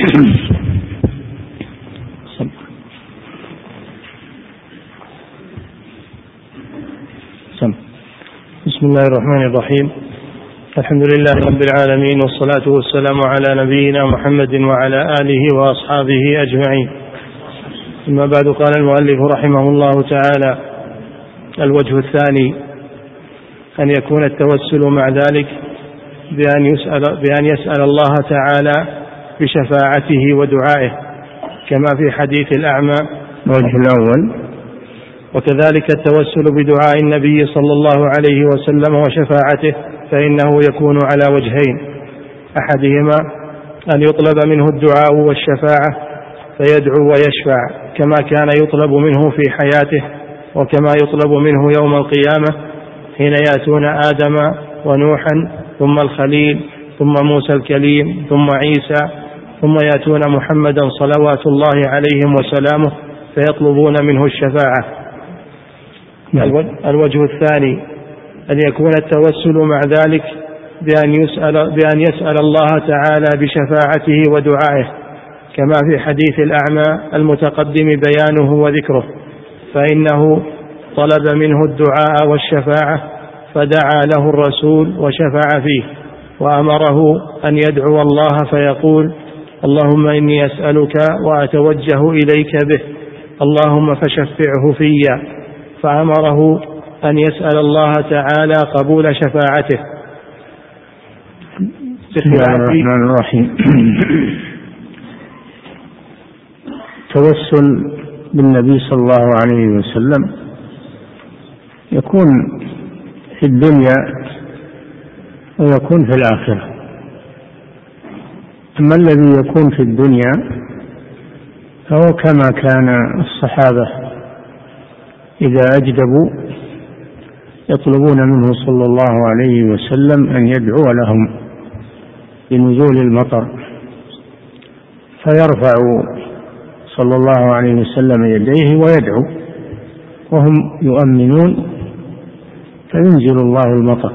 بسم الله الرحمن الرحيم. الحمد لله رب العالمين، والصلاة والسلام على نبينا محمد وعلى آله وأصحابه أجمعين. ثم بعد، قال المؤلف رحمه الله تعالى: الوجه الثاني أن يكون التوسل مع ذلك بأن يسأل الله تعالى بشفاعته ودعائه، كما في حديث الأعمى. الوجه الأول: وكذلك التوسل بدعاء النبي صلى الله عليه وسلم وشفاعته، فإنه يكون على وجهين: أحدهما أن يطلب منه الدعاء والشفاعة فيدعو ويشفع كما كان يطلب منه في حياته، وكما يطلب منه يوم القيامة حين يأتون آدم ونوحا ثم الخليل ثم موسى الكليم ثم عيسى، ثم يأتون محمدا صلوات الله عليهم وسلامه فيطلبون منه الشفاعة. الوجه الثاني أن يكون التوسل مع ذلك بأن يسأل الله تعالى بشفاعته ودعائه، كما في حديث الأعمى المتقدم بيانه وذكره، فإنه طلب منه الدعاء والشفاعة فدعا له الرسول وشفع فيه، وأمره أن يدعو الله فيقول: اللهم إني أسألك وأتوجه إليك به، اللهم فشفعه في، فأمره أن يسأل الله تعالى قبول شفاعته. بسم الله الرحمن الرحيم. التوسل بالنبي صلى الله عليه وسلم يكون في الدنيا ويكون في الآخرة. أما الذي يكون في الدنيا فهو كما كان الصحابة إذا أجدبوا يطلبون منه صلى الله عليه وسلم أن يدعو لهم بنزول المطر، فيرفع صلى الله عليه وسلم يديه ويدعو وهم يؤمنون فينزل الله المطر.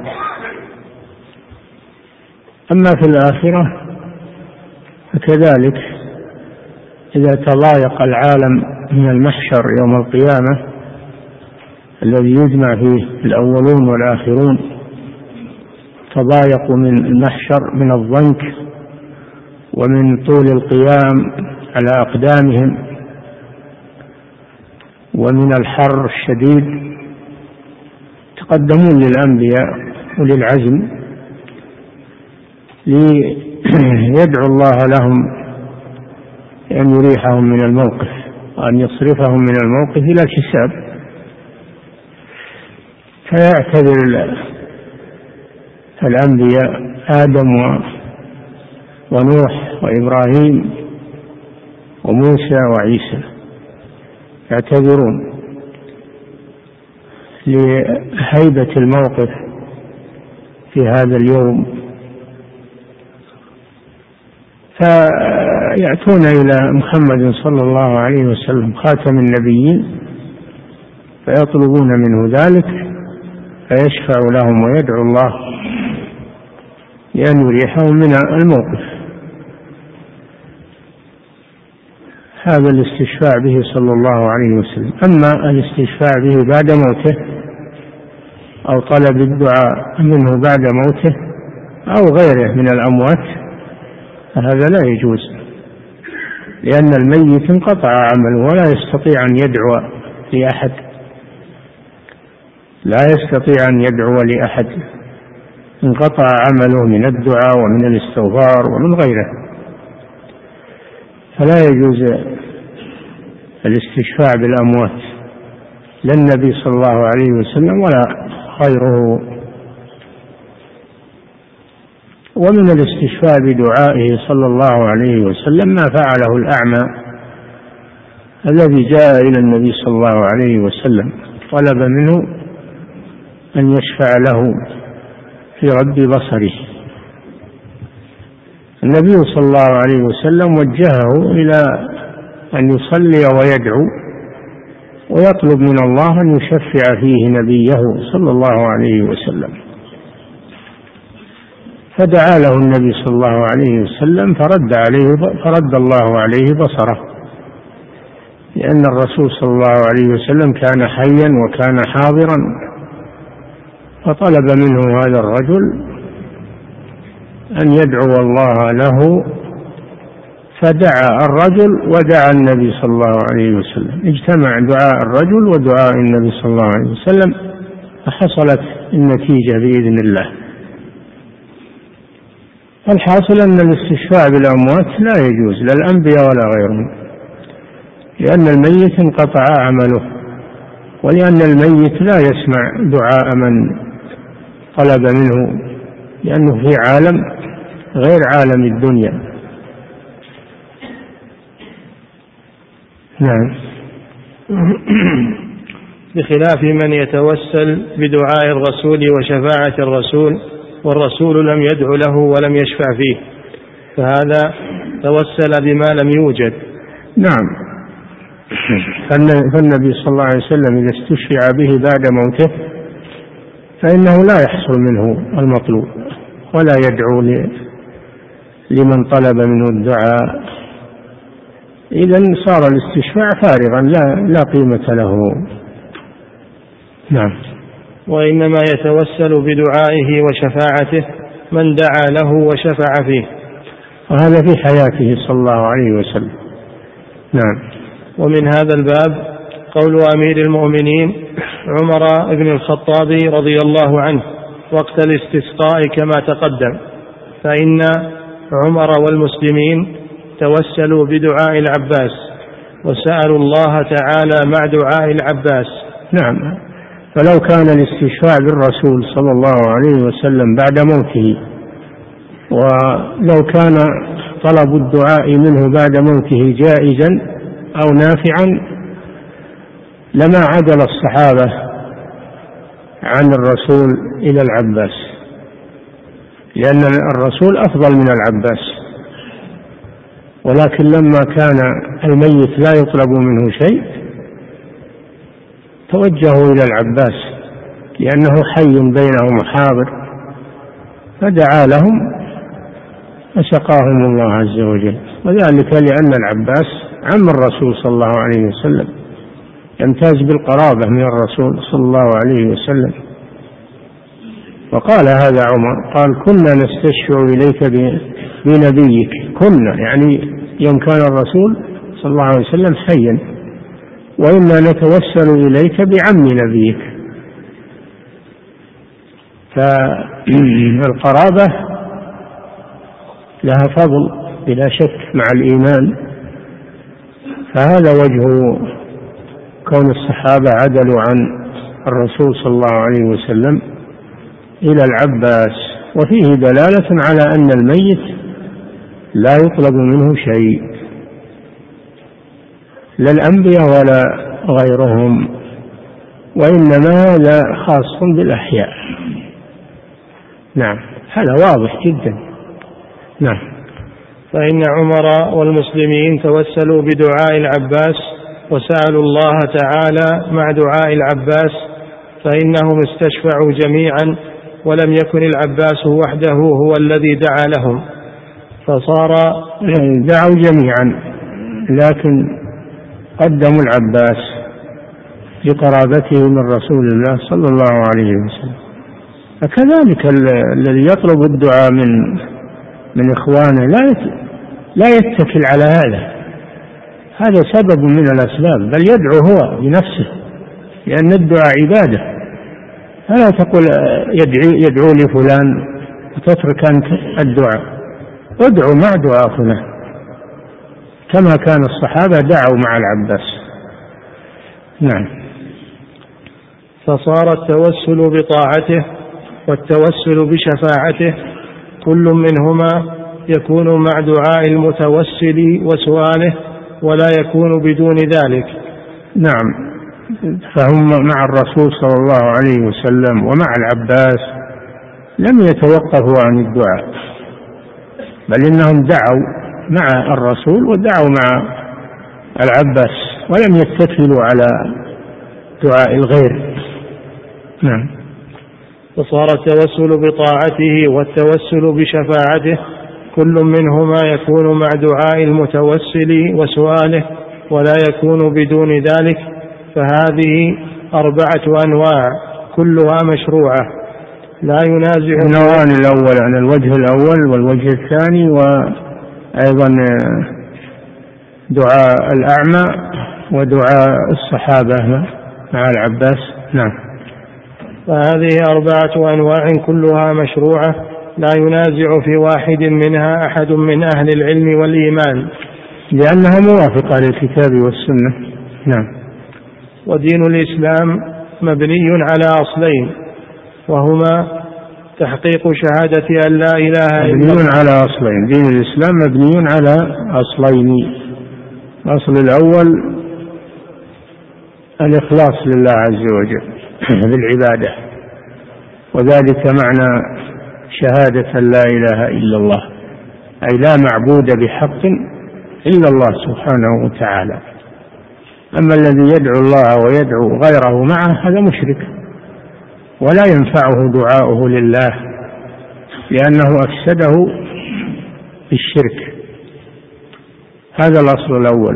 أما في الآخرة فكذلك إذا تضايق العالم من المحشر يوم القيامة الذي يجمع فيه الأولون والآخرون، تضايقوا من المحشر من الضنك ومن طول القيام على أقدامهم ومن الحر الشديد، تقدمون للأنبياء وللعزم ليدعو الله لهم أن يريحهم من الموقف وأن يصرفهم من الموقف إلى الحساب. فيعتذر الأنبياء آدم ونوح وإبراهيم وموسى وعيسى، يعتذرون لهيبة الموقف في هذا اليوم، فيأتون إلى محمد صلى الله عليه وسلم خاتم النبيين فيطلبون منه ذلك فيشفع لهم ويدعو الله لأن يريحهم من الموقف. هذا الاستشفاع به صلى الله عليه وسلم. أما الاستشفاع به بعد موته أو طلب الدعاء منه بعد موته أو غيره من الأموات فهذا لا يجوز، لأن الميت انقطع عمله ولا يستطيع أن يدعو لأحد، لا يستطيع أن يدعو لأحد، انقطع عمله من الدعاء ومن الاستغفار ومن غيره، فلا يجوز الاستشفاع بالأموات، لا النبي صلى الله عليه وسلم ولا غيره. ومن الاستشفاع بدعائه صلى الله عليه وسلم ما فعله الأعمى الذي جاء إلى النبي صلى الله عليه وسلم طلب منه أن يشفع له في رد بصره. النبي صلى الله عليه وسلم وجهه إلى أن يصلي ويدعو ويطلب من الله أن يشفع فيه نبيه صلى الله عليه وسلم. فدعا له النبي صلى الله عليه وسلم فرد الله عليه بصره، لأن الرسول صلى الله عليه وسلم كان حيا وكان حاضرا، فطلب منه هذا الرجل أن يدعو الله له، فدعا الرجل ودعا النبي صلى الله عليه وسلم، اجتمع دعاء الرجل ودعاء النبي صلى الله عليه وسلم، فحصلت النتيجة بإذن الله. الحاصل أن الاستشفاع بالأموات لا يجوز للأنبياء ولا غيرهم، لأن الميت انقطع عمله، ولأن الميت لا يسمع دعاء من طلب منه، لأنه في عالم غير عالم الدنيا. نعم. بخلاف من يتوسل بدعاء الرسول وشفاعة الرسول والرسول لم يدع له ولم يشفع فيه، فهذا توسل بما لم يوجد. نعم. فالنبي صلى الله عليه وسلم إذا استشفع به بعد موته فإنه لا يحصل منه المطلوب، ولا يدعو لمن طلب منه الدعاء، إذن صار الاستشفاع فارغا لا قيمة له. نعم. وإنما يتوسل بدعائه وشفاعته من دعا له وشفع فيه، وهذا في حياته صلى الله عليه وسلم. نعم. ومن هذا الباب قول أمير المؤمنين عمر بن الخطاب رضي الله عنه وقت الاستسقاء كما تقدم، فإن عمر والمسلمين توسلوا بدعاء العباس وسألوا الله تعالى مع دعاء العباس. نعم. فلو كان الاستشفاع بالرسول صلى الله عليه وسلم بعد موته، ولو كان طلب الدعاء منه بعد موته جائزا أو نافعا لما عدل الصحابة عن الرسول إلى العباس، لأن الرسول أفضل من العباس، ولكن لما كان الميت لا يطلب منه شيء توجهوا إلى العباس لأنه حي بينهم حاضر، فدعا لهم فسقاهم الله عز وجل، وذلك لأن العباس عم الرسول صلى الله عليه وسلم، يمتاز بالقرابة من الرسول صلى الله عليه وسلم. وقال هذا عمر، قال كنا نستشفع إليك بنبيك، كنا يعني يوم كان الرسول صلى الله عليه وسلم حيا، وإنا نتوسل إليك بعم نبيك. فالقرابة لها فضل بلا شك مع الإيمان، فهذا وجه كون الصحابة عدلوا عن الرسول صلى الله عليه وسلم إلى العباس، وفيه دلالة على أن الميت لا يطلب منه شيء، لا الأنبياء ولا غيرهم، وإنما هذا خاص بالأحياء. نعم، هذا واضح جدا. نعم. فإن عمر والمسلمين توسلوا بدعاء العباس وسألوا الله تعالى مع دعاء العباس، فإنهم استشفعوا جميعا ولم يكن العباس وحده هو الذي دعا لهم، فصار دعوا جميعا لكن قدموا العباس لقرابته من رسول الله صلى الله عليه وسلم. فكذلك الذي يطلب الدعاء من إخوانه لا يتكل على هذا سبب من الأسباب، بل يدعو هو بنفسه، لأن الدعاء عبادة، فلا تقول يدعو لفلان وتترك أنت الدعاء، ادعو مع دعاء فلان، كما كان الصحابة دعوا مع العباس. نعم. فصار التوسل بطاعته والتوسل بشفاعته كل منهما يكون مع دعاء المتوسل وسؤاله، ولا يكون بدون ذلك. نعم. فهم مع الرسول صلى الله عليه وسلم ومع العباس لم يتوقفوا عن الدعاء، بل إنهم دعوا مع الرسول ودعوا مع العباس، ولم يتكلوا على دعاء الغير. نعم. فصار التوسل بطاعته والتوسل بشفاعته كل منهما يكون مع دعاء المتوسل وسؤاله ولا يكون بدون ذلك، فهذه 4 أنواع كلها مشروعة لا ينازع النوعان الأول عن الوجه الأول والوجه الثاني، وأيضا دعاء الأعمى ودعاء الصحابة مع العباس. نعم. فهذه 4 أنواع كلها مشروعة لا ينازع في واحد منها أحد من أهل العلم والإيمان، لأنها موافقة للكتاب والسنة. نعم. ودين الإسلام مبني على أصلين، وهما تحقيق شهادة أن لا إله إلا الله. مبني على أصلين، دين الإسلام مبني على أصلين. الأصل الأول الإخلاص لله عز وجل بالعبادة، وذلك معنى شهادة لا إله إلا الله، أي لا معبود بحق إلا الله سبحانه وتعالى. أما الذي يدعو الله ويدعو غيره معه هذا مشرك، ولا ينفعه دعاؤه لله لأنه أفسده بالشرك. هذا الأصل الأول،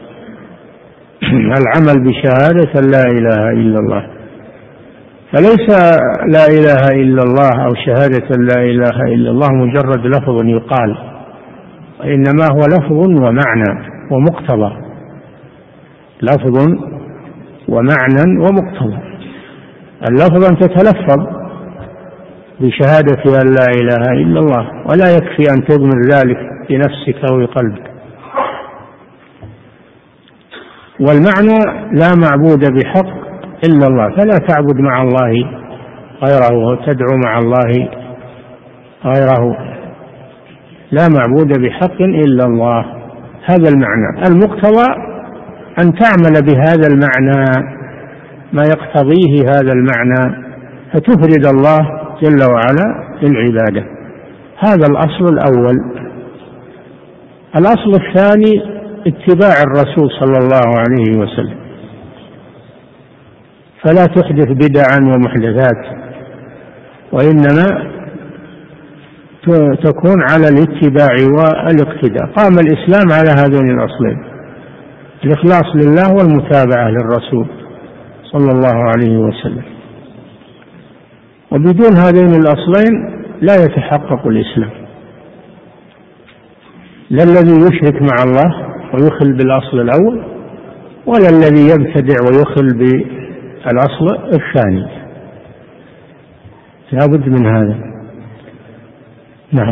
العمل بشهادة لا إله إلا الله. فليس لا إله إلا الله أو شهادة لا إله إلا الله مجرد لفظ يقال، وإنما هو لفظ ومعنى ومقتضى، لفظ ومعنى ومقتضى. اللفظ أن تتلفظ بشهادة أن لا إله إلا الله، ولا يكفي أن تضمر ذلك بنفسك أو بقلبك. والمعنى لا معبود بحق إلا الله، فلا تعبد مع الله غيره وتدعو مع الله غيره، لا معبود بحق إلا الله. هذا المعنى. المقتضى أن تعمل بهذا المعنى ما يقتضيه هذا المعنى، فتفرد الله جل وعلا بالعبادة. هذا الأصل الأول. الأصل الثاني اتباع الرسول صلى الله عليه وسلم، فلا تحدث بدعا ومحدثات، وإنما تكون على الاتباع والاقتداء. قام الإسلام على هذين الأصلين، الإخلاص لله والمتابعة للرسول صلى الله عليه وسلم. وبدون هذين الأصلين لا يتحقق الإسلام، لا الذي يشرك مع الله ويخل بالأصل الأول، ولا الذي يبتدع ويخل بالأصل الثاني. لا بد من هذا. نعم.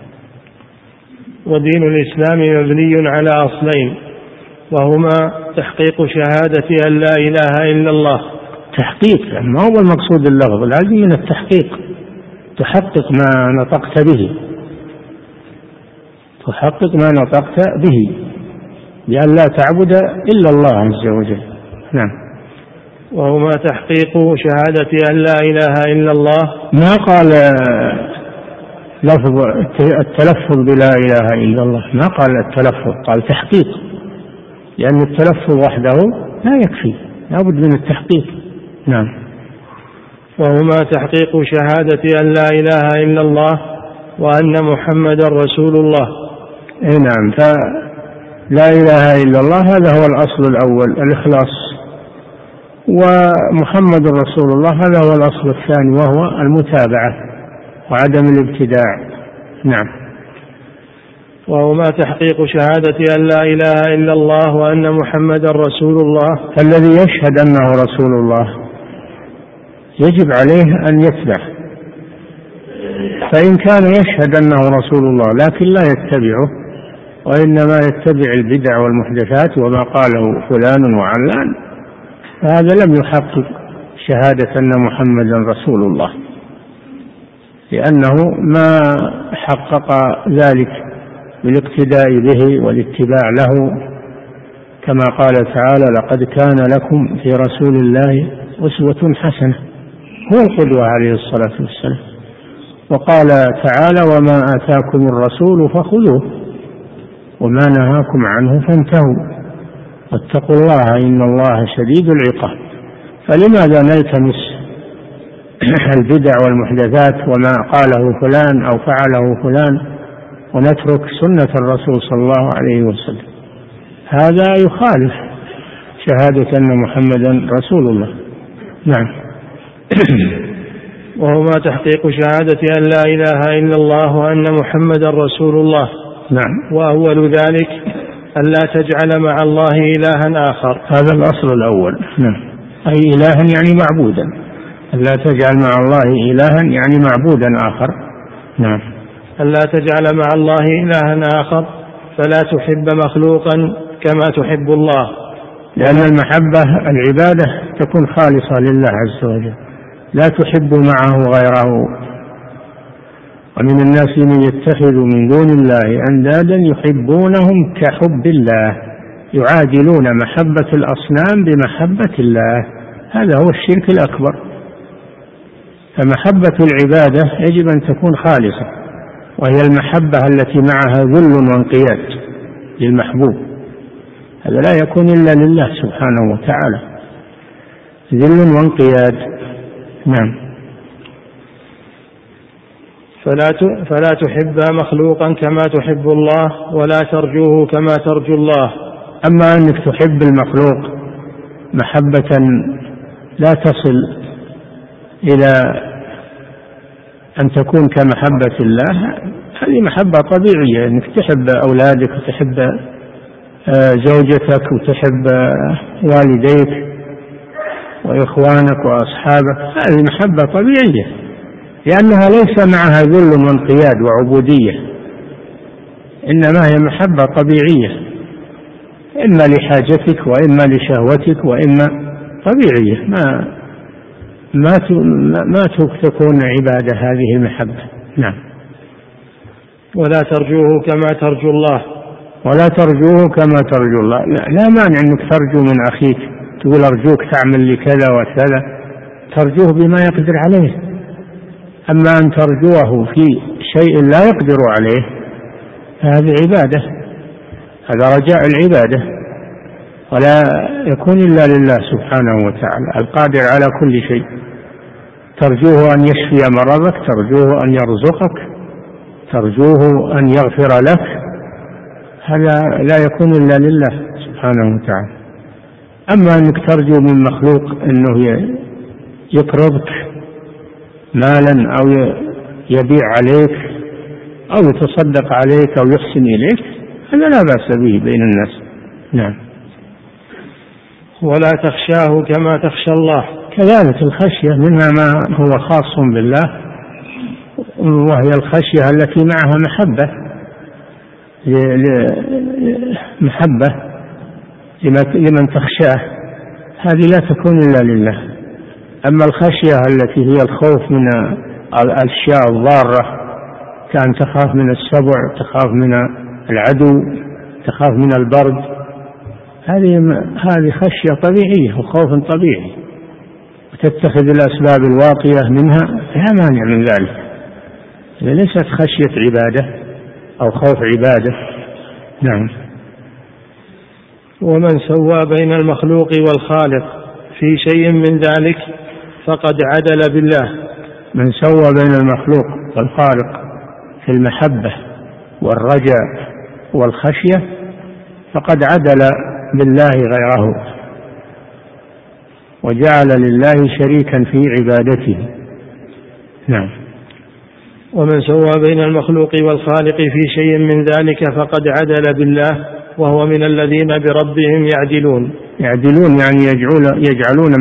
ودين الإسلام مبني على أصلين، وهما تحقيق شهادة أن لا إله إلا الله. تحقيق ما هو المقصود اللفظ، لازم من التحقيق، تحقق ما نطقت به، تحقق ما نطقت به بأن لا تعبد إلا الله عز وجل. نعم. وهما تحقيق شهادة أن لا إله إلا الله. ما قال لفظ التلفظ بلا إله إلا الله، ما قال التلفظ، قال تحقيق، لأن التلفظ وحده لا يكفي، لا بد من التحقيق. نعم. وهما تحقيق شهادة أن لا إله إلا الله وأن محمد رسول الله. نعم. فلا إله إلا الله هذا هو الأصل الأول، الإخلاص، ومحمد رسول الله هذا هو الأصل الثاني، وهو المتابعة وعدم الابتداع. نعم. وهما تحقيق شهادة أن لا إله إلا الله وأن محمد رسول الله. الذي يشهد أنه رسول الله يجب عليه أن يتبع، فإن كان يشهد أنه رسول الله لكن لا يتبعه وإنما يتبع البدع والمحدثات وما قاله فلان وعلان، فهذا لم يحقق شهادة أن محمدا رسول الله، لأنه ما حقق ذلك بالاقتداء به والاتباع له، كما قال تعالى: لقد كان لكم في رسول الله أسوة حسنة، هو القدوة عليه الصلاة والسلام. وقال تعالى: وما آتاكم الرسول فخذوه وما نهاكم عنه فانتهوا واتقوا الله إن الله شديد العقاب. فلماذا نلتمس البدع والمحدثات وما قاله فلان أو فعله فلان، ونترك سنة الرسول صلى الله عليه وسلم، هذا يخالف شهادة أن محمدا رسول الله. نعم. وهما تحقيق شهادة أن لا إله إلا الله وأن محمدا رسول الله. نعم. وأول ذلك أن لا تجعل مع الله إلها آخر، هذا الأصل الأول. نعم. أي إلها يعني معبودا، أن لا تجعل مع الله إلها يعني معبودا آخر. نعم. أن لا تجعل مع الله إلها آخر، فلا تحب مخلوقا كما تحب الله، لأن المحبة العبادة تكون خالصة لله عز وجل، لا تحب معه غيره. ومن الناس من يتخذ من دون الله أندادا يحبونهم كحب الله، يعادلون محبة الأصنام بمحبة الله، هذا هو الشرك الأكبر. فمحبة العبادة يجب أن تكون خالصة، وهي المحبة التي معها ذل وانقياد للمحبوب، هذا لا يكون إلا لله سبحانه وتعالى، ذل وانقياد. نعم. فلا تحب مخلوقا كما تحب الله، ولا ترجوه كما ترجو الله. أما أنك تحب المخلوق محبة لا تصل إلى أن تكون كمحبة الله، هذه محبة طبيعية، أنك تحب أولادك وتحب زوجتك وتحب والديك وإخوانك وأصحابك، هذه محبة طبيعية، لأنها ليس معها ذل وانقياد وعبودية، إنما هي محبة طبيعية، إما لحاجتك وإما لشهوتك وإما طبيعية، ما تكون عبادة هذه المحبة. نعم. ولا ترجوه كما ترجو الله، ولا ترجوه كما ترجو الله، لا مانع أنك ترجو من أخيك، تقول أرجوك تعمل لي كذا وكذا، ترجوه بما يقدر عليه. أما أن ترجوه في شيء لا يقدر عليه هذه عبادة، هذا رجاء العبادة، ولا يكون إلا لله سبحانه وتعالى القادر على كل شيء. ترجوه أن يشفي مرضك، ترجوه أن يرزقك، ترجوه أن يغفر لك، هذا لا يكون إلا لله سبحانه وتعالى. أما أنك ترجو من مخلوق أنه يقرضك مالا أو يبيع عليك أو يتصدق عليك أو يحسن إليك، هذا لا بأس به بين الناس. نعم. ولا تخشاه كما تخشى الله، كذلك الخشية منها ما هو خاص بالله، وهي الخشية التي معها محبة لمن تخشاه، هذه لا تكون إلا لله. أما الخشية التي هي الخوف من الأشياء الضارة، كأن تخاف من السبع، تخاف من العدو، تخاف من البرد، هذه خشية طبيعية وخوف طبيعي، وتتخذ الأسباب الواقية منها، لا مانع من ذلك، ليست خشية عبادة أو خوف عبادة. نعم. ومن سوى بين المخلوق والخالق في شيء من ذلك فقد عدل بالله. من سوى بين المخلوق والخالق في المحبة والرجاء والخشية فقد عدل بالله غيره، وجعل لله شريكا في عبادته. نعم. ومن سوى بين المخلوق والخالق في شيء من ذلك فقد عدل بالله، وهو من الذين بربهم يعدلون. يعدلون يعني يجعلون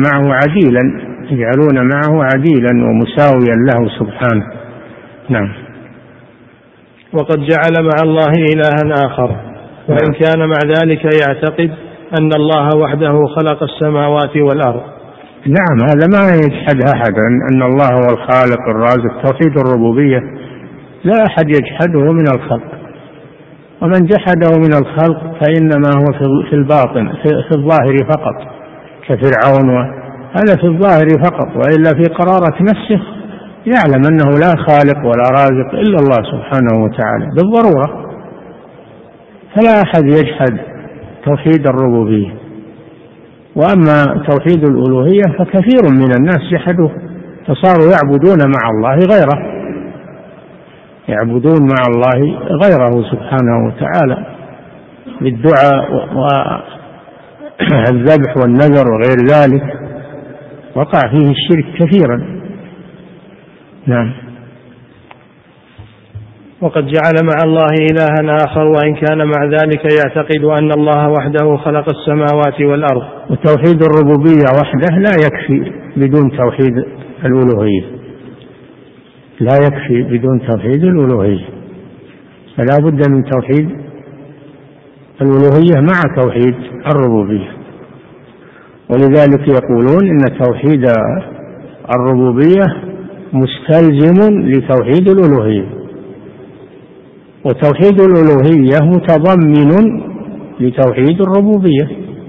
معه عديلا ومساويا له سبحانه. نعم. وقد جعل مع الله إلها آخر، وإن كان مع ذلك يعتقد أن الله وحده خلق السماوات والأرض. نعم، هذا ما يجحد أحد أن الله هو الخالق الرازق، توحيد الربوبية لا أحد يجحده من الخلق، ومن جحده من الخلق فإنما هو في الباطن في الظاهر فقط، كفرعون، هذا في الظاهر فقط، وإلا في قرارة نفسه يعلم أنه لا خالق ولا رازق إلا الله سبحانه وتعالى بالضرورة. فلا أحد يجحد توحيد الربوبية. وأما توحيد الألوهية فكثير من الناس جحدوه، فصاروا يعبدون مع الله غيره، يعبدون مع الله غيره سبحانه وتعالى بالدعاء والذبح والنذر وغير ذلك، وقع فيه الشرك كثيرا. نعم. وقد جعل مع الله إلها آخر وإن كان مع ذلك يعتقد أن الله وحده خلق السماوات والأرض. وتوحيد الربوبية وحده لا يكفي بدون توحيد الألوهية، لا يكفي بدون توحيد الألوهية، فلا بد من توحيد الألوهية مع توحيد الربوبية. ولذلك يقولون إن توحيد الربوبية مستلزم لتوحيد الألوهية، وتوحيد الألوهية متضمن لتوحيد الربوبية.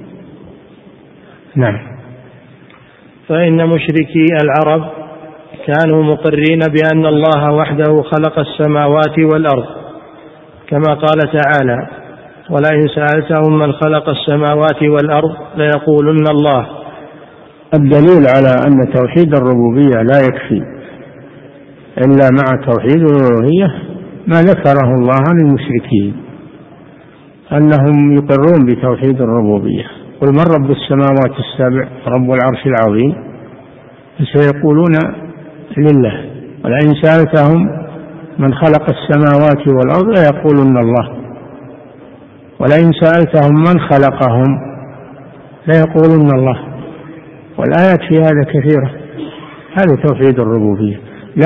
نعم. فإن مشركي العرب كانوا مقرين بأن الله وحده خلق السماوات والأرض، كما قال تعالى: ولئن سألتهم من خلق السماوات والأرض ليقولن الله. الدليل على أن توحيد الربوبية لا يكفي إلا مع توحيد الألوهية ما ذكره الله عن المشركين، أنهم يقرون بتوحيد الربوبية. قل من رب السماوات السبع رب العرش العظيم، فسيقولون لله. ولئن سألتهم من خلق السماوات والأرض ليقولن الله. ولئن سألتهم من خلقهم ليقولن الله. والآيات في هذا كثيرة. هذا توحيد الربوبية.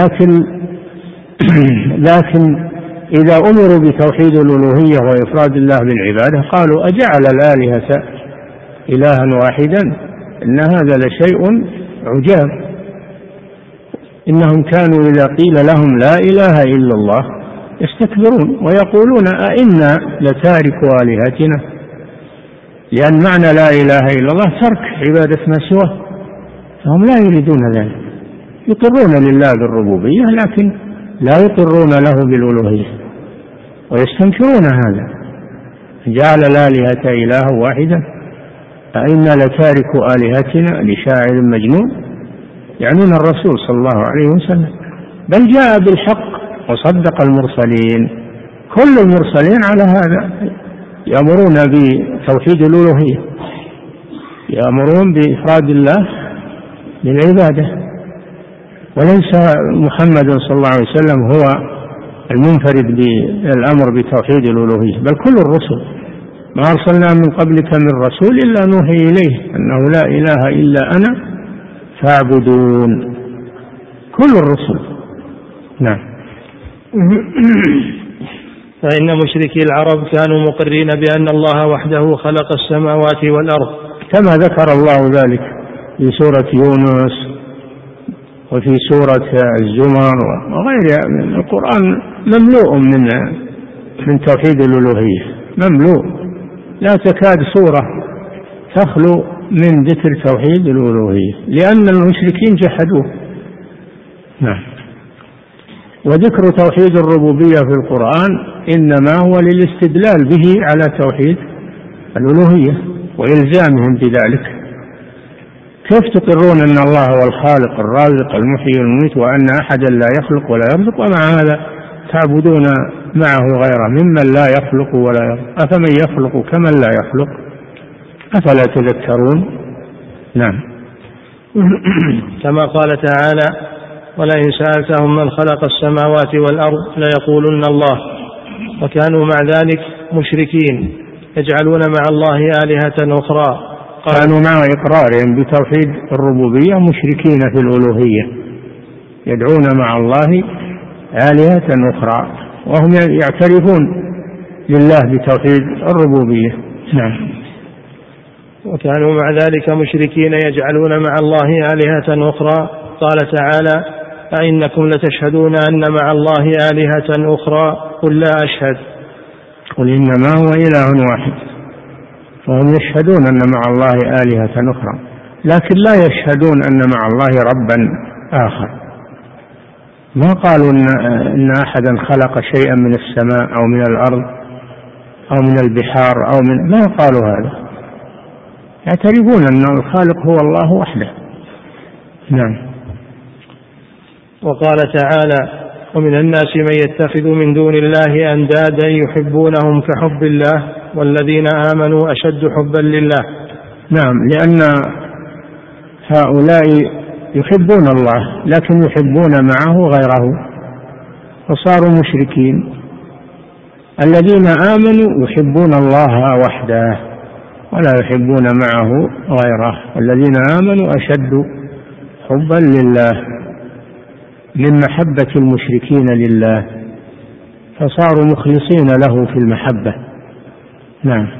لكن إذا أمروا بتوحيد الألوهية وإفراد الله بالعبادة قالوا: أجعل الآلهة إلها واحدا إن هذا لشيء عجاب. إنهم كانوا إذا قيل لهم لا إله إلا الله يستكبرون ويقولون: أئنا لتاركو آلهتنا. لأن معنى لا إله إلا الله ترك عبادة ما سواه، فهم لا يريدون ذلك، يقرون لله بالربوبية لكن لا يقرون له بالألوهية ويستنكرون هذا. جعل الآلهة إله واحدا أئنا لتاركو آلهتنا لشاعر مجنون، يعنون الرسول صلى الله عليه وسلم، بل جاء بالحق وصدق المرسلين. كل المرسلين على هذا يأمرون بتوحيد الألوهية، يأمرون بإفراد الله بالعبادة. وليس محمد صلى الله عليه وسلم هو المنفرد بالأمر بتوحيد الألوهية، بل كل الرسل. ما أرسلنا من قبلك من رسول إلا نوحي إليه أنه لا إله إلا أنا فاعبدون. كل الرسل. نعم. فإن مشركي العرب كانوا مقرين بأن الله وحده خلق السماوات والأرض، كما ذكر الله ذلك في سورة يونس وفي سورة الزمر وغيرها من القرآن، مملوء من توحيد الألوهية، مملوء. لا تكاد سورة تخلو من ذكر توحيد الألوهية، لأن المشركين جحدوه. نعم. وذكر توحيد الربوبية في القرآن إنما هو للاستدلال به على توحيد الألوهية وإلزامهم بذلك. كيف تقرون أن الله هو الخالق الرازق المحيي المميت وأن أحدا لا يخلق ولا يرزق، ومع هذا تعبدون معه غيره ممن لا يخلق ولا يرزق؟ أفمن يخلق كمن لا يخلق؟ أفلا تذكرون؟ نعم. كما قال تعالى: ولئن سألتهم من خلق السماوات والأرض ليقولن الله. وكانوا مع ذلك مشركين يجعلون مع الله آلهة أخرى. كانوا مع إقرارهم بتوحيد الربوبية مشركين في الألوهية، يدعون مع الله آلهة أخرى وهم يعترفون لله بتوحيد الربوبية. نعم. وكانوا مع ذلك مشركين يجعلون مع الله آلهة أخرى. قال تعالى: أئنكم لتشهدون أن مع الله آلهة أخرى قل لا أشهد. قل إنما هو إله واحد. فهم يشهدون أن مع الله آلهة أخرى، لكن لا يشهدون أن مع الله ربا آخر. ما قالوا إن أحدا خلق شيئا من السماء أو من الأرض أو من البحار أو من، ما قالوا هذا، يعترفون أن الخالق هو الله وحده. نعم. وقال تعالى: ومن الناس من يتخذ من دون الله أندادا يحبونهم كحب الله والذين آمنوا أشد حبا لله. نعم، لأن هؤلاء يحبون الله لكن يحبون معه غيره فصاروا مشركين. الذين آمنوا يحبون الله وحده ولا يحبون معه غيره، الذين آمنوا أشد حبا لله من محبة المشركين لله، فصاروا مخلصين له في المحبة. نعم،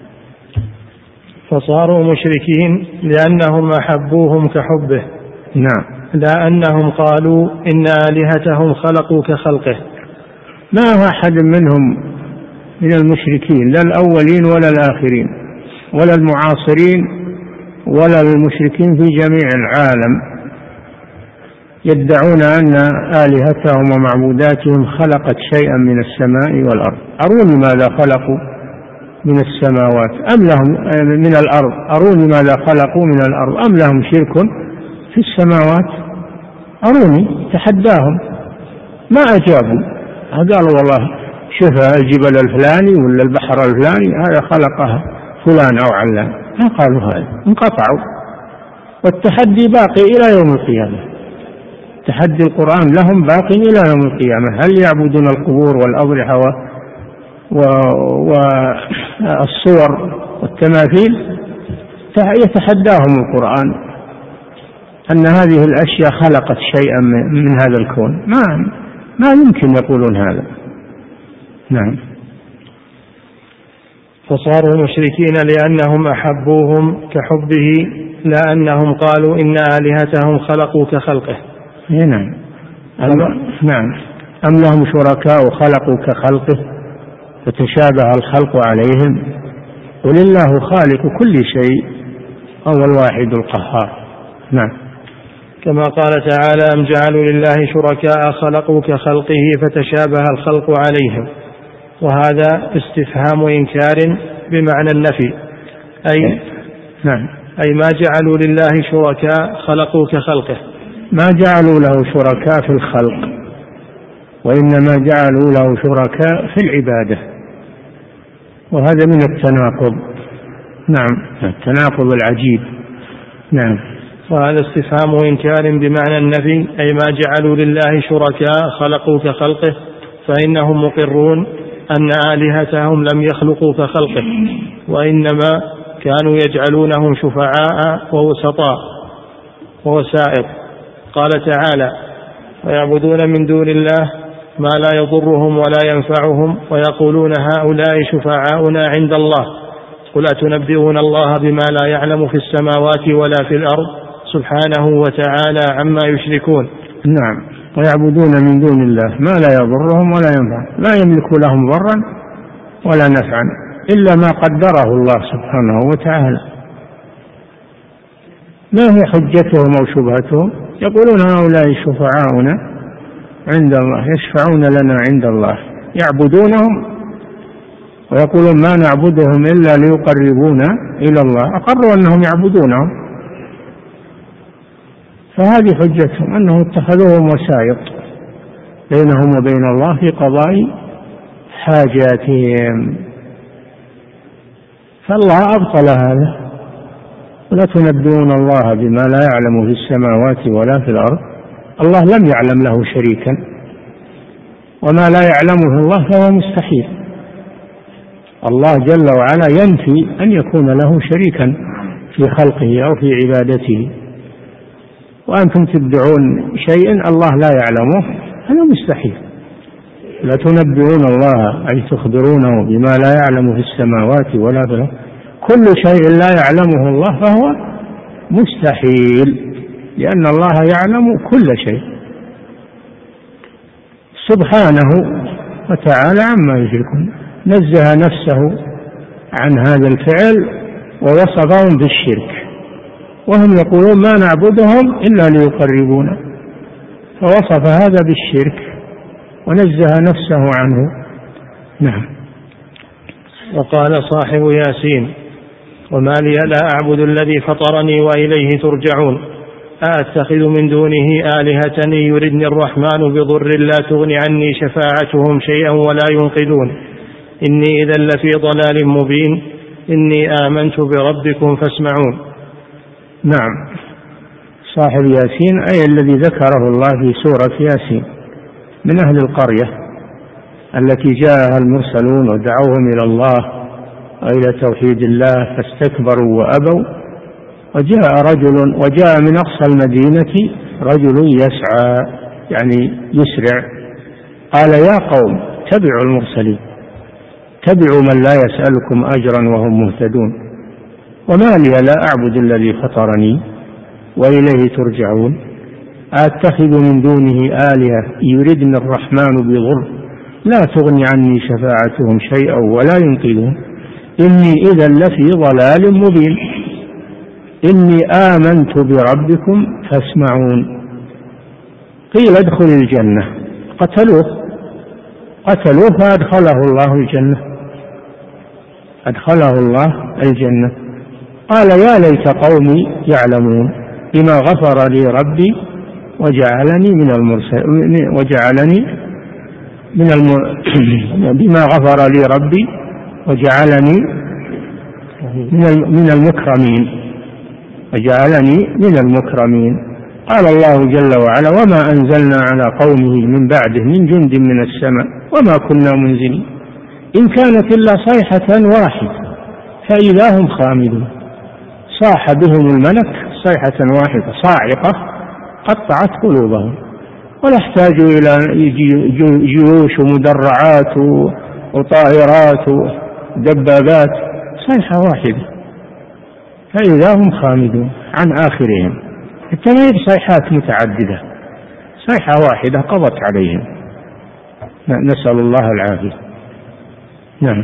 فصاروا مشركين لأنهم أحبوهم كحبه. نعم، لا أنهم قالوا إن آلهتهم خلقوا كخلقه. ما هو أحد منهم من المشركين، لا الأولين ولا الآخرين ولا المعاصرين ولا المشركين في جميع العالم، يدعون أن آلهتهم ومعبوداتهم خلقت شيئا من السماء والأرض. أروني ماذا خلقوا من السماوات أم لهم من الأرض، أروني ماذا خلقوا من الأرض أم لهم شرك في السماوات، أروني. تحداهم ما أجابوا. قالوا والله شوف الجبل الفلاني ولا البحر الفلاني هذا خلقها فلان أو علان، ما قالوا هذا، انقطعوا. والتحدي باقي إلى يوم القيامة، تحدي القرآن لهم باقي إلى يوم القيامة. هل يعبدون القبور والأضرحة والصور والتماثيل؟ يتحداهم القرآن أن هذه الأشياء خلقت شيئا من هذا الكون، ما يمكن يقولون هذا. نعم، فصاروا مشركين لأنهم أحبوهم كحبه لا أنهم قالوا إن آلهتهم خلقوا كخلقه. نعم، نعم، أم لهم شركاء خلقوا كخلقه فتشابه الخلق عليهم، قل الله خالق كل شيء هو الواحد القهار. نعم، كما قال تعالى: أم جعلوا لله شركاء خلقوا كخلقه فتشابه الخلق عليهم. وهذا استفهام إنكار بمعنى النفي، أي ما جعلوا لله شركاء خلقوا كخلقه، ما جعلوا له شركاء في الخلق وإنما جعلوا له شركاء في العبادة، وهذا من التناقض. نعم، التناقض العجيب. نعم، وهذا استفهام إنكار بمعنى النفي، أي ما جعلوا لله شركاء خلقوا كخلقه، فإنهم مقرون أن آلهتهم لم يخلقوا كخلقه، وإنما كانوا يجعلونهم شفعاء ووسطاء ووسائط. قال تعالى: ويعبدون من دون الله ما لا يضرهم ولا ينفعهم ويقولون هؤلاء شفعاؤنا عند الله قل أتنبئون الله بما لا يعلم في السماوات ولا في الأرض سبحانه وتعالى عما يشركون. نعم، ويعبدون من دون الله ما لا يضرهم ولا ينفعهم، لا يملك لهم ضرا ولا نفعا إلا ما قدره الله سبحانه وتعالى. ما هي حجتهم أو شبهتهم؟ يقولون هؤلاء شفعاؤنا عند الله يشفعون لنا عند الله، يعبدونهم ويقولون ما نعبدهم إلا ليقربونا إلى الله، أقروا أنهم يعبدونهم، فهذه حجتهم أنهم اتخذوهم وسائط بينهم وبين الله في قضاء حاجاتهم. فالله أبطل هذا: ولا تنبئون الله بما لا يعلم في السماوات ولا في الأرض. الله لم يعلم له شريكا، وما لا يعلمه الله فهو مستحيل. الله جل وعلا ينفي أن يكون له شريكا في خلقه أو في عبادته، وأنتم تدعون شيئا الله لا يعلمه، هذا مستحيل. لا تنبئون الله أي تخبرونه بما لا يعلم في السماوات ولا في الأرض، كل شيء لا يعلمه الله فهو مستحيل، لأن الله يعلم كل شيء سبحانه وتعالى عما يشركون. نزه نفسه عن هذا الفعل ووصفهم بالشرك، وهم يقولون ما نعبدهم إلا ليقربونا، فوصف هذا بالشرك ونزه نفسه عنه. نعم. وقال صاحب ياسين: وما لي لا أعبد الذي فطرني وإليه ترجعون. أأتخذ من دونه آلهة إن يردني الرحمن بضر لا تغني عني شفاعتهم شيئا ولا ينقذون إني إذا لفي ضلال مبين إني آمنت بربكم فاسمعون. نعم، صاحب ياسين أي الذي ذكره الله في سورة ياسين من أهل القرية التي جاءها المرسلون ودعوهم إلى الله وإلى توحيد الله فاستكبروا وأبوا، وجاء من أقصى المدينة رجل يسعى يعني يسرع، قال يا قوم اتبعوا المرسلين، اتبعوا من لا يسألكم أجرا وهم مهتدون، وما لي لا أعبد الذي فطرني وإليه ترجعون، أتخذ من دونه آلهة يردن الرحمن بضر لا تغني عني شفاعتهم شيئا ولا ينقذون إني إذا لفي ضلال مبين إني آمنت بربكم فاسمعون. قيل ادخل الجنة، قتلوه فأدخله الله الجنة، أدخله الله الجنة. قال يا ليت قومي يعلمون بما غفر لي ربي وجعلني من المرسلين بما غفر لي ربي وجعلني من المكرمين. قال الله جل وعلا وما أنزلنا على قومه من بعده من جند من السماء وما كنا منزلين إن كانت إلا صيحة واحدة فإذا هم خامدون. صاح بهم الملك صيحة واحدة صاعقة قطعت قلوبهم، ولا احتاجوا إلى جيوش ومدرعات وطائرات ودبابات، صيحة واحدة فإذا هم خامدون عن آخرهم، حتى ما هي صيحات متعددة، صيحة واحدة قضت عليهم، نسأل الله العافية. نعم.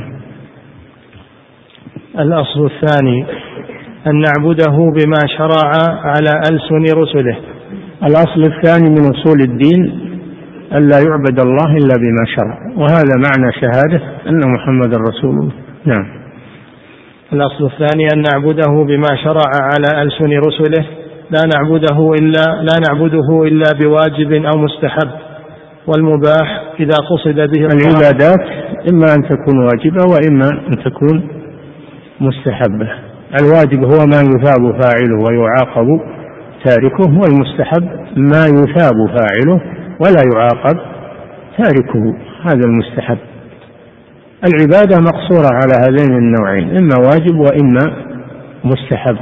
الأصل الثاني أن نعبده بما شرع على ألسن رسله. الأصل الثاني من أصول الدين ألا يعبد الله إلا بما شرع، وهذا معنى شهادة أن محمد رسول الله. نعم. الأصل الثاني أن نعبده بما شرع على ألسن رسله، لا نعبده إلا بواجب أو مستحب، والمباح إذا قصد به العبادات إما أن تكون واجبة وإما أن تكون مستحبة. الواجب هو ما يثاب فاعله ويعاقب تاركه، والمستحب ما يثاب فاعله ولا يعاقب تاركه، هذا المستحب. العبادة مقصورة على هذين النوعين، إما واجب وإما مستحب.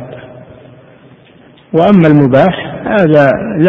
وأما المباح هذا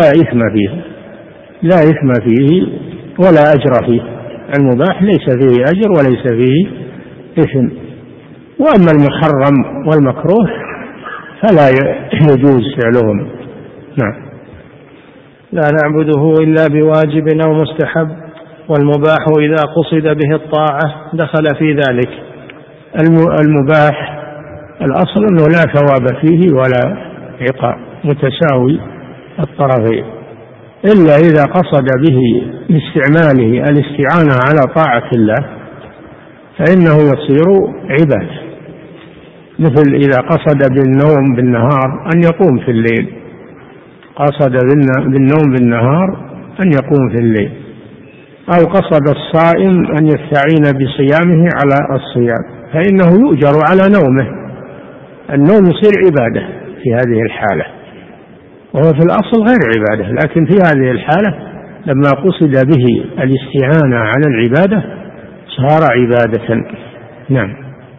لا إثم فيه ولا أجر فيه، المباح ليس فيه أجر وليس فيه إثم. وأما المحرم والمكروه فلا يجوز فعلهم. نعم. لا نعبده إلا بواجب أو مستحب، والمباح إذا قصد به الطاعة دخل في ذلك. المباح الأصل أنه لا ثواب فيه ولا عقاب، متساوي الطرفين، إلا إذا قصد به باستعماله الاستعانة على طاعة الله فإنه يصير عبادة، مثل إذا قصد بالنوم بالنهار أن يقوم في الليل، قصد بالنوم بالنهار أن يقوم في الليل، أو قصد الصائم أن يستعين بصيامه على الصيام فإنه يؤجر على نومه، النوم يصير عبادة في هذه الحالة، وهو في الأصل غير عبادة، لكن في هذه الحالة لما قصد به الاستعانة على العبادة صار عبادة. نعم.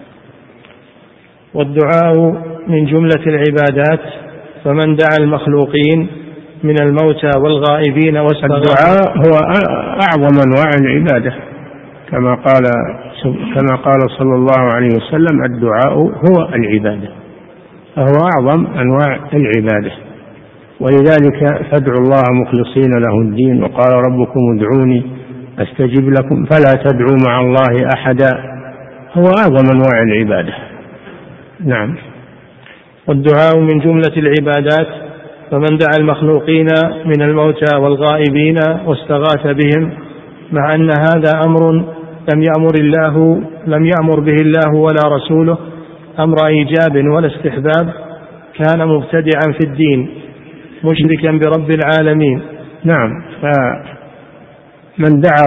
والدعاء من جملة العبادات، فمن دعا المخلوقين من الموتى والغائبين الدعاء هو أعظم أنواع العبادة، كما قال صلى الله عليه وسلم الدعاء هو العبادة، فهو أعظم أنواع العبادة. ولذلك فادعوا الله مخلصين له الدين، وقال ربكم ادعوني أستجب لكم، فلا تدعوا مع الله أحدا، هو أعظم أنواع العبادة. نعم. والدعاء من جملة العبادات، فمن دعا المخلوقين من الموتى والغائبين واستغاث بهم، مع أن هذا أمر لم يأمر به الله ولا رسوله أمر إيجاب ولا استحباب، كان مبتدعا في الدين، مشركا برب العالمين. نعم. فمن دعا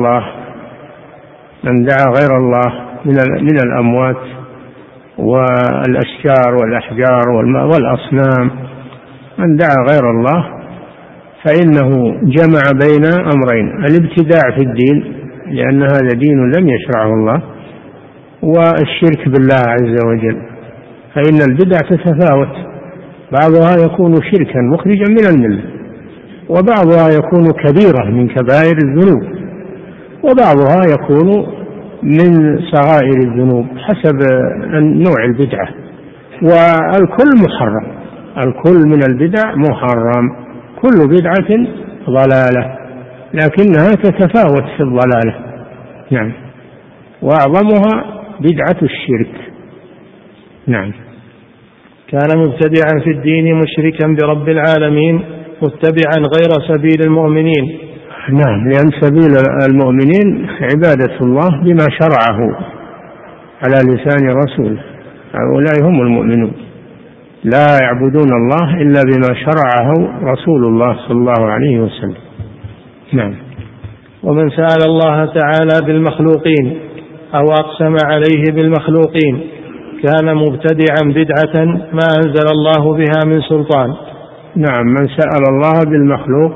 غير الله من الأموات والأشجار والأحجار والأصنام، من دعا غير الله فإنه جمع بين أمرين: الابتداع في الدين لأن هذا دين لم يشرعه الله، والشرك بالله عز وجل. فإن البدع تتفاوت، بعضها يكون شركا مخرجا من الملة، وبعضها يكون كبيرة من كبائر الذنوب، وبعضها يكون من صغائر الذنوب حسب نوع البدعة. والكل محرم، الكل من البدع محرم، كل بدعة ضلالة، لكنها تتفاوت في الضلالة. نعم. وأعظمها بدعة الشرك. نعم. كان مبتدعا في الدين مشركا برب العالمين متبعا غير سبيل المؤمنين. نعم، لأن سبيل المؤمنين عبادة الله بما شرعه على لسان رسوله، هؤلاء هم المؤمنون، لا يعبدون الله إلا بما شرعه رسول الله صلى الله عليه وسلم. نعم. ومن سأل الله تعالى بالمخلوقين أو أقسم عليه بالمخلوقين كان مبتدعا بدعة ما أنزل الله بها من سلطان. نعم، من سأل الله بالمخلوق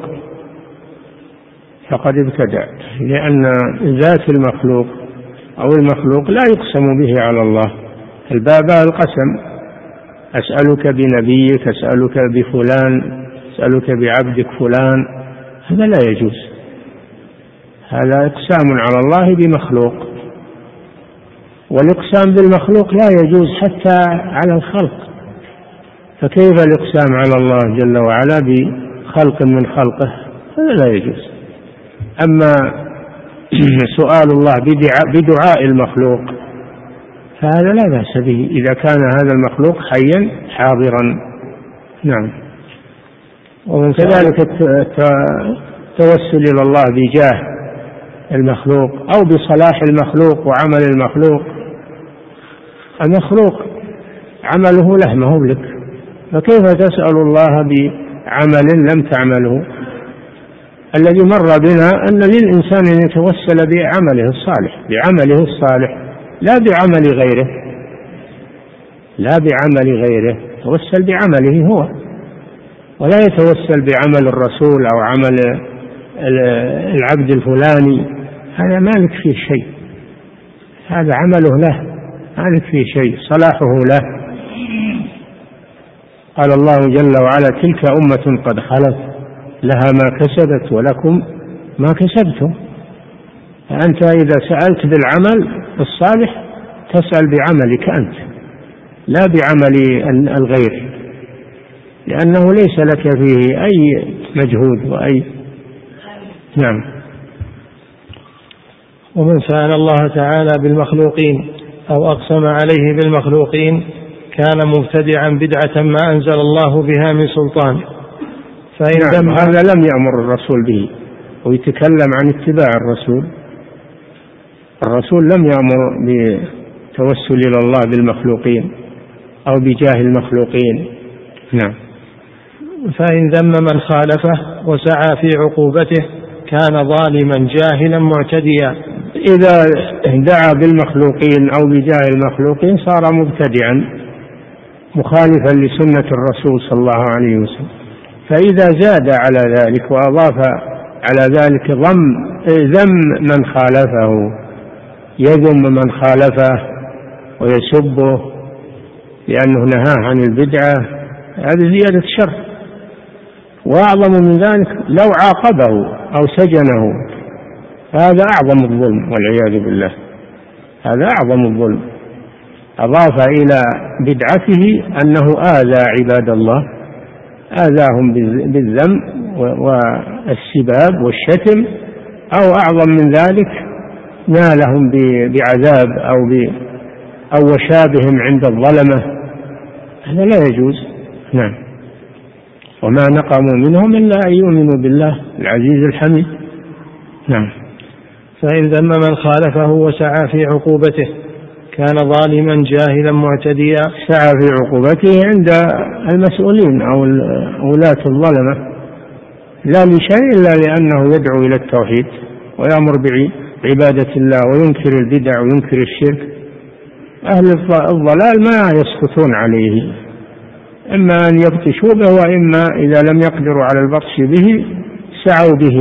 فقد ابتدع، لأن ذات المخلوق أو المخلوق لا يقسم به على الله. الباب القسم: أسألك بنبيك، أسألك بفلان، أسألك بعبدك فلان، هذا لا يجوز، هذا إقسام على الله بمخلوق. والإقسام بالمخلوق لا يجوز حتى على الخلق، فكيف الإقسام على الله جل وعلا بخلق من خلقه؟ هذا لا يجوز. أما سؤال الله بدعاء المخلوق فهذا لا بأس به إذا كان هذا المخلوق حيا حاضرا. نعم. وكذلك التوسل إلى الله بجاه المخلوق أو بصلاح المخلوق وعمل المخلوق. المخلوق عمله له، ما هو لك، فكيف تسأل الله بعمل لم تعمله؟ الذي مر بنا أن للإنسان أن يتوسل بعمله الصالح لا بعمل غيره، يتوسل بعمله هو، ولا يتوسل بعمل الرسول أو عمل العبد الفلاني، هذا ما لك فيه شيء، هذا عمله له، ما لك فيه شيء، صلاحه له. قال الله جل وعلا: تلك أمة قد خلت لها ما كسبت ولكم ما كسبتم. فأنت إذا سألت بالعمل الصالح تسأل بعملك أنت لا بعمل الغير، لأنه ليس لك فيه أي مجهود وأي. نعم. ومن سأل الله تعالى بالمخلوقين أو أقسم عليه بالمخلوقين كان مبتدعا بدعة ما أنزل الله بها من سلطان. نعم، هذا لم يأمر الرسول به، ويتكلم عن اتباع الرسول لم يأمر بالتوسل إلى الله بالمخلوقين أو بجاه المخلوقين. نعم. فإن ذم من خالفه وسعى في عقوبته كان ظالما جاهلا معتديا. إذا دعا بالمخلوقين أو بجاه المخلوقين صار مبتدعا مخالفا لسنة الرسول صلى الله عليه وسلم. فإذا زاد على ذلك وأضاف على ذلك ذم من خالفه، يذم من خالفه ويسبه لأنه نهاه عن البدعة، هذه زيادة شر. وأعظم من ذلك لو عاقبه أو سجنه، هذا أعظم الظلم والعياذ بالله، هذا أعظم الظلم. أضاف إلى بدعته أنه آذى عباد الله، آذاهم بالذم والسباب والشتم، أو أعظم من ذلك نالهم بعذاب أو وشابهم عند الظلمة، هذا لا يجوز. نعم. وما نقموا منهم إلا أن يؤمنوا بالله العزيز الحميد. نعم. فإن ذم من خالفه وسعى في عقوبته كان ظالما جاهلا معتديا سعى في عقوبته عند المسؤولين أو ولاة الظلمة، لا لشيء إلا لأنه يدعو إلى التوحيد ويأمر بعبادة الله وينكر البدع وينكر الشرك. أهل الضلال ما يسقطون عليه، إما أن يبطشوا به وإما إذا لم يقدروا على البطش به سعوا به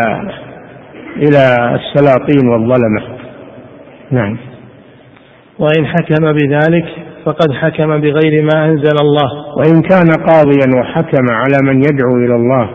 إلى السلاطين والظلمة. نعم. وإن حكم بذلك فقد حكم بغير ما أنزل الله. وإن كان قاضيا وحكم على من يدعو إلى الله،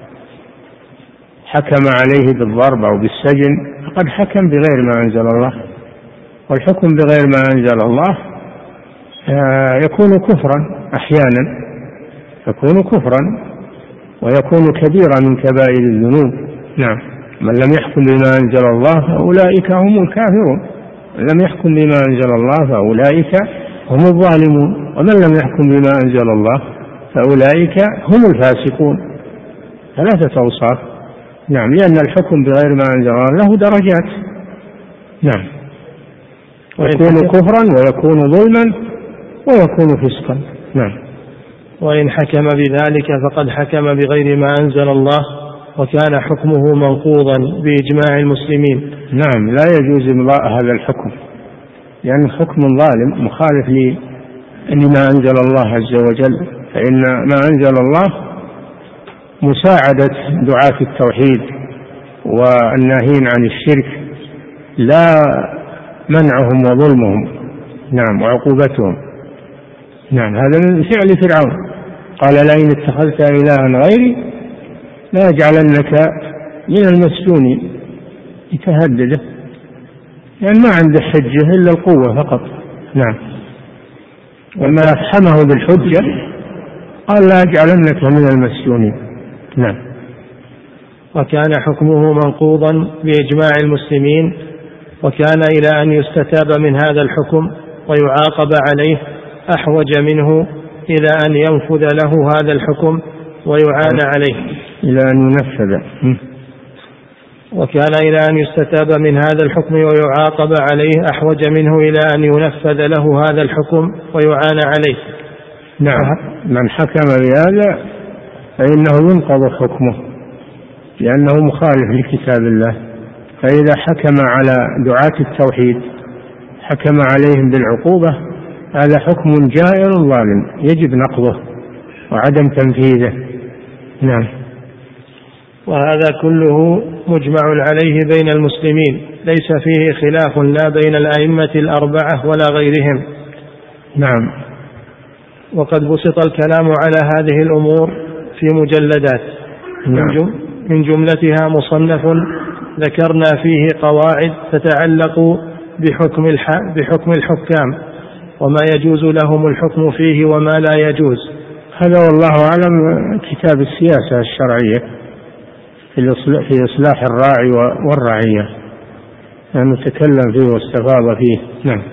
حكم عليه بالضرب أو بالسجن، فقد حكم بغير ما أنزل الله. والحكم بغير ما أنزل الله يكون كفرا أحيانا، يكون كفرا ويكون كبيرا من كبائر الذنوب. نعم. من لم يحكم بما أنزل الله فأولئك هم الكافرون، من لم يحكم بما أنزل الله فأولئك هم الظالمون، ومن لم يحكم بما أنزل الله فأولئك هم الفاسقون. ثلاثة أوصاف. نعم. لأن الحكم بغير ما أنزل الله له درجات. نعم. يكون كفرا ويكون ظلما ويكون فسقا. نعم. وإن حكم بذلك فقد حكم بغير ما أنزل الله وكان حكمه منقوضا بإجماع المسلمين. نعم. لا يجوز إمضاء هذا الحكم، لأن حكم ظالم مخالف لما أنزل الله عز وجل. فإن ما أنزل الله مساعدة دعاة التوحيد والناهين عن الشرك، لا منعهم وظلمهم. نعم. وعقوبتهم. نعم. هذا من فعل فرعون، قال لئن اتخذت إلها غيري لأجعلنك من المسجونين، يتهدده يعني ما عنده حجة إلا القوة فقط. نعم. وما أفحمه بالحجة قال لأجعلنك من المسجونين. نعم. وكان حكمه منقوضا بإجماع المسلمين، وكان إلى أن يستتاب من هذا الحكم ويعاقب عليه أحوج منه إلى أن ينفذ له هذا الحكم ويعان عليه، إلى أن ينفذ. وكان إلى أن يستتاب من هذا الحكم ويعاقب عليه أحوج منه إلى أن ينفذ له هذا الحكم ويعان عليه. نعم. من حكم بهذا فإنه ينقض حكمه لأنه مخالف لكتاب الله. فإذا حكم على دعاة التوحيد حكم عليهم بالعقوبة، هذا حكم جائر ظالم يجب نقضه وعدم تنفيذه. نعم. وهذا كله مجمع عليه بين المسلمين، ليس فيه خلاف لا بين الأئمة الأربعة ولا غيرهم. نعم. وقد بسط الكلام على هذه الأمور في مجلدات. نعم. من جملتها مصنف ذكرنا فيه قواعد تتعلق بحكم الحكام وما يجوز لهم الحكم فيه وما لا يجوز. هذا والله أعلم كتاب السياسة الشرعية في إصلاح الراعي والرعية، نتكلم فيه واستفاض فيه. نعم.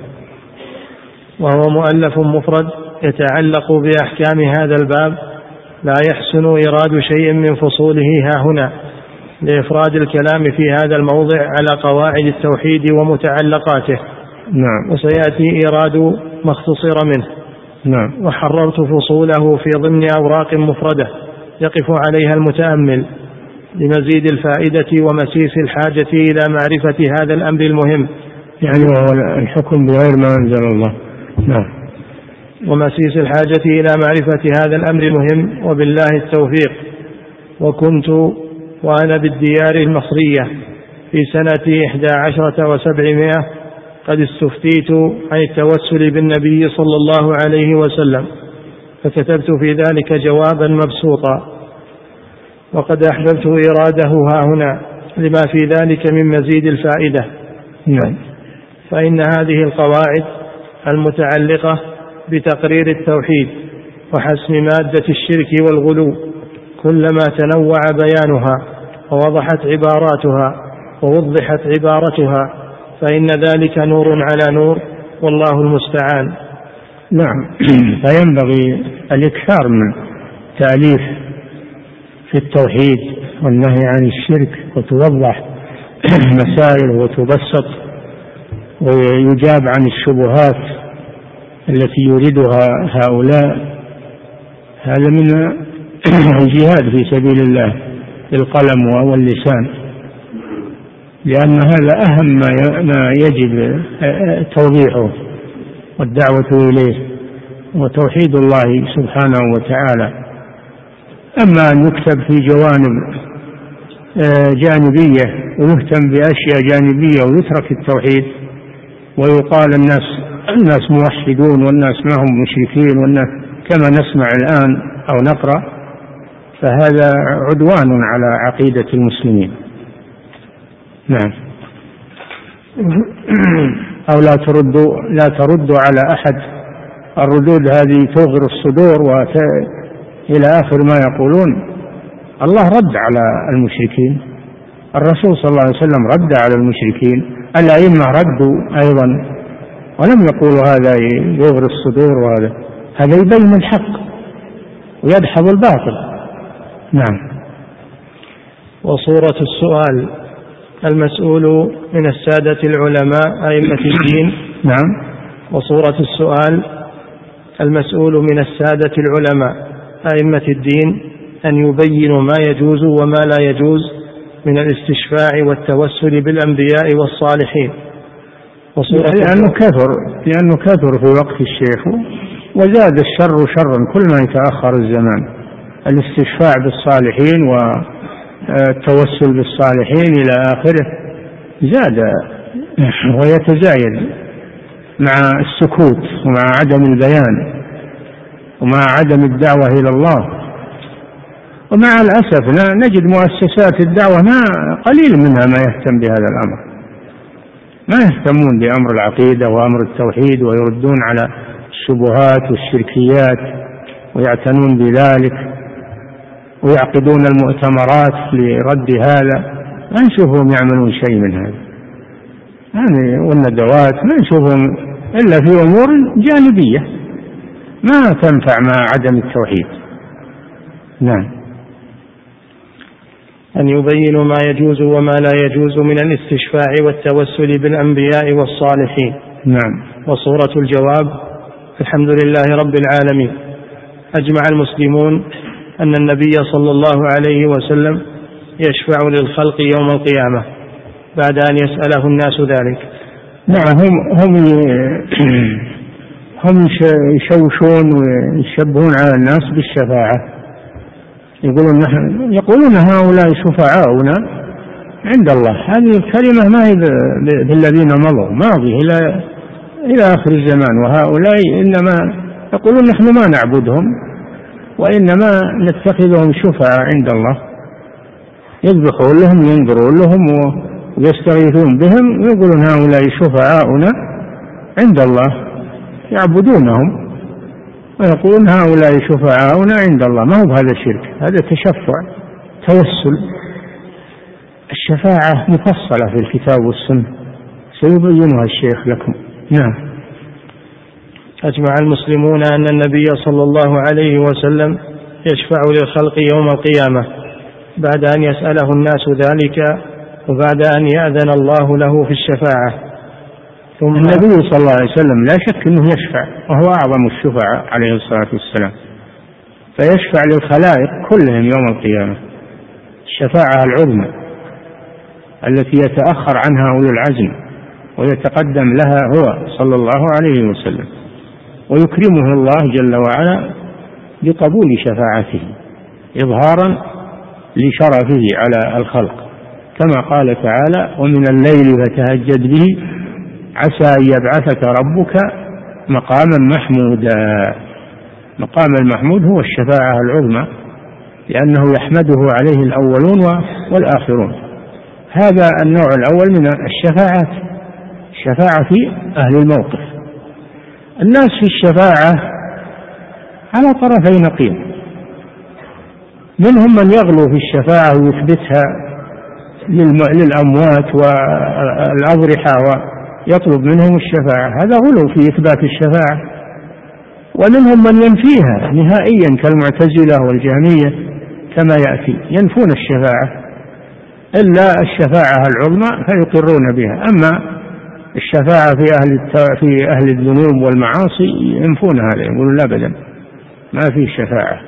وهو مؤلف مفرد يتعلق بأحكام هذا الباب، لا يحسن إيراد شيء من فصوله ها هنا لإفراد الكلام في هذا الموضع على قواعد التوحيد ومتعلقاته. نعم. وسيأتي إيراد ما اختصر منه. نعم. وحررت فصوله في ضمن أوراق مفردة يقف عليها المتأمل لمزيد الفائدة ومسيس الحاجة إلى معرفة هذا الأمر المهم، يعني هو الحكم بغير ما أنزل الله. نعم. ومسيس الحاجة إلى معرفة هذا الأمر المهم، وبالله التوفيق. وكنت وأنا بالديار المصرية في سنة 11 و700 قد استفتيت عن التوسل بالنبي صلى الله عليه وسلم، فكتبت في ذلك جوابا مبسوطا، وقد أحببت إراده ها هنا لما في ذلك من مزيد الفائدة. نعم. فإن هذه القواعد المتعلقة بتقرير التوحيد وحسم مادة الشرك والغلو كلما تنوع بيانها ووضحت عباراتها ووضحت عبارتها فإن ذلك نور على نور، والله المستعان. نعم. فينبغي الإكثار من تأليف في التوحيد والنهي عن الشرك، وتوضح مسائل وتبسط ويجاب عن الشبهات التي يريدها هؤلاء. هذا من الجهاد في سبيل الله بالقلم واللسان، لأن هذا أهم ما يجب توضيحه والدعوة إليه وتوحيد الله سبحانه وتعالى. أما أن يكتب في جوانب جانبية ويهتم بأشياء جانبية ويترك التوحيد، ويقال الناس موحدون والناس ما هم مشركين والناس كما نسمع الآن أو نقرأ، فهذا عدوان على عقيدة المسلمين. نعم. أو لا تردوا على أحد. الردود هذه توغر الصدور إلى آخر ما يقولون. الله رد على المشركين، الرسول صلى الله عليه وسلم رد على المشركين، الأئمة ردوا أيضا، ولم يقولوا هذا يغري الصدور هذا يبين الحق ويدحض الباطل. نعم. وصورة السؤال المسؤول من السادة العلماء أئمة الدين. نعم. وصورة السؤال المسؤول من السادة العلماء أئمة الدين أن يبينوا ما يجوز وما لا يجوز من الاستشفاع والتوسل بالأنبياء والصالحين. لأنه كثر في وقت الشيخ، وزاد الشر شرا كل ما يتأخر الزمان. الاستشفاع بالصالحين والتوسل بالصالحين إلى آخره زاد ويتزايد مع السكوت ومع عدم البيان ومع عدم الدعوة إلى الله. ومع الأسف نجد مؤسسات الدعوة قليل منها ما يهتم بهذا الأمر، ما يهتمون بأمر العقيدة وأمر التوحيد، ويردون على الشبهات والشركيات ويعتنون بذلك، ويعقدون المؤتمرات لرد هذا. ما نشوفهم يعملون شيء من هذا يعني، والندوات ما نشوفهم إلا في أمور جانبية ما تنفع مع عدم التوحيد. نعم. أن يبينوا ما يجوز وما لا يجوز من الاستشفاع والتوسل بالأنبياء والصالحين. نعم. وصورة الجواب: الحمد لله رب العالمين. أجمع المسلمون أن النبي صلى الله عليه وسلم يشفع للخلق يوم القيامة بعد أن يسأله الناس ذلك. نعم. هم يشوشون ويشبهون على الناس بالشفاعة، يقولون هؤلاء شفعاؤنا عند الله. هذه الكلمة ما هي بالذين مضوا، ماضي إلى آخر الزمان. وهؤلاء إنما يقولون نحن ما نعبدهم وإنما نتخذهم شفعاء عند الله، يذبحون لهم ينظرون لهم ويستغيثون بهم، ويقولون هؤلاء شفعاؤنا عند الله، يعبدونهم ويقولون هؤلاء شفعاؤنا عند الله. ما هو بهذا شرك، هذا تشفع توسل. الشفاعة مفصلة في الكتاب والسنة سيبينها الشيخ لكم. نعم. أجمع المسلمون أن النبي صلى الله عليه وسلم يشفع للخلق يوم القيامة بعد أن يسأله الناس ذلك وبعد أن يأذن الله له في الشفاعة. ثم النبي صلى الله عليه وسلم لا شك أنه يشفع، وهو أعظم الشفعاء عليه الصلاة والسلام، فيشفع للخلائق كلهم يوم القيامة الشفاعة العظمى التي يتأخر عنها أولو العزم ويتقدم لها هو صلى الله عليه وسلم، ويكرمه الله جل وعلا بقبول شفاعته إظهارا لشرفه على الخلق، كما قال تعالى: ومن الليل فتهجد به عسى أن يبعثك ربك مقاما محمودا. مقام المحمود هو الشفاعة العظمى، لأنه يحمده عليه الأولون والآخرون. هذا النوع الأول من الشفاعات، الشفاعة في أهل الموقف. الناس في الشفاعة على طرفي نقيض، منهم من يغلو في الشفاعة ويثبتها للأموات والأضرحة ويطلب منهم الشفاعة، هذا غلو في إثبات الشفاعة. ومنهم من ينفيها نهائيا كالمعتزلة والجهمية كما يأتي، ينفون الشفاعة إلا الشفاعة العظمى فيقرون بها. أما الشفاعة في أهل الذنوب والمعاصي ينفون هذا، يقولون لا أبدا ما في شفاعة.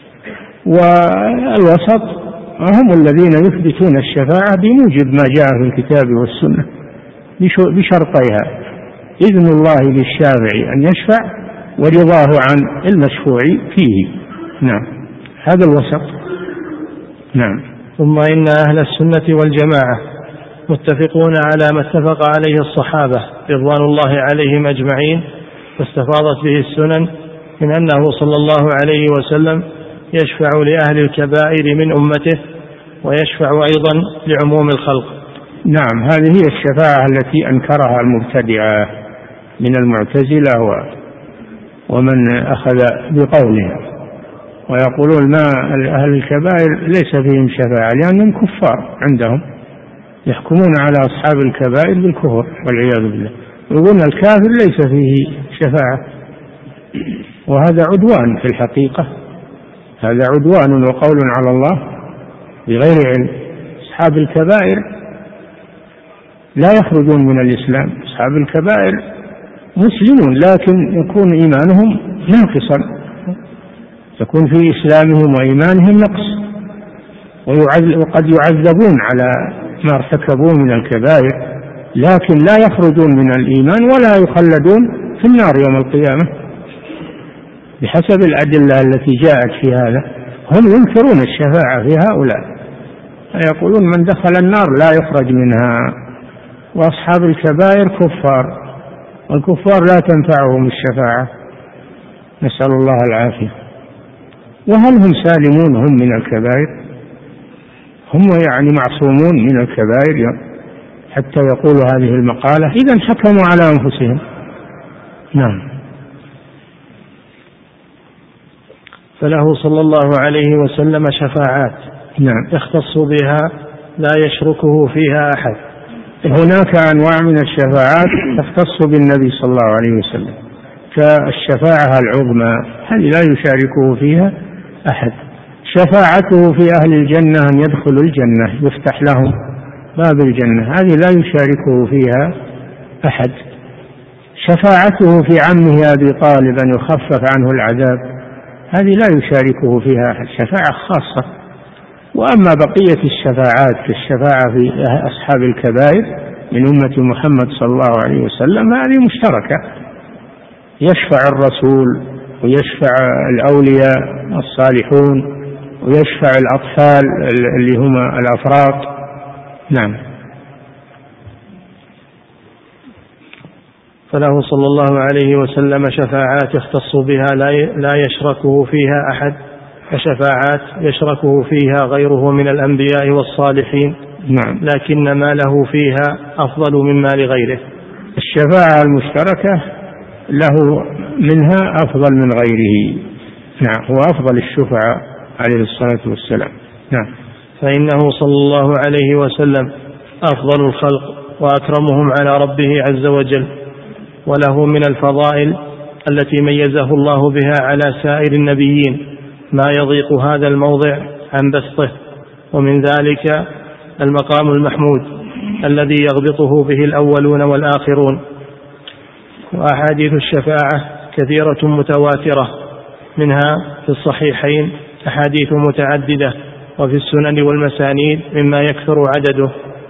والوسط هم الذين يثبتون الشفاعة بموجب ما جاء في الكتاب والسنة بشرطيها: إذن الله للشافع أن يشفع، ورضاه عن المشفوع فيه. نعم، هذا الوسط. نعم. ثم إن أهل السنة والجماعة متفقون على ما اتفق عليه الصحابة رضوان الله عليهم أجمعين، واستفاضت به السنن، من أنه صلى الله عليه وسلم يشفع لأهل الكبائر من أمته، ويشفع أيضا لعموم الخلق. نعم، هذه هي الشفاعة التي أنكرها المبتدعة من المعتزلة ومن أخذ بقولها، ويقولون ما أهل الكبائر ليس فيهم شفاعة لأنهم كفار عندهم، يحكمون على أصحاب الكبائر بالكفر والعياذ بالله، يقولون الكافر ليس فيه شفاعة، وهذا عدوان في الحقيقة، هذا عدوان وقول على الله بغير علم. أصحاب الكبائر لا يخرجون من الإسلام، أصحاب الكبائر مسلمون لكن يكون إيمانهم ناقصا، يكون في إسلامهم وإيمانهم نقص، وقد يعذبون على ما ارتكبوا من الكبائر، لكن لا يخرجون من الإيمان ولا يخلدون في النار يوم القيامة بحسب الأدلة التي جاءت في هذا. هم ينكرون الشفاعة في هؤلاء، يقولون من دخل النار لا يخرج منها، وأصحاب الكبائر كفار، والكفار لا تنفعهم الشفاعة، نسأل الله العافية. وهل هم سالمون هم من الكبائر؟ هم يعني معصومون من الكبائر حتى يقولوا هذه المقالة؟ إذن حكموا على أنفسهم. نعم. فله صلى الله عليه وسلم شفاعات نعم يختص بها لا يشركه فيها أحد. هناك أنواع من الشفاعات تختص بالنبي صلى الله عليه وسلم، كالشفاعة العظمى هذه لا يشاركه فيها أحد. شفاعته في أهل الجنة أن يدخلوا الجنة، يفتح لهم باب الجنة، هذه لا يشاركه فيها أحد. شفاعته في عمه أبي طالب أن يخفف عنه العذاب، هذه لا يشاركه فيها أحد، شفاعة خاصة. وأما بقية الشفاعات كالشفاعة في أصحاب الكبائر من أمة محمد صلى الله عليه وسلم هذه مشتركة، يشفع الرسول ويشفع الأولياء الصالحون ويشفع الأطفال اللي هم الأفراط. نعم. فله صلى الله عليه وسلم شفاعات يختص بها لا يشركه فيها أحد، وشفاعات يشركه فيها غيره من الأنبياء والصالحين. نعم. لكن ما له فيها أفضل مما لغيره. الشفاعة المشتركة له منها أفضل من غيره. نعم، هو أفضل الشفعاء عليه الصلاة والسلام. نعم. فإنه صلى الله عليه وسلم أفضل الخلق وأكرمهم على ربه عز وجل، وله من الفضائل التي ميزه الله بها على سائر النبيين ما يضيق هذا الموضع عن بسطه، ومن ذلك المقام المحمود الذي يغبطه به الأولون والآخرون. وأحاديث الشفاعة كثيرة متواترة، منها في الصحيحين أحاديث متعددة، وفي السنن والمسانيد مما يكثر عدده.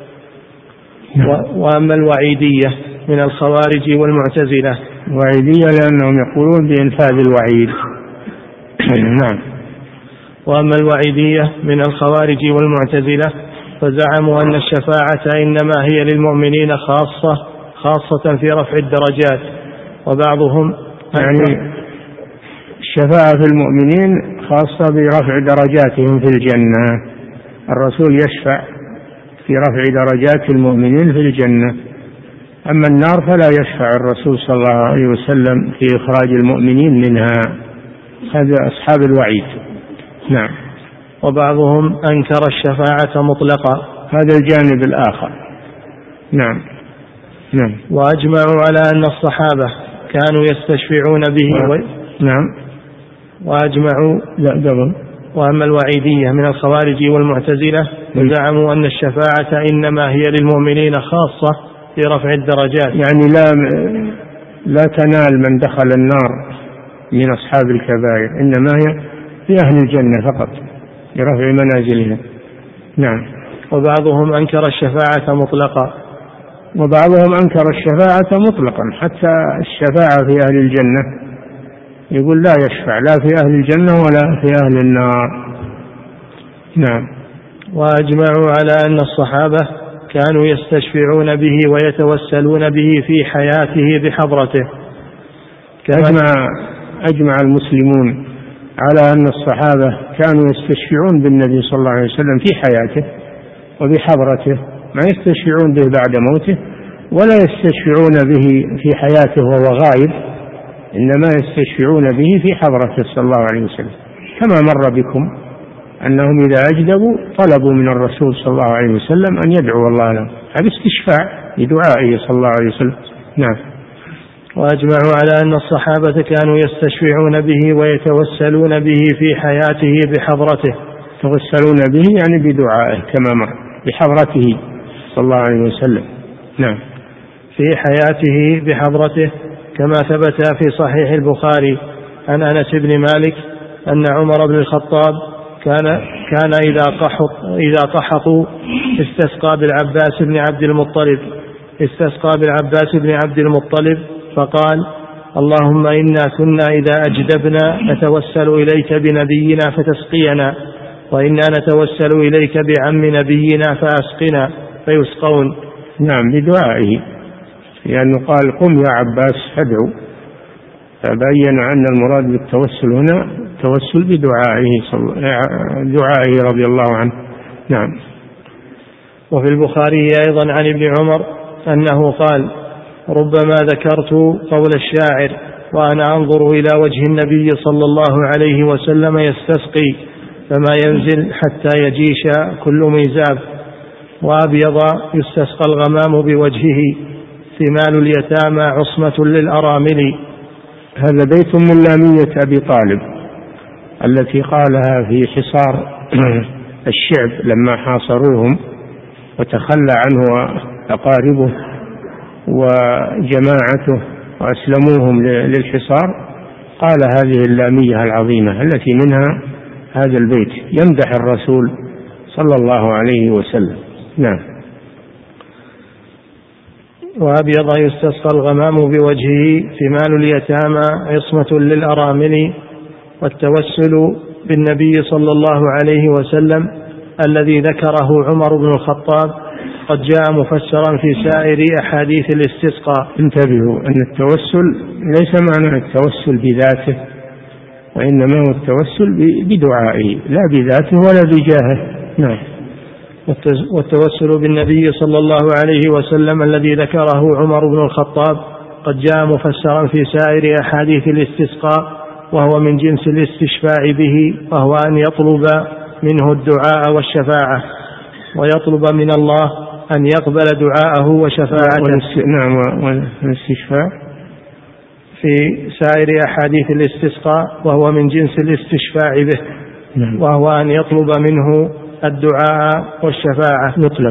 وأما الوعيدية من الخوارج والمعتزلة، وعيدية لأنهم يقولون بإنفاذ الوعيد. نعم. وأما الوعيدية من الخوارج والمعتزلة فزعموا أن الشفاعة إنما هي للمؤمنين خاصة في رفع الدرجات. وبعضهم يعني الشفاعة في المؤمنين خاصة برفع درجاتهم في الجنة، الرسول يشفع في رفع درجات المؤمنين في الجنة، أما النار فلا يشفع الرسول صلى الله عليه وسلم في إخراج المؤمنين منها، هذا أصحاب الوعيد. نعم. وبعضهم أنكر الشفاعة مطلقا، هذا الجانب الآخر. نعم. نعم. وأجمعوا على أن الصحابة كانوا يستشفعون به نعم. وأجمعوا وأما الوعيدية من الخوارج والمعتزلة فزعموا أن الشفاعة إنما هي للمؤمنين في رفع الدرجات. يعني لا تنال من دخل النار من أصحاب الكبائر، إنما هي في أهل الجنة فقط لرفع منازلهم. نعم. وبعضهم أنكر الشفاعة مطلقا، وبعضهم أنكر الشفاعة مطلقا، حتى الشفاعة في أهل الجنة يقول لا يشفع لا في أهل الجنة ولا في أهل النار. نعم. وأجمعوا على أن الصحابة كانوا يستشفعون به ويتوسلون به في حياته بحضرته. أجمع المسلمون على أن الصحابة كانوا يستشفعون بالنبي صلى الله عليه وسلم في حياته وبحضرته، ما يستشفعون به بعد موته ولا يستشفعون به في حياته وهو غائب، إنما يستشفعون به في حضرته صلى الله عليه وسلم، كما مر بكم أنهم إذا أجدبوا طلبوا من الرسول صلى الله عليه وسلم أن يدعو الله لهم، هذا استشفاع بدعائه صلى الله عليه وسلم. نعم. وأجمعوا على أن الصحابة كانوا يستشفعون به ويتوسلون به في حياته بحضرته. يتوسلون به يعني بدعائه كما مر، بحضرته صلى الله عليه وسلم. نعم. في حياته بحضرته، كما ثبت في صحيح البخاري عن أنس بن مالك أن عمر بن الخطاب كان إذا قحطوا استسقى بالعباس بن عبد المطلب فقال: اللهم إنا كنا إذا أجدبنا نتوسل إليك بنبينا فتسقينا، وإنا نتوسل إليك بعم نبينا فأسقنا، فيسقون. نعم، بدعائه، لأنه قال: قم يا عباس فادعو، فبين أن المراد بالتوسل هنا توسل بدعائه رضي الله عنه. نعم. وفي البخاري أيضا عن ابن عمر أنه قال: ربما ذكرت قول الشاعر وأنا أنظر إلى وجه النبي صلى الله عليه وسلم يستسقي، فما ينزل حتى يجيش كل ميزاب، وأبيض يستسقى الغمام بوجهه، ثمال اليتامى عصمة للأرامل. هذا بيت من لامية أبي طالب التي قالها في حصار الشعب لما حاصروهم وتخلى عنه أقاربه وجماعته وأسلموهم للحصار، قال هذه اللامية العظيمة التي منها هذا البيت يمدح الرسول صلى الله عليه وسلم. نعم. وأبيض يستسقى الغمام بوجهه، ثمال اليتامى عصمة للأرامل. والتوسل بالنبي صلى الله عليه وسلم الذي ذكره عمر بن الخطاب قد جاء مفسرا في سائر أحاديث الاستسقاء. انتبهوا أن التوسل ليس معنى التوسل بذاته، وإنما هو التوسل بدعائه لا بذاته ولا بجاهه. نعم. والتوسل بالنبي صلى الله عليه وسلم الذي ذكره عمر بن الخطاب قد جاء مفسرا في سائر أحاديث الاستسقاء، وهو من جنس الاستشفاع به، وهو أن يطلب منه الدعاء والشفاعة، ويطلب من الله أن يقبل دعاءه وشفاعته. نعم. والاستشفاع في سائر أحاديث الاستسقاء وهو من جنس الاستشفاع به. نعم. وهو أن يطلب منه الدعاء والشفاعة،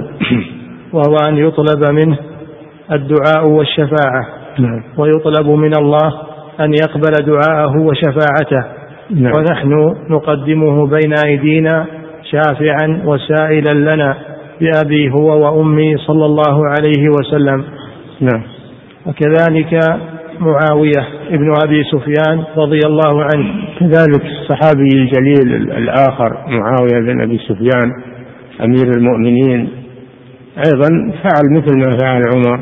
وهو أن يطلب منه الدعاء والشفاعة. نعم. ويطلب من الله أن يقبل دعاءه وشفاعته. نعم. ونحن نقدمه بين أيدينا شافعا وسائلا لنا بأبي هو وأمي صلى الله عليه وسلم. نعم. وكذلك معاوية ابن أبي سفيان رضي الله عنه، كذلك الصحابي الجليل الآخر معاوية بن أبي سفيان أمير المؤمنين أيضا فعل مثل ما فعل عمر،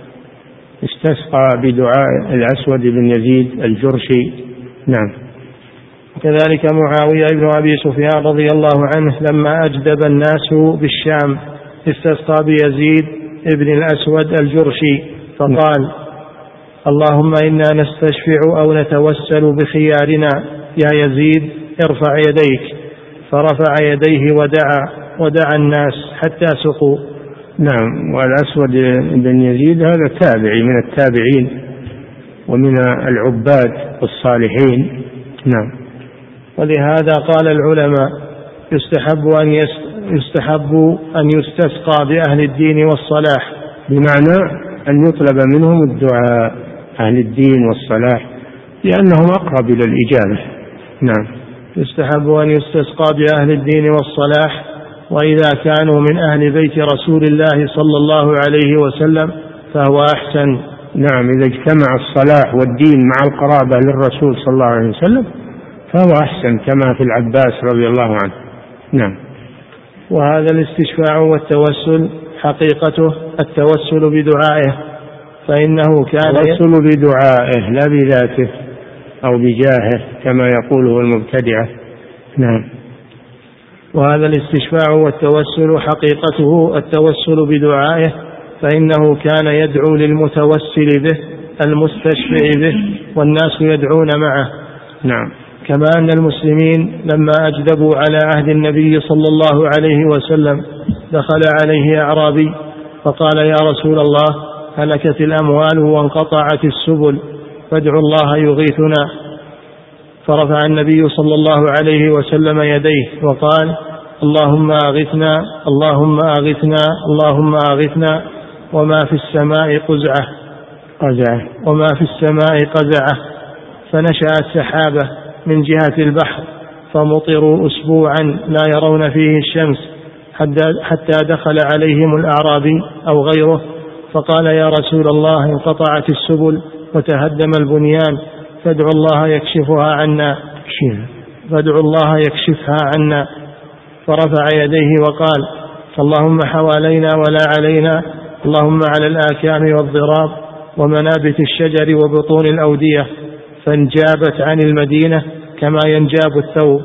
استسقى بدعاء الأسود بن يزيد الجرشي. نعم. كذلك معاوية ابن أبي سفيان رضي الله عنه لما أجدب الناس بالشام استسقى بيزيد ابن الأسود الجرشي فقال: اللهم إنا نستشفع أو نتوسل بخيارنا يا يزيد ارفع يديك، فرفع يديه ودعا الناس حتى سقوا. نعم. والأسود بن يزيد هذا تابعي من التابعين ومن العباد الصالحين. نعم. ولهذا قال العلماء: يستحب أن يستسقى بأهل الدين والصلاح، بمعنى أن يطلب منهم الدعاء، أهل الدين والصلاح، لأنهم أقرب إلى الإجابة. نعم. يستحب أن يستسقى بأهل الدين والصلاح، وإذا كانوا من أهل بيت رسول الله صلى الله عليه وسلم فهو أحسن. نعم، إذا اجتمع الصلاح والدين مع القرابة للرسول صلى الله عليه وسلم فهو أحسن، كما في العباس رضي الله عنه. نعم. وهذا الاستشفاع والتوسل حقيقته التوسل بدعائه، فإنه كان التوسل بدعائه لا بذاته أو بجاهه كما يقوله المبتدعة. نعم. وهذا الاستشفاع والتوسل حقيقته التوسل بدعائه، فإنه كان يدعو للمتوسل به المستشفع به، والناس يدعون معه. نعم. كما أن المسلمين لما أجدبوا على عهد النبي صلى الله عليه وسلم دخل عليه أعرابي فقال: يا رسول الله، هلكت الأموال وانقطعت السبل، فادعوا الله يغيثنا. فرفع النبي صلى الله عليه وسلم يديه وقال: اللهم أغثنا، اللهم أغثنا، اللهم أغثنا، وما في السماء قزعة، وما في السماء قزعة. فنشأت سحابة من جهة البحر، فمطروا أسبوعا لا يرون فيه الشمس، حتى دخل عليهم الأعرابي أو غيره فقال: يا رسول الله، انقطعت السبل وتهدم البنيان، فادعوا الله يكشفها عنا، فادعوا الله يكشفها عنا. فرفع يديه وقال: اللهم حوالينا ولا علينا، اللهم على الآكام والضراب ومنابت الشجر وبطون الأودية، فانجابت عن المدينة كما ينجاب الثوب.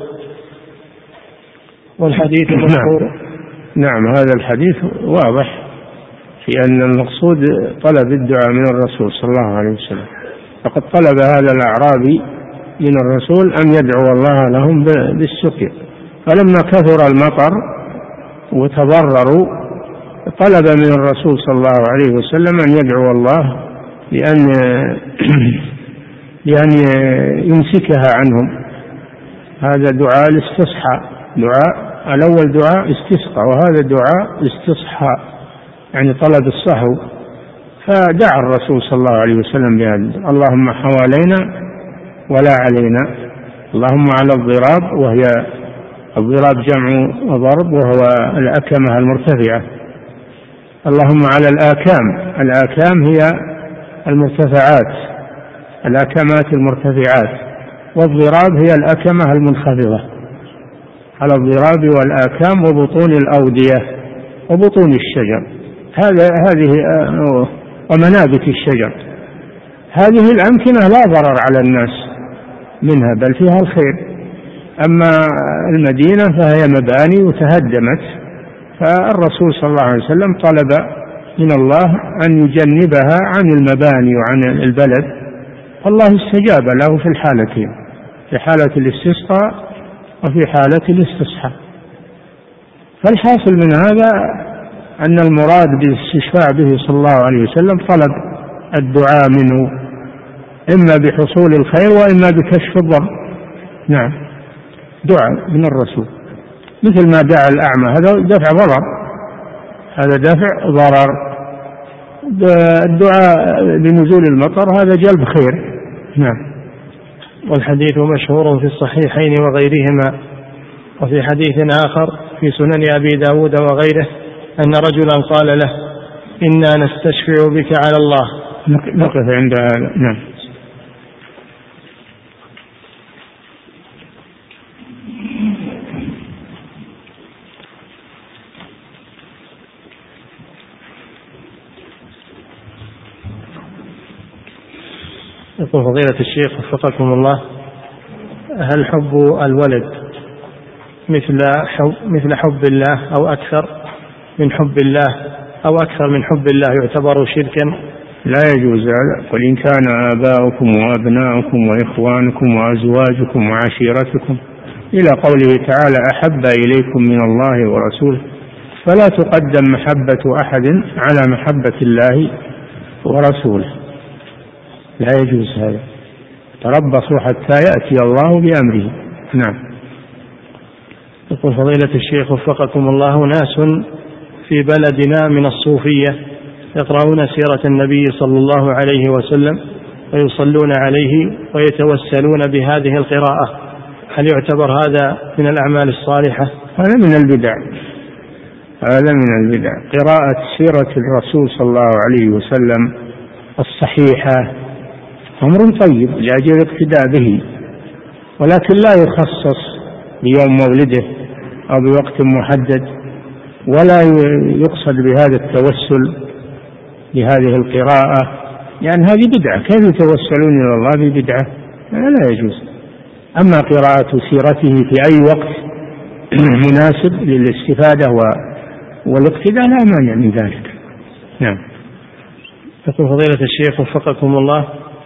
والحديث مشهور. نعم، هذا الحديث واضح في أن المقصود طلب الدعاء من الرسول صلى الله عليه وسلم، فقد طلب هذا الأعرابي من الرسول أن يدعو الله لهم بالسقيا، فلما كثر المطر وتضرروا طلب من الرسول صلى الله عليه وسلم أن يدعو الله بأن يمسكها عنهم. هذا دعاء الاستصحاء، دعاء الأول دعاء استسقى، وهذا دعاء استصحاء يعني طلب الصحو. فدعا الرسول صلى الله عليه وسلم بهذا: اللهم حوالينا ولا علينا، اللهم على الضراب، وهي الضراب جمع ضرب وهو الأكمة المرتفعة، اللهم على الآكام، الآكام هي المرتفعات، الأكمات المرتفعات، والضراب هي الأكمة المنخفضة، على الضراب والآكام وبطون الأودية وبطون الشجر، هذه ومنابت الشجر. هذه الأمكنة لا ضرر على الناس منها بل فيها الخير، أما المدينة فهي مباني وتهدمت، فالرسول صلى الله عليه وسلم طلب من الله أن يجنبها عن المباني وعن البلد، والله استجاب له في الحالتين، في حالة الاستسقاء وفي حالة الاستصحاء. فالحاصل من هذا أن المراد بالاستشفاع به صلى الله عليه وسلم طلب الدعاء منه، إما بحصول الخير وإما بكشف الضر. نعم، دعاء من الرسول، مثل ما دعا الأعمى، هذا دفع ضرر، هذا دفع ضرر. الدعاء بنزول المطر هذا جلب خير. نعم. والحديث مشهور في الصحيحين وغيرهما. وفي حديث آخر في سنن أبي داود وغيره أن رجلا قال له: إنا نستشفع بك على الله. نقف عند هذا. نعم. يقول فضيلة الشيخ وفقكم الله: هل حب الولد مثل حب الله أو أكثر من حب الله أو أكثر من حب الله يعتبر شركا؟ لا يجوز هذا. قل إن كان آباؤكم وأبناؤكم وإخوانكم وأزواجكم وعشيرتكم إلى قوله تعالى: أحب إليكم من الله ورسوله، فلا تقدم محبة أحد على محبة الله ورسوله، لا يجوز هذا. تربصوا حتى يأتي الله بأمره. نعم. يقول فضيلة الشيخ وفقكم الله: ناس في بلدنا من الصوفية يقرؤون سيرة النبي صلى الله عليه وسلم ويصلون عليه ويتوسلون بهذه القراءة، هل يعتبر هذا من الأعمال الصالحة؟ هذا من البدع، هذا من البدع. قراءة سيرة الرسول صلى الله عليه وسلم الصحيحة أمر طيب لأجل الاقتداء به، ولكن لا يخصص بيوم مولده أو بوقت محدد، ولا يقصد بهذا التوسل بهذه القراءة، يعني هذه بدعة. كيف يتوسلون إلى الله ببدعة؟ لا يجوز. أما قراءة سيرته في أي وقت مناسب للاستفادة والاقتداء لا مانع من ذلك. نعم. يقول فضيلة الشيخ وفقكم الله،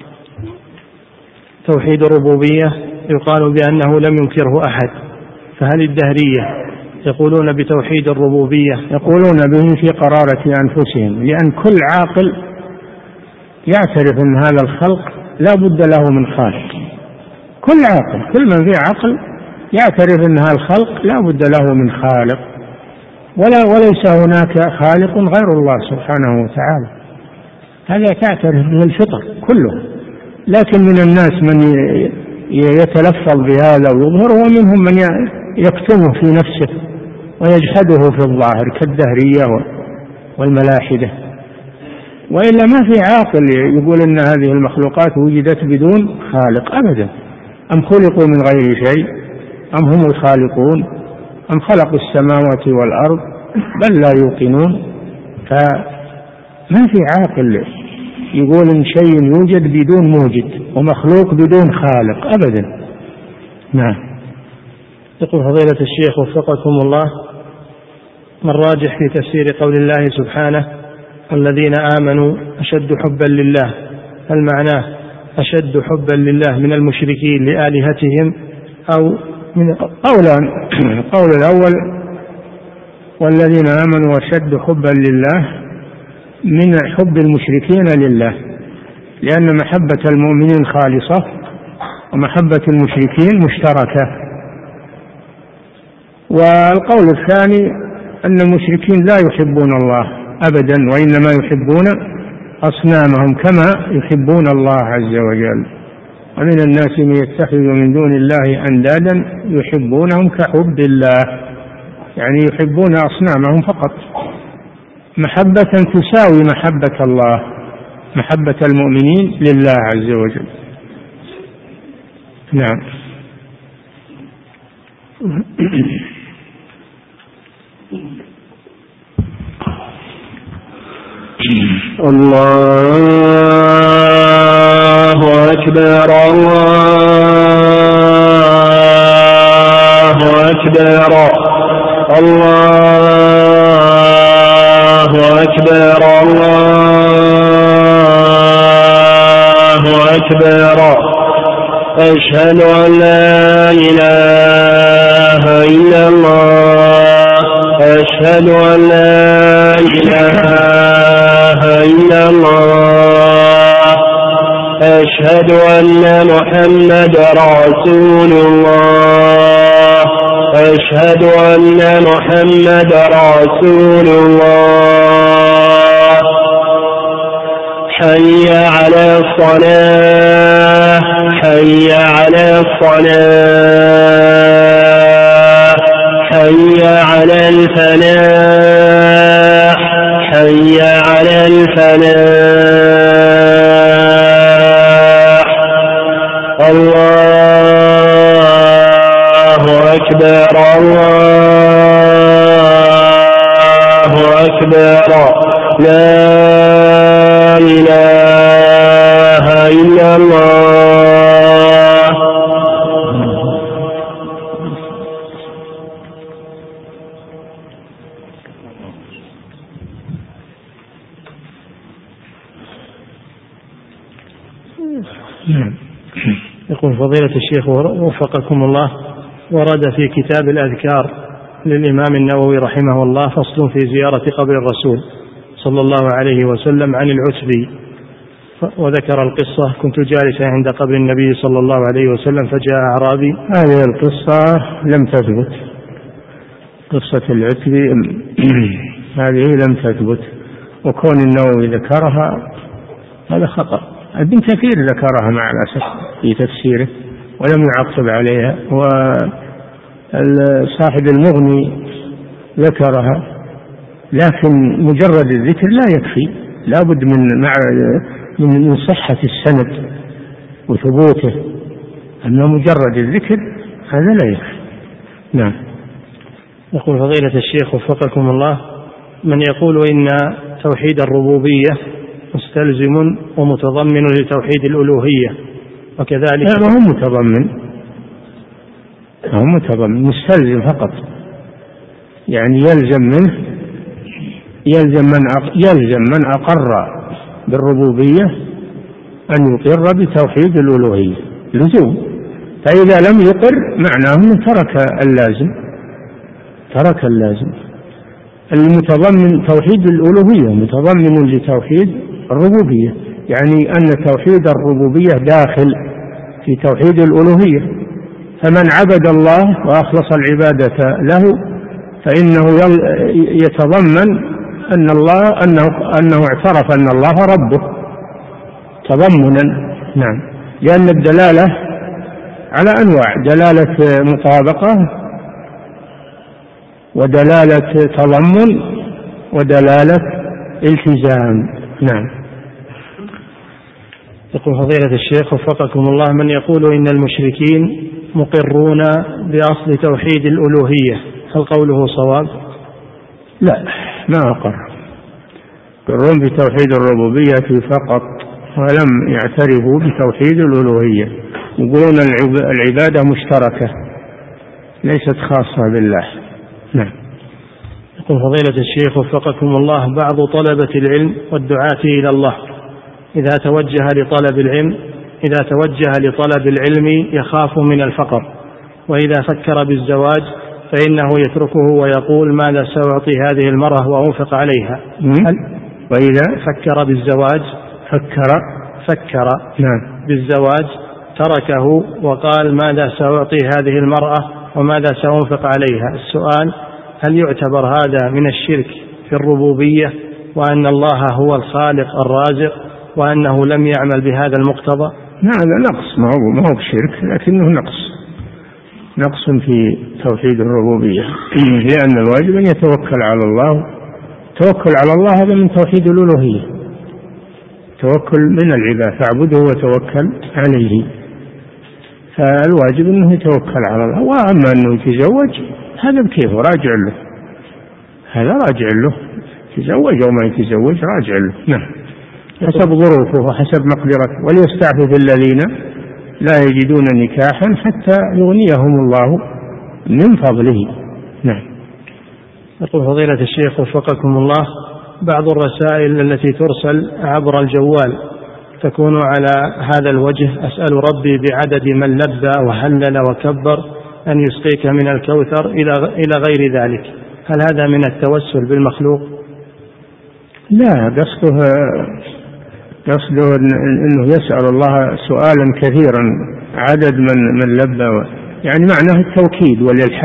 توحيد الربوبية يقال بأنه لم ينكره أحد، فهل الدهرية يقولون بتوحيد الربوبية؟ يقولون به في قرارة أنفسهم، لأن كل عاقل يعترف أن هذا الخلق لا بد له من خالق. كل عاقل، كل من فيه عقل يعترف أن هذا الخلق لا بد له من خالق، وليس هناك خالق غير الله سبحانه وتعالى. هذا تعترف به الفطر كله. لكن من الناس من يتلفظ بهذا ويظهر، ومنهم من يكتمه في نفسه ويجحده في الظاهر كالدهرية والملاحدة. وإلا ما في عاقل يقول إن هذه المخلوقات وجدت بدون خالق أبدا. أم خلقوا من غير شيء أم هم الخالقون أم خلقوا السماوات والأرض بل لا يوقنون. فما في عاقل يقول إن شيء يوجد بدون موجد ومخلوق بدون خالق أبدا. نعم. يقول فضيلة الشيخ وفقكم الله، ما الراجح في تفسير قول الله سبحانه الذين آمنوا أشد حبا لله؟ هل معناه أشد حبا لله من المشركين لآلهتهم أو من قولان؟ القول الأول والذين آمنوا أشد حبا لله من حب المشركين لله، لأن محبة المؤمنين خالصة ومحبة المشركين مشتركة. والقول الثاني أن المشركين لا يحبون الله أبدا، وإنما يحبون أصنامهم كما يحبون الله عز وجل. ومن الناس من يتخذ من دون الله أندادا يحبونهم كحب الله، يعني يحبون أصنامهم فقط محبة تساوي محبة الله، محبة المؤمنين لله عز وجل. نعم. الله أكبر الله أكبر الله أكبر الله أكبر. أشهد أن لا إله إلا الله، أشهد أن لا إله إلا الله، أشهد أن محمد رسول الله، أشهد أن محمد رسول الله. حي على الصلاة، حي على الصلاة، حي على الفلاح، حي على الفلاح. الله أكبر الله أكبر. لا إله إلا الله. يقول فضيلة الشيخ وفقكم الله، ورد في كتاب الأذكار للإمام النووي رحمه الله فصل في زيارة قبر الرسول صلى الله عليه وسلم عن العتبي، وذكر القصة: كنت جالسا عند قبر النبي صلى الله عليه وسلم فجاء أعرابي. هذه القصة لم تثبت، قصة العتبي هذه لم تثبت، وكون النووي ذكرها هذا خطأ. ابن كثير ذكرها مع الأسف في تفسيره ولم يعقب عليها، وصاحب المغني ذكرها، لكن مجرد الذكر لا يكفي، لا بد من صحة السند وثبوته، أما مجرد الذكر هذا لا يكفي. نعم. يقول فضيلة الشيخ وفقكم الله: من يقول إن توحيد الربوبية مستلزم ومتضمن لتوحيد الألوهية، وكذلك لا، ما هو متضمن، مستلزم فقط، يعني يلزم من أقر بالربوبية أن يقر بتوحيد الألوهية لزوم، فإذا لم يقر معناه أنه ترك اللازم. المتضمن توحيد الألوهية متضمن لتوحيد الربوبية، يعني أن توحيد الربوبية داخل في توحيد الألوهية، فمن عبد الله وأخلص العبادة له فإنه يتضمن أنه اعترف أن الله ربه تضمنا. نعم، لأن الدلالة على أنواع: دلالة مطابقة، ودلالة تضمن، ودلالة التزام. نعم. يقول فضيلة الشيخ وفقكم الله: من يقول إن المشركين مقرون بأصل توحيد الألوهية، هل قوله صواب؟ لا، ما أقر، يقرون بتوحيد الربوبية فقط ولم يعترفوا بتوحيد الألوهية، يقولون العبادة مشتركة ليست خاصة بالله. نعم. يقول فضيلة الشيخ وفقكم الله: بعض طلبة العلم والدعاة إلى الله إذا توجه لطلب العلم يخاف من الفقر، وإذا فكر بالزواج فإنه يتركه ويقول: ماذا سأعطي هذه المرأة وأنفق عليها؟ وإذا فكر بالزواج نعم. بالزواج تركه وقال: ماذا سأعطي هذه المرأة وماذا سأنفق عليها؟ السؤال: هل يعتبر هذا من الشرك في الربوبية، وأن الله هو الخالق الرازق، وأنه لم يعمل بهذا المقتضى؟ هذا نقص، ما هو بشرك، لكنه نقص في توحيد الربوبية، لأن الواجب أن يتوكل على الله. توكل على الله هذا من توحيد الألوهية، توكل من العباد، فاعبده وتوكل عليه، فالواجب أنه يتوكل على الله. وأما أنه يتزوج هذا بكيفه، راجع له، يتزوج أو ما يتزوج راجع له. نعم، حسب ظروفه وحسب مقدرته، وليستعفف الذين لا يجدون نكاحا حتى يغنيهم الله من فضله. نعم. يقول فضيلة الشيخ وفقكم الله: بعض الرسائل التي ترسل عبر الجوال تكون على هذا الوجه: أسأل ربي بعدد من لبى وهلل وكبر أن يسقيك من الكوثر إلى غير ذلك، هل هذا من التوسل بالمخلوق؟ لا، قصده أنه يسأل الله سؤالا كثيرا، عدد من لبى، يعني معناه التوكيد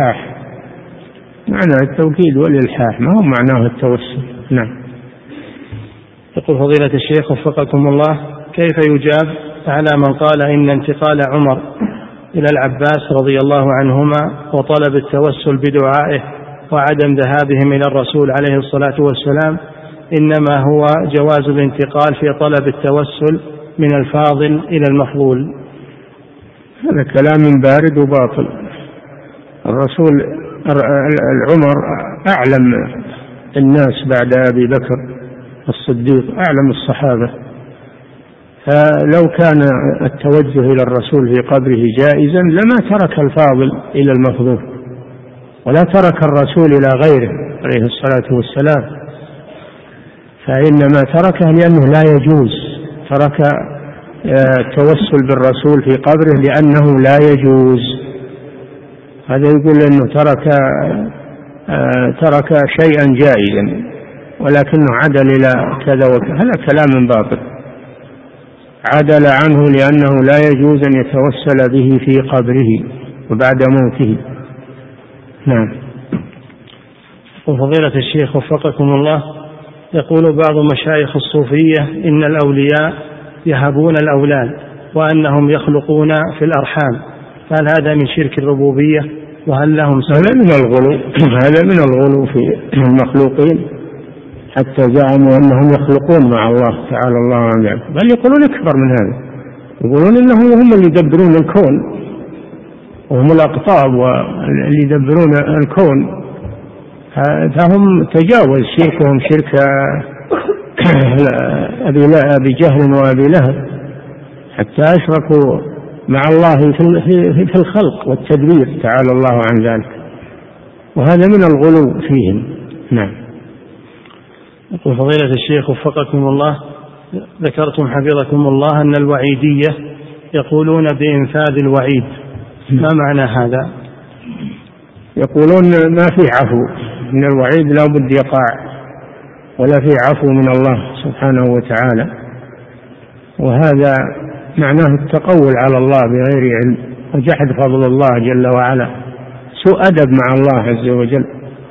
والإلحاح، ما هو معناه التوسل. نعم. يقول فضيلة الشيخ وفقكم الله: كيف يجاب على من قال إن انتقال عمر إلى العباس رضي الله عنهما وطلب التوسل بدعائه وعدم ذهابهم إلى الرسول عليه الصلاة والسلام إنما هو جواز الانتقال في طلب التوسل من الفاضل إلى المفضول؟ هذا كلام بارد وباطل. الرسول العمر أعلم الناس بعد أبي بكر الصديق، أعلم الصحابة، فلو كان التوجه إلى الرسول في قبره جائزا لما ترك الفاضل إلى المفضول، ولا ترك الرسول إلى غيره عليه الصلاة والسلام، فإنما تركه لأنه لا يجوز، ترك التوسل بالرسول في قبره لأنه لا يجوز. هذا يقول أنه ترك شيئا جائزا ولكنه عدل إلى كذا وكذا، هذا كلام باطل. عدل عنه لأنه لا يجوز أن يتوسل به في قبره وبعد موته. نعم. وفضيلة الشيخ وفقكم الله: يقول بعض مشايخ الصوفية إن الأولياء يهبون الأولاد وأنهم يخلقون في الأرحام، فهل هذا من شرك الربوبية؟ وهل لهم هذا من الغلو هذا من الغلو في المخلوقين، حتى زعموا أنهم يخلقون مع الله تعالى الله عن ذلك، بل يقولون أكبر من هذا، يقولون إنهم هم اللي يدبرون الكون وهم الأقطاب واللي يدبرون الكون، فهم تجاوز شركهم شرك أبي جهل وأبي لهب، حتى أشركوا مع الله في الخلق والتدبير تعالى الله عن ذلك، وهذا من الغلو فيهم. نعم. يقول فضيلة الشيخ وفقكم الله، ذكرتم حفظكم الله أن الوعيدية يقولون بإنفاذ الوعيد، ما معنى هذا؟ يقولون ما في عفو من الوعيد، لا بد يقع، ولا في عفو من الله سبحانه وتعالى، وهذا معناه التقول على الله بغير علم وجحد فضل الله جل وعلا، سوء أدب مع الله عز وجل،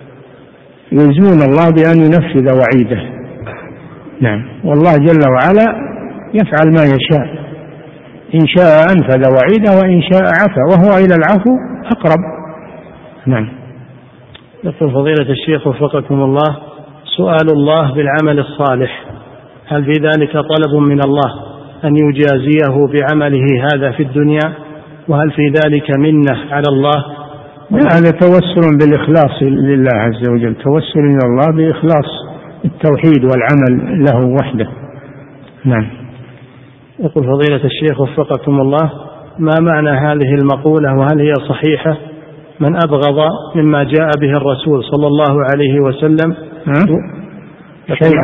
يلزمون الله بأن ينفذ وعيده. نعم. والله جل وعلا يفعل ما يشاء، إن شاء أنفذ وعيده وإن شاء عفا، وهو إلى العفو أقرب. نعم. يقول فضيلة الشيخ وفقكم الله، سؤال الله بالعمل الصالح، هل في ذلك طلب من الله أن يجازيه بعمله هذا في الدنيا؟ وهل في ذلك منة على الله؟ هذا توسل بالإخلاص لله عز وجل، توسل إلى الله بإخلاص التوحيد والعمل له وحده. نعم. يقول فضيلة الشيخ وفقكم الله، ما معنى هذه المقولة وهل هي صحيحة؟ من أبغض مما جاء به الرسول صلى الله عليه وسلم شيئا،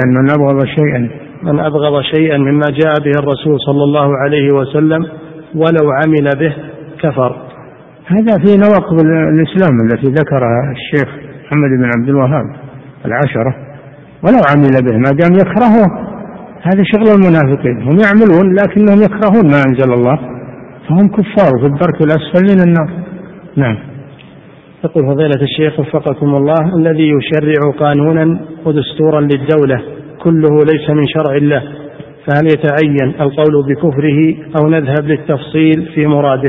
من أبغض شيئا مما جاء به الرسول صلى الله عليه وسلم ولو عمل به كفر. هذا في نواقض الإسلام التي ذكرها الشيخ محمد بن عبد الوهاب 10، ولو عمل به ما دام يكرهه، هذا شغل المنافقين، هم يعملون لكنهم يكرهون ما أنزل الله، فهم كفار في الدرك الأسفل من النار. نعم. يقول فضيلة الشيخ وفقكم الله، الذي يشرع قانونا ودستورا للدولة كله ليس من شرع الله، فهل يتعين القول بكفره أو نذهب للتفصيل في مراده؟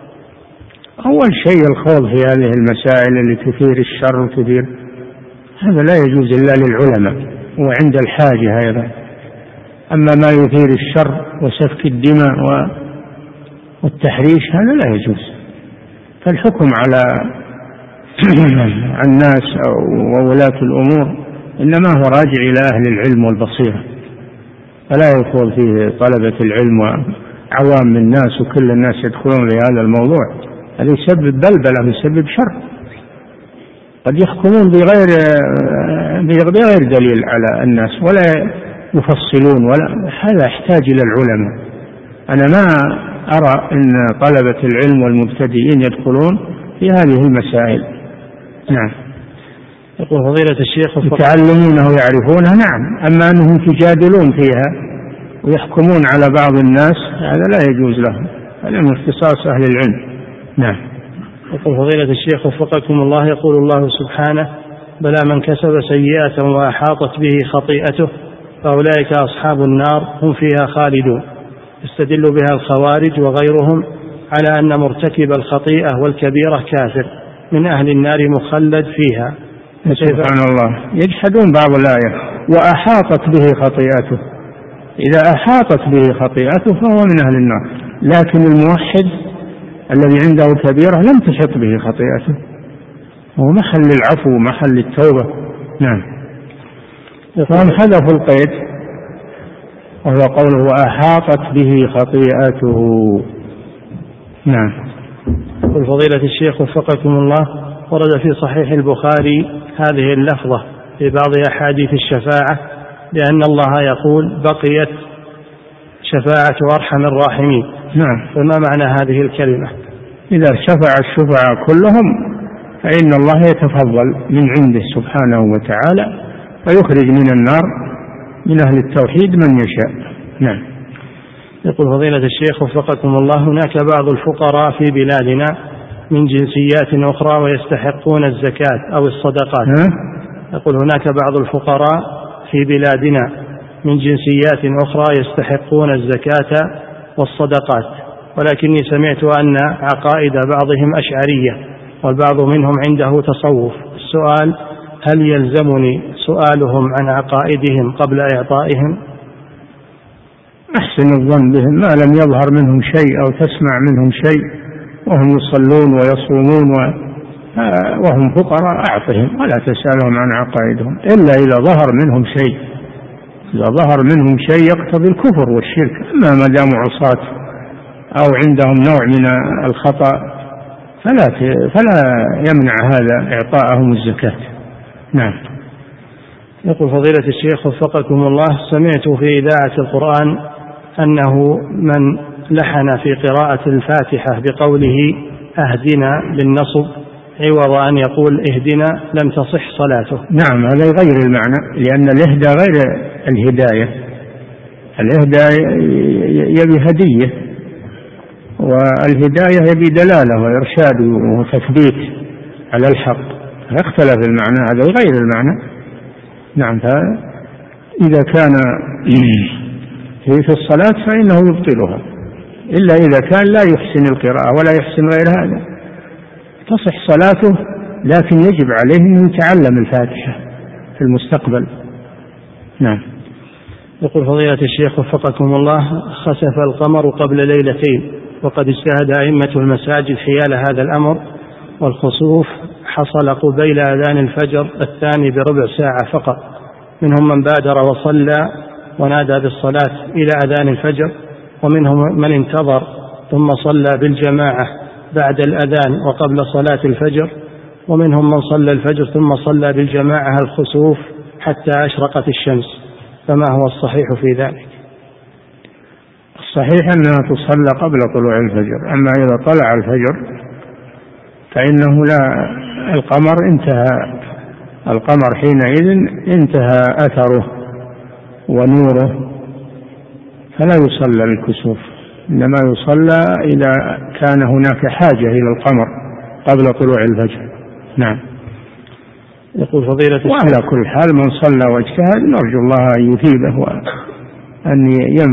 أول شيء الخوض في هذه المسائل اللي تثير الشر وتثير، هذا لا يجوز إلا للعلماء وعند الحاجة أيضا. أما ما يثير الشر وسفك الدماء والتحريش هذا لا يجوز، فالحكم على الناس وولاة الأمور إنما هو راجع إلى أهل العلم والبصيرة، فلا يخوض فيه طلبة العلم وعوام الناس وكل الناس يدخلون في هذا الموضوع، هذا يسبب بلبلة ويسبب شر، قد يحكمون بغير دليل على الناس ولا يفصلون، ولا هذا يحتاج إلى العلماء. أنا ما أرى أن طلبة العلم والمبتدئين يدخلون في هذه المسائل. نعم. يقول فضيلة الشيخ يتعلمونه ويعرفونها، نعم، أما أنهم تجادلون فيها ويحكمون على بعض الناس هذا لا يجوز لهم، هذا من اختصاص أهل العلم. نعم. يقول فضيلة الشيخ وفقكم الله، يقول الله سبحانه: بلى من كسب سيئة وأحاطت به خطيئته فأولئك أصحاب النار هم فيها خالدون، يستدل بها الخوارج وغيرهم على أن مرتكب الخطيئة والكبيرة كافر من أهل النار مخلد فيها. سبحان الله، يجحدون بعض الآية. وأحاطت به خطيئته، إذا أحاطت به خطيئته فهو من أهل النار، لكن الموحد الذي عنده كبيرة لم تحط به خطيئته، هو محل العفو محل التوبة. نعم. فهم حذفوا القيد وهو قوله وأحاطت به خطيئته. نعم. قل فضيلة الشيخ وفقكم الله، ورد في صحيح البخاري هذه اللفظة في بعض أحاديث الشفاعة لأن الله يقول بقيت شفاعة أرحم الراحمين. نعم. فما معنى هذه الكلمة؟ إذا شفع الشفعاء كلهم فإن الله يتفضل من عنده سبحانه وتعالى ويخرج من النار من أهل التوحيد من يشاء. نعم. يقول فضيلة الشيخ وفقكم الله، هناك بعض الفقراء في بلادنا من جنسيات أخرى ويستحقون الزكاة أو الصدقات. ها؟ يقول هناك بعض الفقراء في بلادنا من جنسيات أخرى يستحقون الزكاة والصدقات، ولكني سمعت أن عقائد بعضهم أشعرية والبعض منهم عنده تصوف. السؤال: هل يلزمني سؤالهم عن عقائدهم قبل إعطائهم؟ أحسن الظن بهم، ما لم يظهر منهم شيء أو تسمع منهم شيء وهم يصلون ويصومون وهم فقراء أعطهم ولا تسألهم عن عقائدهم إلا إذا ظهر منهم شيء. إذا ظهر منهم شيء يقتضي الكفر والشرك، أما ما داموا عصاة أو عندهم نوع من الخطأ فلا يمنع هذا إعطاءهم الزكاة. نعم. يقول فضيلة الشيخ وفقكم الله: سمعت في إذاعة القرآن أنه من لحن في قراءة الفاتحة بقوله أهدنا بالنصب عوض أن يقول اهدنا لم تصح صلاته. نعم، هذا يغير المعنى، لأن الإهداء غير الهداية. الإهداء يبي هدية، والهداية يبي دلالة وإرشاد وتثبيت على الحق، يختلف المعنى، هذا يغير المعنى. نعم، إذا كان في الصلاة فإنه يبطلها، إلا إذا كان لا يحسن القراءة ولا يحسن غير هذا تصح صلاته، لكن يجب عليه أن يتعلم الفاتحة في المستقبل. نعم. يقول فضيلة الشيخ وفقكم الله: خسف القمر قبل ليلتين، وقد اجتهد أئمة المساجد حيال هذا الأمر، والخسوف حصل قبيل أذان الفجر الثاني بربع ساعة فقط. منهم من بادر وصلى ونادى بالصلاة إلى أذان الفجر، ومنهم من انتظر ثم صلى بالجماعة بعد الأذان وقبل صلاة الفجر، ومنهم من صلى الفجر ثم صلى بالجماعة الخسوف حتى أشرقت الشمس. فما هو الصحيح في ذلك؟ الصحيح أنها تصلى قبل طلوع الفجر، أما إذا طلع الفجر فإنه لا، القمر حينئذ انتهى أثره ونوره، فلا يصلى الكسوف، إنما يصلى إذا كان هناك حاجة إلى القمر قبل طلوع الفجر. نعم. يقول فضيلة وعلى كل حال من صلى واجتهد نرجو الله أن يثيبه وأن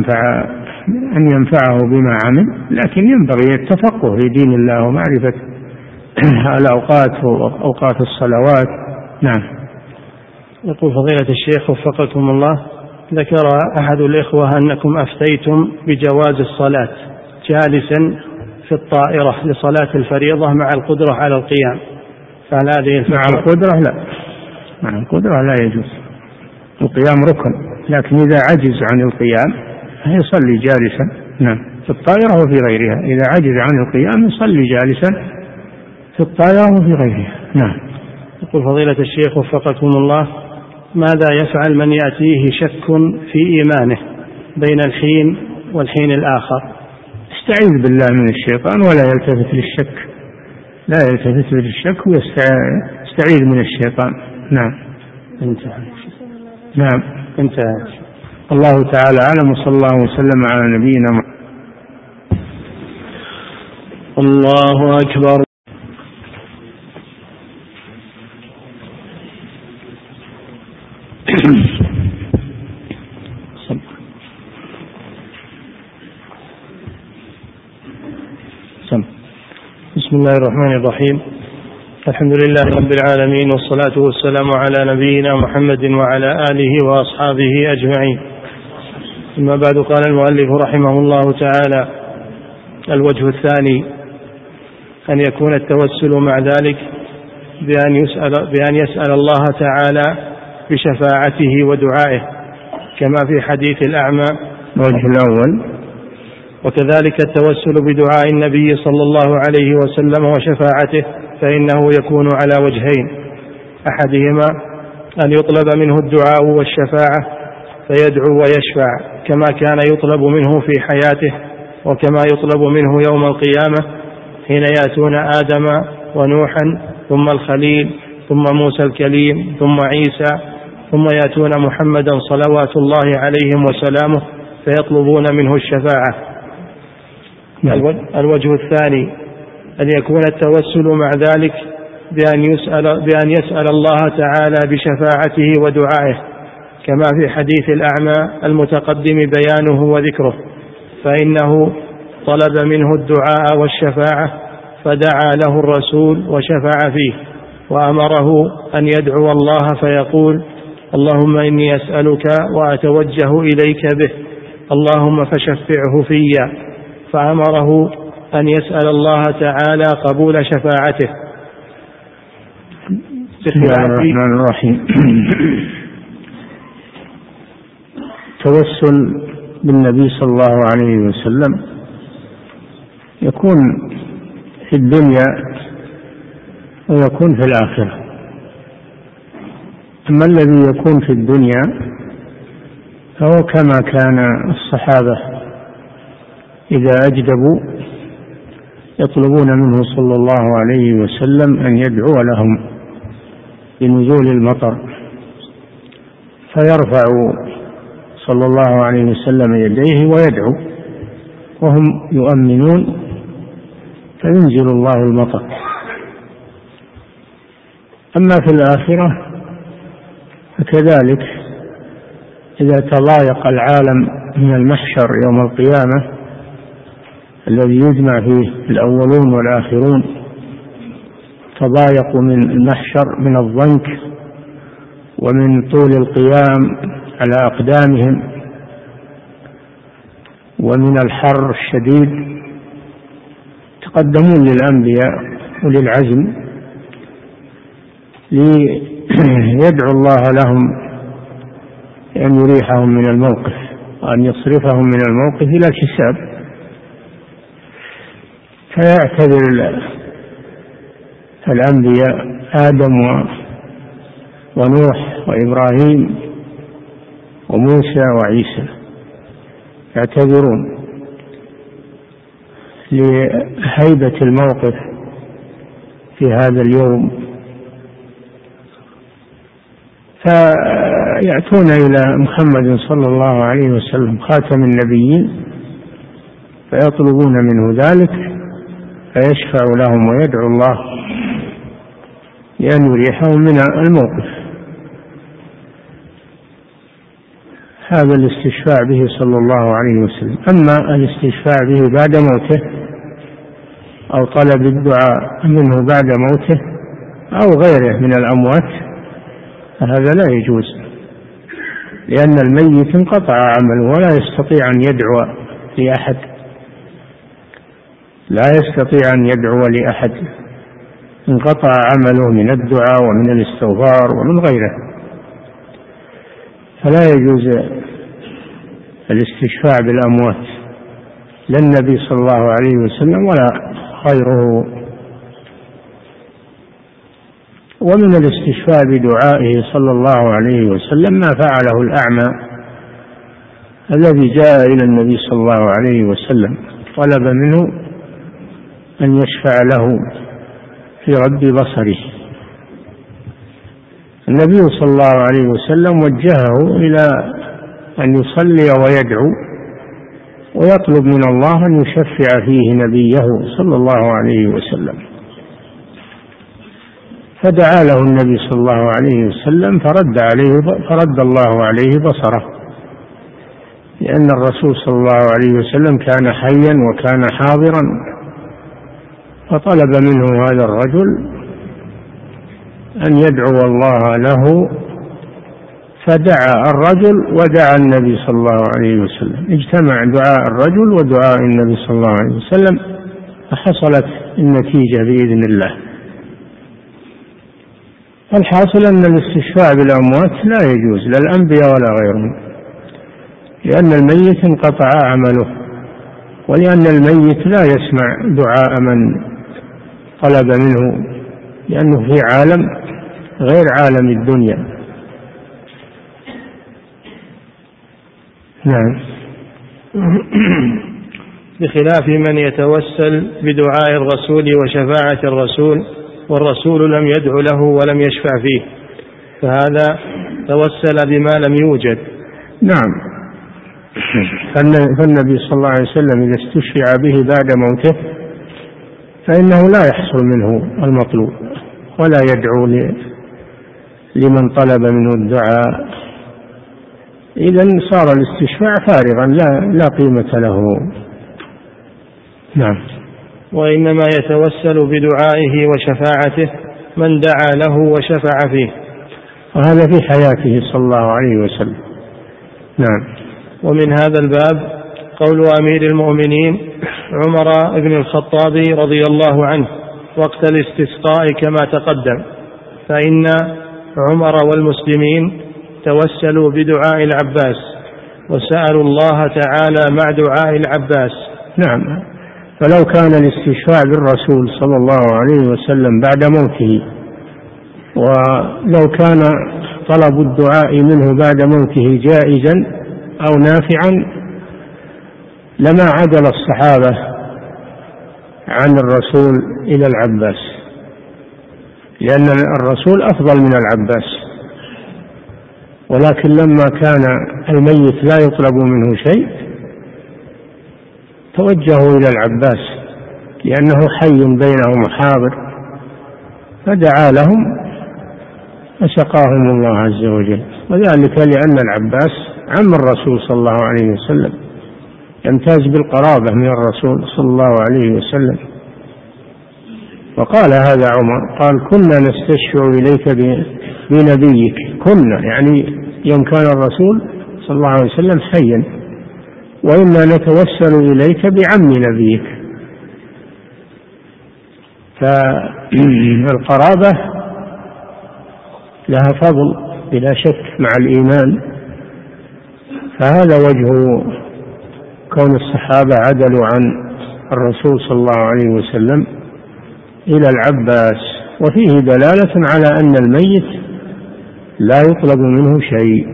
ينفعه بما عمل، لكن ينبغي التفقه في دين الله ومعرفة الأوقات وأوقات الصلوات. نعم. يقول فضيلة الشيخ وفقكم الله: ذكر أحد الإخوة أنكم أفتيتم بجواز الصلاة جالسا في الطائرة لصلاة الفريضة مع القدرة على القيام، فهل هذه مع القدرة لا، مع القدرة لا يجوز، القيام ركن، لكن إذا عجز عن القيام يصلي جالسا. نعم، في الطائرة وفي غيرها، إذا عجز عن القيام يصلي جالسا في الطائرة وفي غيرها. نعم. يقول فضيلة الشيخ وفقكم الله: ماذا يفعل من يأتيه شك في إيمانه بين الحين والحين الآخر؟ استعيذ بالله من الشيطان ولا يلتفت للشك، لا يلتفت للشك ويستعيذ من الشيطان. نعم. انتهى. نعم، انتهى. الله تعالى أعلم، وصلى الله وسلم على نبينا محمد. الله أكبر. بسم الله الرحمن الرحيم. الحمد لله رب العالمين، والصلاة والسلام على نبينا محمد وعلى آله وأصحابه أجمعين. ثم بعد، قال المؤلف رحمه الله تعالى: الوجه الثاني أن يكون التوسل مع ذلك بأن يسأل الله تعالى بشفاعته ودعائه، كما في حديث الأعمى. الوجه الأول. وكذلك التوسل بدعاء النبي صلى الله عليه وسلم وشفاعته، فإنه يكون على وجهين: أحدهما أن يطلب منه الدعاء والشفاعة فيدعو ويشفع كما كان يطلب منه في حياته، وكما يطلب منه يوم القيامة حين يأتون آدم ونوحا ثم الخليل ثم موسى الكليم ثم عيسى، ثم يأتون محمدا صلوات الله عليهم وسلامه فيطلبون منه الشفاعة. الوجه الثاني أن يكون التوسل مع ذلك بأن يسأل الله تعالى بشفاعته ودعائه، كما في حديث الأعمى المتقدم بيانه وذكره، فإنه طلب منه الدعاء والشفاعة فدعا له الرسول وشفع فيه، وأمره أن يدعو الله فيقول: اللهم إني أسألك وأتوجه إليك به، اللهم فشفعه في، فأمره أن يسأل الله تعالى قبول شفاعته. بسم الله الرحمن الرحيم. التوسل بالنبي صلى الله عليه وسلم يكون في الدنيا ويكون في الآخرة. أما الذي يكون في الدنيا فهو كما كان الصحابة إذا أجدبوا يطلبون منه صلى الله عليه وسلم أن يدعو لهم بنزول المطر، فيرفع صلى الله عليه وسلم يديه ويدعو وهم يؤمنون فينزل الله المطر. أما في الآخرة فكذلك إذا تضايق العالم من المحشر يوم القيامة الذي يجمع فيه الأولون والآخرون، تضايقوا من المحشر من الضنك ومن طول القيام على أقدامهم ومن الحر الشديد، تقدمون للأنبياء وللعزم ليدعو الله لهم أن يريحهم من الموقف وأن يصرفهم من الموقف إلى الحساب. فيعتذر الأنبياء آدم ونوح وإبراهيم وموسى وعيسى، يعتذرون لهيبة الموقف في هذا اليوم، فيأتون إلى محمد صلى الله عليه وسلم خاتم النبيين فيطلبون منه ذلك فيشفع لهم ويدعو الله لأن يريحهم من الموقف. هذا الاستشفاع به صلى الله عليه وسلم. أما الاستشفاع به بعد موته أو طلب الدعاء منه بعد موته أو غيره من الأموات فهذا لا يجوز، لأن الميت انقطع عمله ولا يستطيع أن يدعو لأحد، لا يستطيع أن يدعو لأحد، انقطع عمله من الدعاء ومن الاستغفار ومن غيره، فلا يجوز الاستشفاع بالأموات لا النبي صلى الله عليه وسلم ولا غيره. ومن الاستشفاء بدعائه صلى الله عليه وسلم ما فعله الأعمى الذي جاء إلى النبي صلى الله عليه وسلم طلب منه أن يشفع له في رد بصره. النبي صلى الله عليه وسلم وجهه إلى أن يصلي ويدعو ويطلب من الله أن يشفع فيه نبيه صلى الله عليه وسلم، فدعا له النبي صلى الله عليه وسلم فرد الله عليه بصره، لأن الرسول صلى الله عليه وسلم كان حيا وكان حاضرا، فطلب منه هذا الرجل أن يدعو الله له، فدعا الرجل ودعا النبي صلى الله عليه وسلم، اجتمع دعاء الرجل ودعاء النبي صلى الله عليه وسلم فحصلت النتيجة بإذن الله. الحاصل أن الاستشفاع بالأموات لا يجوز لا الأنبياء ولا غيرهم، لأن الميت انقطع عمله، ولأن الميت لا يسمع دعاء من طلب منه، لأنه في عالم غير عالم الدنيا. نعم. بخلاف من يتوسل بدعاء الرسول وشفاعة الرسول والرسول لم يدع له ولم يشفع فيه، فهذا توسل بما لم يوجد. نعم. فالنبي صلى الله عليه وسلم إذا استشفع به بعد موته فإنه لا يحصل منه المطلوب ولا يدعو لمن طلب منه الدعاء إذن صار الاستشفاع فارغا لا قيمة له. نعم. وإنما يتوسل بدعائه وشفاعته من دعا له وشفع فيه، وهذا في حياته صلى الله عليه وسلم. نعم. ومن هذا الباب قول أمير المؤمنين عمر بن الخطاب رضي الله عنه وقت الاستسقاء كما تقدم، فإن عمر والمسلمين توسلوا بدعاء العباس وسألوا الله تعالى مع دعاء العباس. نعم. فلو كان الاستشفاع بالرسول صلى الله عليه وسلم بعد موته، ولو كان طلب الدعاء منه بعد موته جائزا أو نافعا لما عدل الصحابة عن الرسول إلى العباس، لأن الرسول أفضل من العباس. ولكن لما كان الميت لا يطلب منه شيء توجهوا إلى العباس لأنه حي بينهم حاضر، فدعا لهم فسقاهم الله عز وجل. وذلك لأن العباس عم الرسول صلى الله عليه وسلم، يمتاز بالقرابة من الرسول صلى الله عليه وسلم. وقال هذا عمر، قال كنا نستشفع إليك بنبيك، كنا يعني يوم كان الرسول صلى الله عليه وسلم حيا، وإنا نتوسل إليك بعم نبيك. فالقرابة لها فضل بلا شك مع الإيمان. فهذا وجه كون الصحابة عدلوا عن الرسول صلى الله عليه وسلم إلى العباس، وفيه دلالة على أن الميت لا يطلب منه شيء،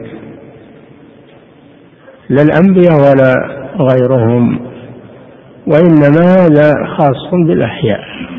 لا الأنبياء ولا غيرهم، وإنما هذا خاص بالأحياء.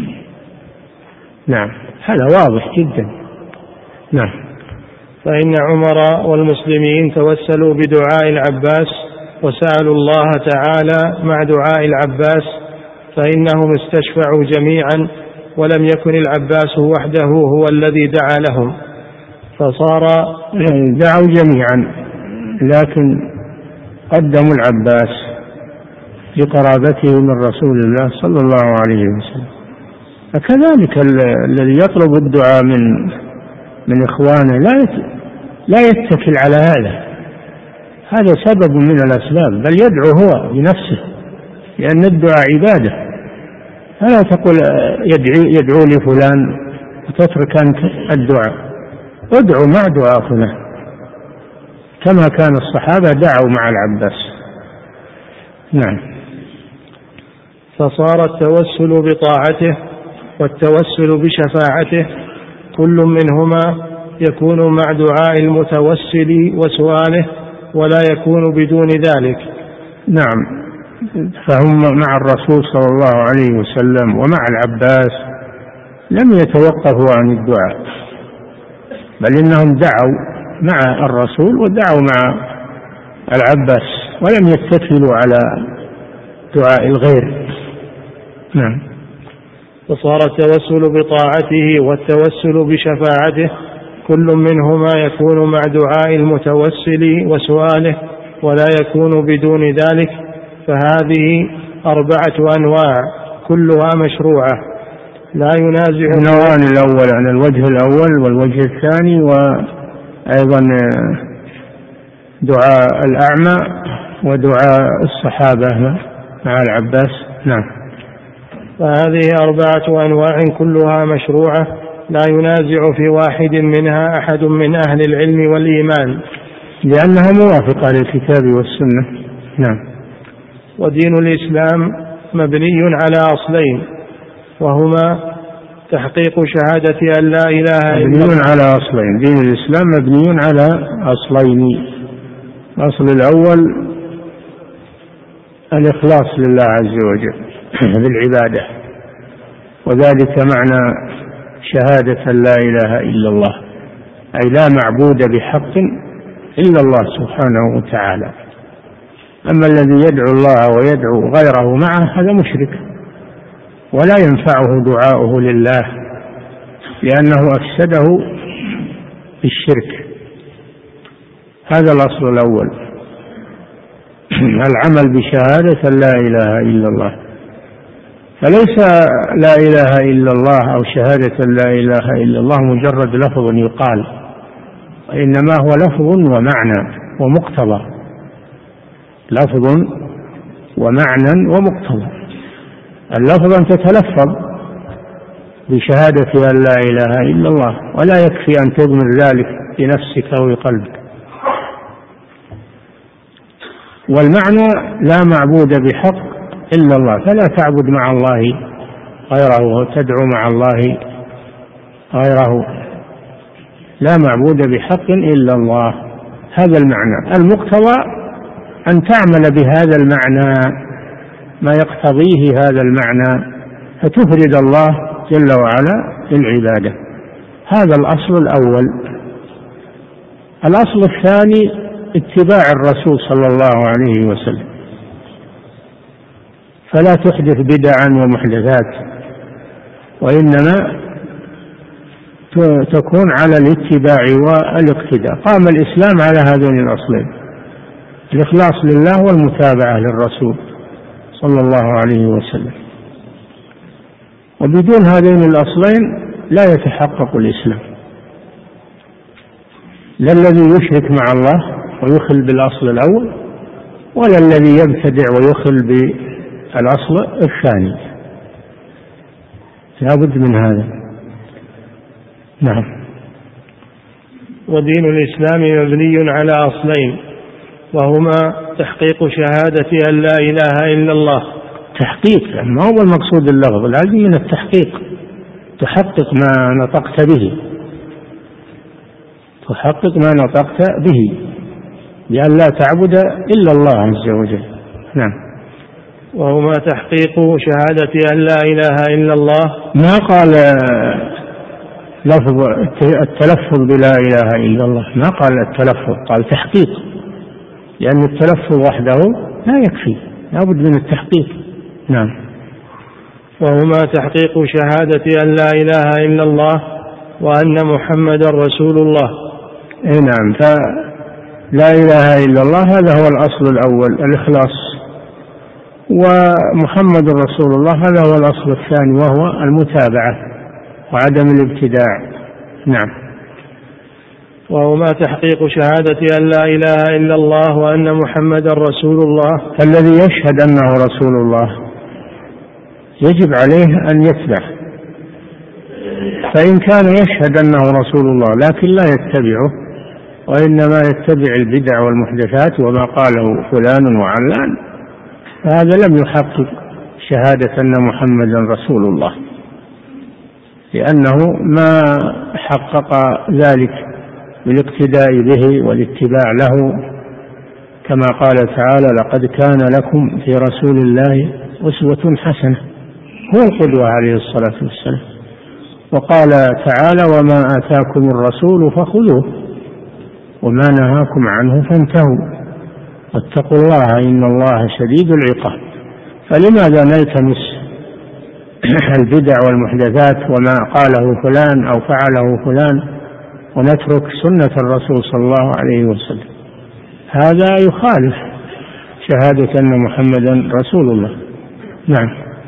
نعم، هذا واضح جدا. نعم. فإن عمر والمسلمين توسلوا بدعاء العباس وسألوا الله تعالى مع دعاء العباس، فإنهم استشفعوا جميعا ولم يكن العباس وحده هو الذي دعا لهم، فصار دعوا جميعا لكن قدموا العباس لقرابته من رسول الله صلى الله عليه وسلم. فكذلك الذي يطلب الدعاء من إخوانه لا يتكل على هذا سبب من الأسباب، بل يدعو هو بنفسه، لأن الدعاء عبادة. فلا تقول يدعو لفلان وتترك أنت الدعاء، ادعو مع دعاء فلان، كما كان الصحابة دعوا مع العباس. نعم. فصار التوسل بطاعته والتوسل بشفاعته كل منهما يكون مع دعاء المتوسل وسؤاله، ولا يكون بدون ذلك. نعم. فهم مع الرسول صلى الله عليه وسلم ومع العباس لم يتوقفوا عن الدعاء، بل إنهم دعوا مع الرسول ودعوا مع العباس، ولم يتكلوا على دعاء الغير. نعم. فصار التوسل بطاعته والتوسل بشفاعته كل منهما يكون مع دعاء المتوسل وسؤاله، ولا يكون بدون ذلك. فهذه 4 أنواع كلها مشروعة لا ينازع النوعان الأول عن الوجه الأول والوجه الثاني، وأيضا دعاء الأعمى ودعاء الصحابة مع العباس. نعم. فهذه 4 أنواع كلها مشروعة لا ينازع في واحد منها أحد من أهل العلم والإيمان، لأنها موافقة للكتاب والسنة. نعم. ودين الإسلام مبني على أصلين، وهما تحقيق شهادة أن لا إله إلا الله. مبني على أصلين، دين الإسلام مبني على أصلين. الأصل الأول الإخلاص لله عز وجل بالعبادة، وذلك معنى شهادة أن لا إله إلا الله، أي لا معبود بحق إلا الله سبحانه وتعالى. أما الذي يدعو الله ويدعو غيره معه هذا مشرك، ولا ينفعه دعاؤه لله، لأنه أفسده بالشرك. هذا الأصل الأول، العمل بشهادة لا إله إلا الله. فليس لا إله إلا الله أو شهادة لا إله إلا الله مجرد لفظ يقال، وإنما هو لفظ ومعنى ومقتضى، لفظ ومعنى ومقتضى. اللفظ أن تتلفظ بشهادة أن لا إله إلا الله، ولا يكفي أن تضمر ذلك بنفسك أو بقلبك. والمعنى لا معبود بحق إلا الله، فلا تعبد مع الله غيره وتدعو مع الله غيره، لا معبود بحق إلا الله. هذا المعنى. المقتضى أن تعمل بهذا المعنى ما يقتضيه هذا المعنى، فتفرد الله جل وعلا بالعبادة. هذا الأصل الأول. الأصل الثاني اتباع الرسول صلى الله عليه وسلم، فلا تحدث بدعا ومحدثات، وإنما تكون على الاتباع والاقتداء. قام الإسلام على هذين الأصلين، الإخلاص لله والمتابعة للرسول صلى الله عليه وسلم. وبدون هذين الأصلين لا يتحقق الإسلام، لا الذي يشرك مع الله ويخل بالأصل الأول، ولا الذي يبتدع ويخل بالأصل الثاني. لا بد من هذا. نعم. ودين الإسلام مبني على أصلين، وهما تحقيق شهادة أن لا إله إلا الله. تحقيق ما هو المقصود اللفظ، لازم من التحقيق، تحقق ما نطقت به، تحقق ما نطقت به بأن لا تعبد إلا الله عز وجل. نعم. وهما تحقيق شهادة أن لا إله إلا الله. ما قال لفظ التلفظ بلا إله إلا الله، ما قال التلفظ، قال تحقيق، لأن التلفظ وحده لا يكفي، لا بد من التحقيق. نعم. وهما تحقيق شهادة أن لا إله إلا الله وأن محمد رسول الله. نعم. فلا إله إلا الله هذا هو الأصل الأول، الإخلاص، ومحمد رسول الله هذا هو الأصل الثاني، وهو المتابعة وعدم الابتداع. نعم. وهما تحقيق شهادة أن لا إله إلا الله وأن محمد رسول الله. الذي يشهد أنه رسول الله يجب عليه أن يتبع، فإن كان يشهد أنه رسول الله لكن لا يتبعه، وإنما يتبع البدع والمحدثات وما قاله فلان وعلان، فهذا لم يحقق شهادة أن محمدا رسول الله، لأنه ما حقق ذلك بالاقتداء به والاتباع له، كما قال تعالى: لقد كان لكم في رسول الله أسوة حسنة، هو القدوة عليه الصلاة والسلام. وقال تعالى: وما آتاكم الرسول فخذوه وما نهاكم عنه فانتهوا واتقوا الله إن الله شديد العقاب. فلماذا نلتمس البدع والمحدثات وما قاله فلان أو فعله فلان ونترك سنة الرسول صلى الله عليه وسلم؟ هذا يخالف شهادة أن محمدا رسول الله. نعم.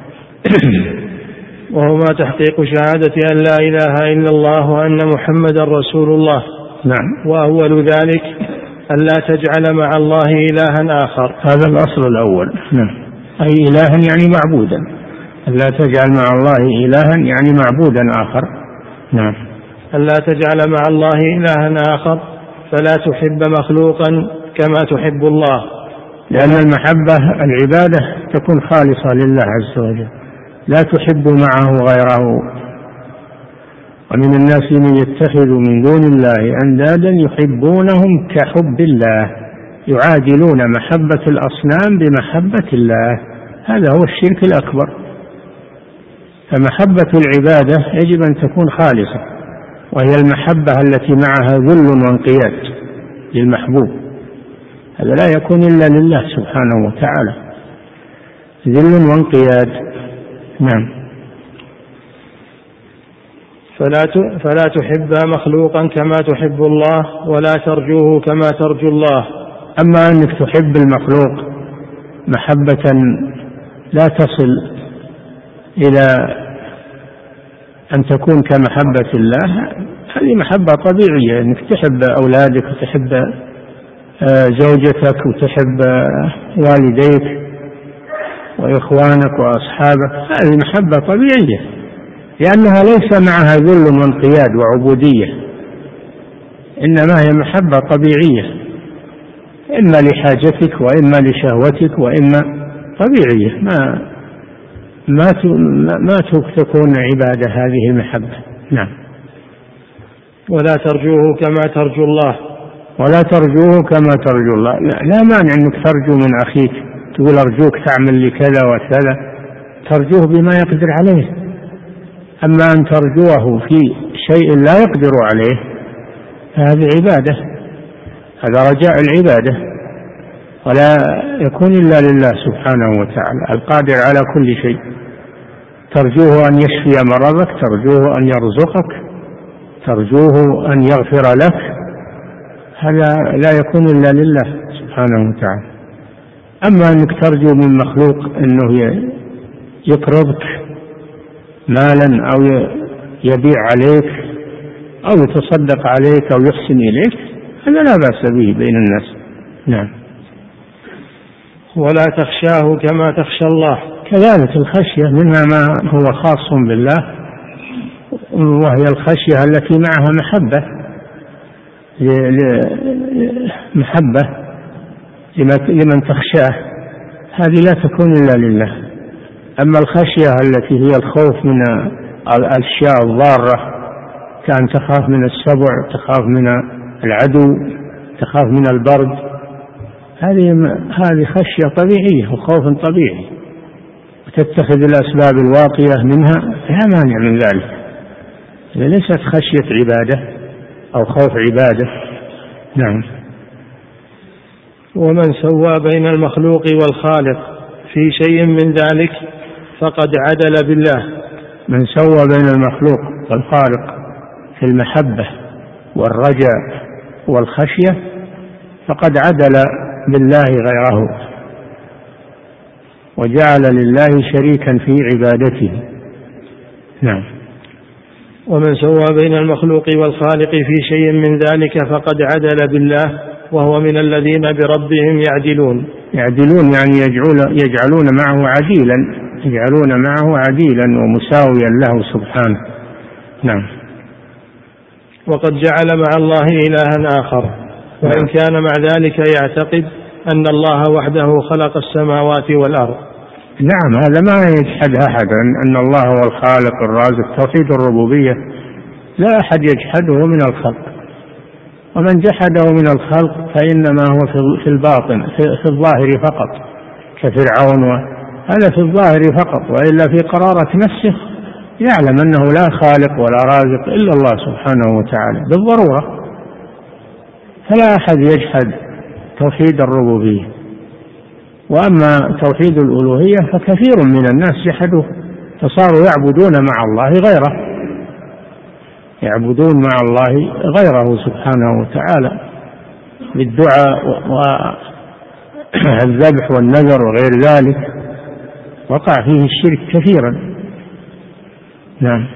وهما تحقيق شهادة أن لا إله إلا الله وأن محمدا رسول الله. نعم. وأول ذلك أن لا تجعل مع الله إلها آخر. هذا الأصل الأول. نعم. أي إلها يعني معبودا، أن لا تجعل مع الله إلها يعني معبودا آخر. نعم. أن لا تجعل مع الله إلها آخر، فلا تحب مخلوقا كما تحب الله، لأن المحبة العبادة تكون خالصة لله عز وجل، لا تحب معه غيره. ومن الناس من يتخذ من دون الله أندادا يحبونهم كحب الله، يعادلون محبة الأصنام بمحبة الله، هذا هو الشرك الأكبر. فمحبة العبادة يجب أن تكون خالصة، وهي المحبة التي معها ذل وانقياد للمحبوب، هذا لا يكون إلا لله سبحانه وتعالى، ذل وانقياد. نعم. فلا تحب مخلوقا كما تحب الله ولا ترجوه كما ترجو الله. أما أنك تحب المخلوق محبة لا تصل إلى أن تكون كمحبة الله، هذه محبة طبيعية، أنك تحب أولادك وتحب زوجتك وتحب والديك وإخوانك وأصحابك، هذه محبة طبيعية، لأنها ليس معها ذل وانقياد وعبودية، إنما هي محبة طبيعية، إما لحاجتك وإما لشهوتك وإما طبيعية، ما تكون عبادة هذه المحبة. نعم. ولا ترجوه كما ترجو الله. ولا ترجوه كما ترجو الله، لا مانع أنك ترجو من أخيك، تقول أرجوك تعمل لي كذا وكذا، ترجوه بما يقدر عليه. أما أن ترجوه في شيء لا يقدر عليه هذه عبادة، هذا رجاء العبادة، ولا يكون إلا لله سبحانه وتعالى القادر على كل شيء. ترجوه أن يشفي مرضك، ترجوه أن يرزقك، ترجوه أن يغفر لك، هذا لا يكون إلا لله سبحانه وتعالى. أما أنك ترجو من مخلوق أنه يقرضك مالا أو يبيع عليك أو يتصدق عليك أو يحسن إليك، هذا لا بأس به بين الناس. نعم. ولا تخشاه كما تخشى الله. كذلك الخشية منها ما هو خاص بالله، وهي الخشية التي معها محبة لمن تخشاه، هذه لا تكون إلا لله. أما الخشية التي هي الخوف من الأشياء الضارة، كأن تخاف من السبع، تخاف من العدو، تخاف من البرد، هذه خشية طبيعية وخوف طبيعي، وتتخذ الأسباب الواقية منها، لا مانع من ذلك، ليست خشية عبادة أو خوف عبادة. نعم. ومن سوى بين المخلوق والخالق في شيء من ذلك فقد عدل بالله. من سوى بين المخلوق والخالق في المحبة والرجاء والخشية فقد عدل بالله غيره، وجعل لله شريكا في عبادته. نعم. ومن سوى بين المخلوق والخالق في شيء من ذلك فقد عدل بالله، وهو من الذين بربهم يعدلون. يعدلون يعني يجعلون معه عديلا ومساويا له سبحانه. نعم. وقد جعل مع الله إلها آخر، وإن كان مع ذلك يعتقد أن الله وحده خلق السماوات والأرض. نعم، هذا ما يجحد أحد أن الله هو الخالق الرازق، توحيد الربوبية لا أحد يجحده من الخلق، ومن جحده من الخلق فإنما هو في الباطن في الظاهر فقط كفرعون، هذا في الظاهر فقط، وإلا في قرارة نفسه يعلم أنه لا خالق ولا رازق إلا الله سبحانه وتعالى بالضرورة. فلا أحد يجحد توحيد الربوبية. وأما توحيد الألوهية فكثير من الناس جحدوه، فصاروا يعبدون مع الله غيره سبحانه وتعالى بالدعاء والذبح والنذر وغير ذلك، وقع فيه الشرك كثيرا. نعم.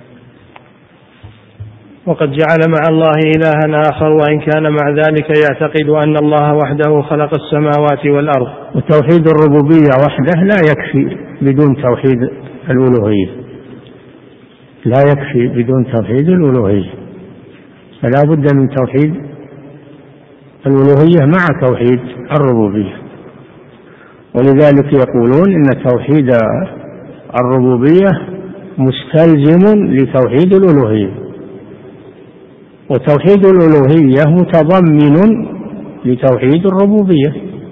وقد جعل مع الله إلها آخر، وإن كان مع ذلك يعتقد أن الله وحده خلق السماوات والأرض. وتوحيد الربوبية وحده لا يكفي بدون توحيد الألوهية، لا يكفي بدون توحيد الألوهية، فلا بد من توحيد الألوهية مع توحيد الربوبية. ولذلك يقولون إن توحيد الربوبية مستلزم لتوحيد الألوهية، وتوحيد الألوهية متضمن لتوحيد الربوبية.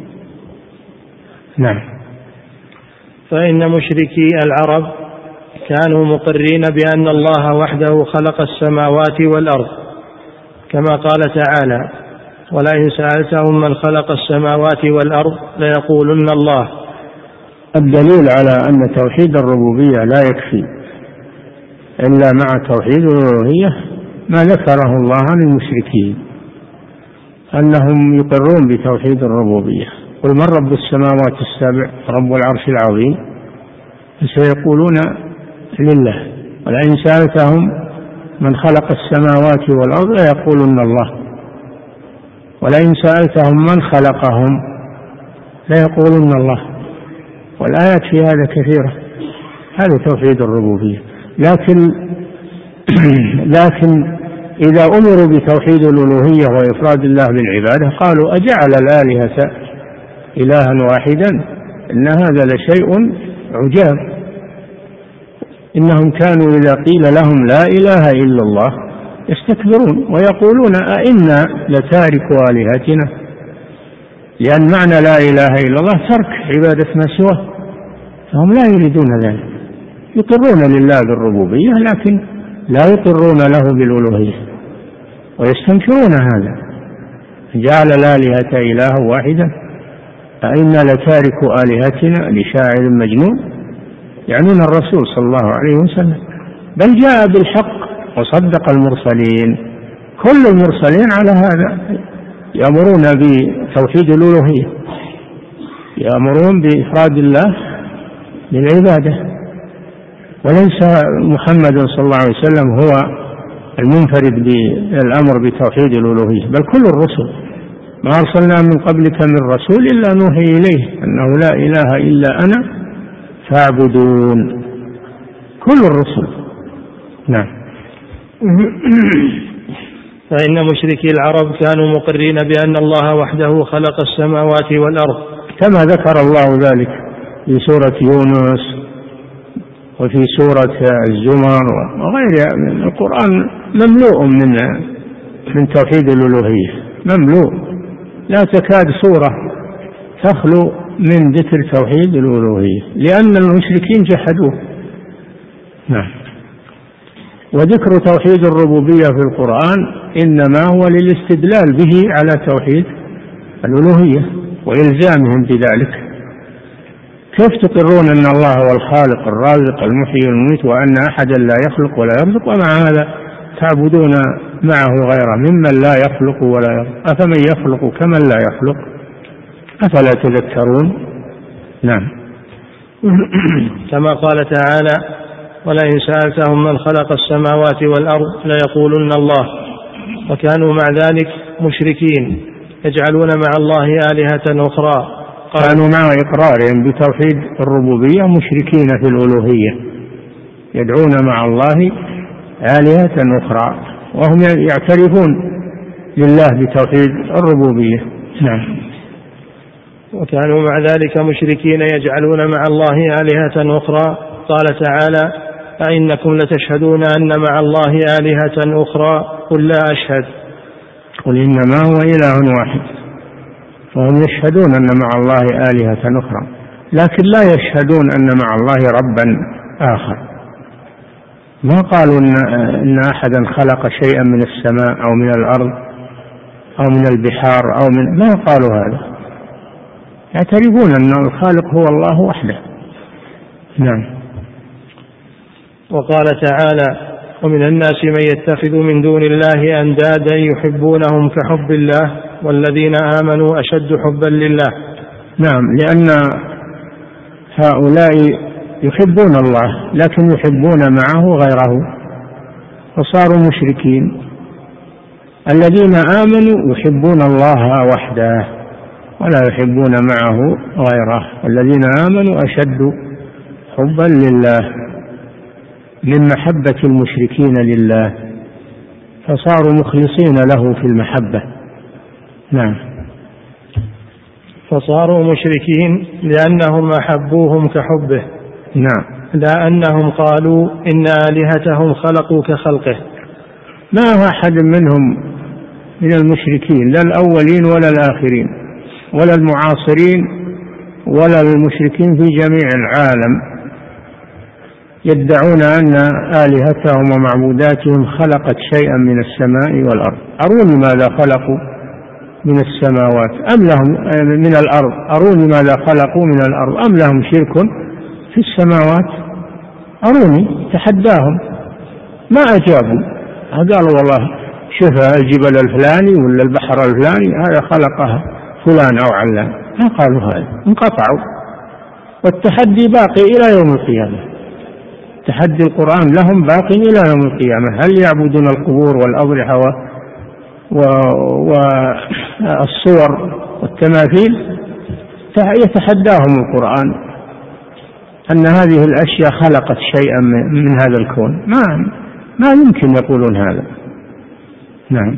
نعم. فإن مشركي العرب كانوا مقرين بأن الله وحده خلق السماوات والأرض، كما قال تعالى: ولئن سألتهم من خلق السماوات والأرض ليقولن الله. الدليل على أن توحيد الربوبية لا يكفي إلا مع توحيد الألوهية ما ذكره الله عن المشركين أنهم يقرون بتوحيد الربوبية. قل من رب السماوات السبع رب العرش العظيم فسيقولون لله، ولئن سألتهم من خلق السماوات والأرض ليقولن الله، ولئن سألتهم من خلقهم ليقولن الله. والآيات في هذا كثيرة. هذا توحيد الربوبية. لكن إذا أمروا بتوحيد الألوهية وإفراد الله بالعبادة قالوا أجعل الآلهة إلها واحدا إن هذا لشيء عجاب. إنهم كانوا إذا قيل لهم لا إله إلا الله يستكبرون ويقولون أئنا لتاركوا آلهتنا، لأن معنى لا إله إلا الله ترك عبادة ما سواه، فهم لا يريدون ذلك. يقرون لله بالربوبية لكن لا يقرون له بالألوهية ويستنكرون هذا. جعل الآلهة إله واحدا أئنا لتاركوا آلهتنا لشاعر مجنون، يعنون الرسول صلى الله عليه وسلم. بل جاء بالحق وصدق المرسلين. كل المرسلين على هذا يأمرون بتوحيد الألوهية، يأمرون بإفراد الله بالعبادة، وليس محمد صلى الله عليه وسلم هو المنفرد بالأمر بتوحيد الألوهية، بل كل الرسل. ما أرسلنا من قبلك من رسول إلا نوحي إليه أنه لا إله إلا أنا فاعبدون. كل الرسل. نعم. فإن مشركي العرب كانوا مقرين بأن الله وحده خلق السماوات والأرض، كما ذكر الله ذلك في سورة يونس وفي سورة الزمر وغيرها من القرآن. مملوء من توحيد الألوهية، مملوء. لا تكاد سورة تخلو من ذكر توحيد الألوهية، لأن المشركين جحدوه. نعم. وذكر توحيد الربوبية في القرآن إنما هو للاستدلال به على توحيد الألوهية وإلزامهم بذلك. كيف تقرون أن الله هو الخالق الرازق المحيي المميت وأن أحدا لا يخلق ولا يرزق، ومع هذا تعبدون معه غيره ممن لا يخلق ولا يرزق، أفمن يخلق كمن لا يخلق أفلا تذكرون. نعم. كما قال تعالى ولئن سألتهم من خلق السماوات والأرض ليقولن الله، وكانوا مع ذلك مشركين يجعلون مع الله آلهة أخرى. كانوا مع إقرارهم بتوحيد الربوبية مشركين في الألوهية، يدعون مع الله آلهة أخرى وهم يعترفون لله بتوحيد الربوبية. نعم. وكانوا مع ذلك مشركين يجعلون مع الله آلهة أخرى. قال تعالى أئنكم لتشهدون أن مع الله آلهة أخرى قل لا أشهد. قل إنما هو إله واحد. فهم يشهدون أن مع الله آلهة أخرى لكن لا يشهدون أن مع الله ربا آخر. ما قالوا إن أحدا خلق شيئا من السماء أو من الأرض أو من البحار أو من، ما قالوا هذا. يعترفون أن الخالق هو الله وحده. نعم. وقال تعالى ومن الناس من يتخذ من دون الله أندادا يحبونهم كحب الله والذين آمنوا أشد حبا لله. نعم، لأن هؤلاء يحبون الله لكن يحبون معه غيره فصاروا مشركين. الذين آمنوا يحبون الله وحده ولا يحبون معه غيره، الذين آمنوا أشد حبا لله من محبة المشركين لله، فصاروا مخلصين له في المحبة. نعم. فصاروا مشركين لأنهم أحبوهم كحبه. نعم. لا أنهم قالوا إن آلهتهم خلقوا كخلقه. ما هو أحد منهم من المشركين، لا الأولين ولا الآخرين ولا المعاصرين ولا المشركين في جميع العالم، يدعون أن آلهتهم ومعبوداتهم خلقت شيئا من السماء والأرض. أروني ماذا خلقوا من السماوات أم لهم من الأرض، أروني ماذا خلقوا من الأرض أم لهم شرك في السماوات، أروني، تحداهم. ما أجابوا، قالوا والله شوف الجبل الفلاني ولا البحر الفلاني هذا خلقه فلان أو علان، ما قالوا هذا، انقطعوا. والتحدي باقي إلى يوم القيامة، تحدي القرآن لهم باقي إلى يوم القيامة. هل يعبدون القبور والأضرحة والصور والتماثيل؟ يتحداهم القرآن أن هذه الأشياء خلقت شيئا من هذا الكون، ما يمكن يقولون هذا. نعم.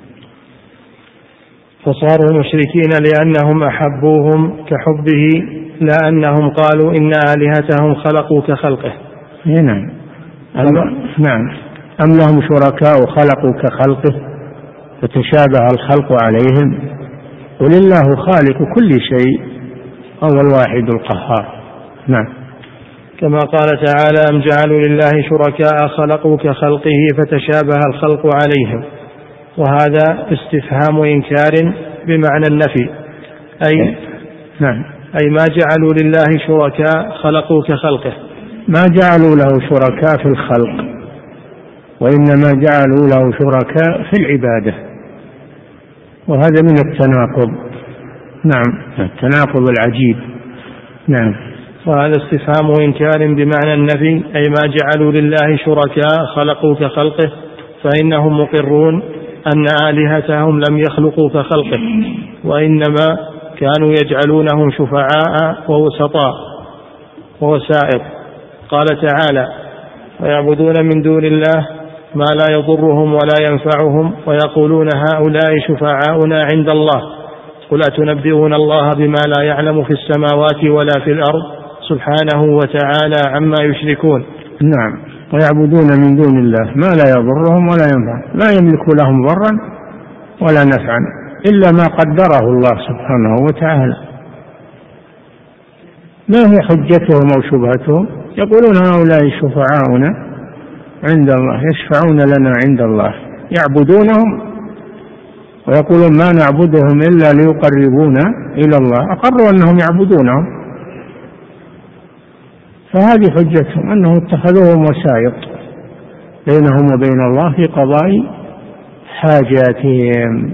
فصاروا مشركين لأنهم أحبوهم كحبه، لا أنهم قالوا إن آلهتهم خلقوا كخلقه. نعم. نعم. أم لهم شركاء خلقوا كخلقه فتشابه الخلق عليهم، قل الله خالق كل شيء هو الواحد القهار. نعم. كما قال تعالى أم جعلوا لله شركاء خلقوا كخلقه فتشابه الخلق عليهم، وهذا استفهام إنكار بمعنى النفي، أي ما جعلوا لله شركاء خلقوا كخلقه، ما جعلوا له شركاء في الخلق، وإنما جعلوا له شركاء في العبادة، وهذا من التناقض. نعم، التناقض العجيب. نعم. وهذا استفهام إنكار بمعنى النفي، أي ما جعلوا لله شركاء خلقوا كخلقه، فإنهم مقرون أن آلهتهم لم يخلقوا كخلقه، وإنما كانوا يجعلونهم شفعاء ووسطاء ووسائط. قال تعالى ويعبدون من دون الله ما لا يضرهم ولا ينفعهم ويقولون هؤلاء شفعاؤنا عند الله، قل أتنبئون الله بما لا يعلم في السماوات ولا في الأرض سبحانه وتعالى عما يشركون. نعم. ويعبدون من دون الله ما لا يضرهم ولا ينفعهم، لا يملك لهم ضرا ولا نفعا إلا ما قدره الله سبحانه وتعالى. ما هي حجتهم أو شبهتهم؟ يقولون هؤلاء شفعاؤنا عند الله، يشفعون لنا عند الله، يعبدونهم ويقولون ما نعبدهم إلا ليقربونا إلى الله، أقروا أنهم يعبدونهم، فهذه حجتهم أنهم اتخذوهم وسائط بينهم وبين الله في قضاء حاجاتهم.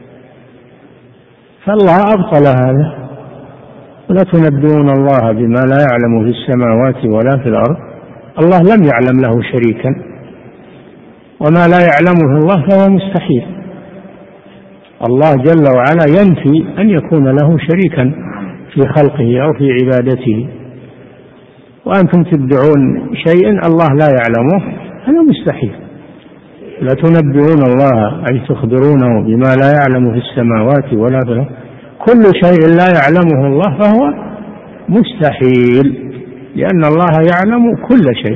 فالله أبطل هذا، ولا تنبئون الله بما لا يعلم في السماوات ولا في الأرض. الله لم يعلم له شريكا، وما لا يعلمه الله فهو مستحيل. الله جل وعلا ينفي أن يكون له شريكا في خلقه أو في عبادته، وأنتم تدعون شيئا الله لا يعلمه، هذا مستحيل. لا تنبئون الله أي تخبرونه بما لا يعلم في السماوات ولا في الأرض، كل شيء لا يعلمه الله فهو مستحيل، لأن الله يعلم كل شيء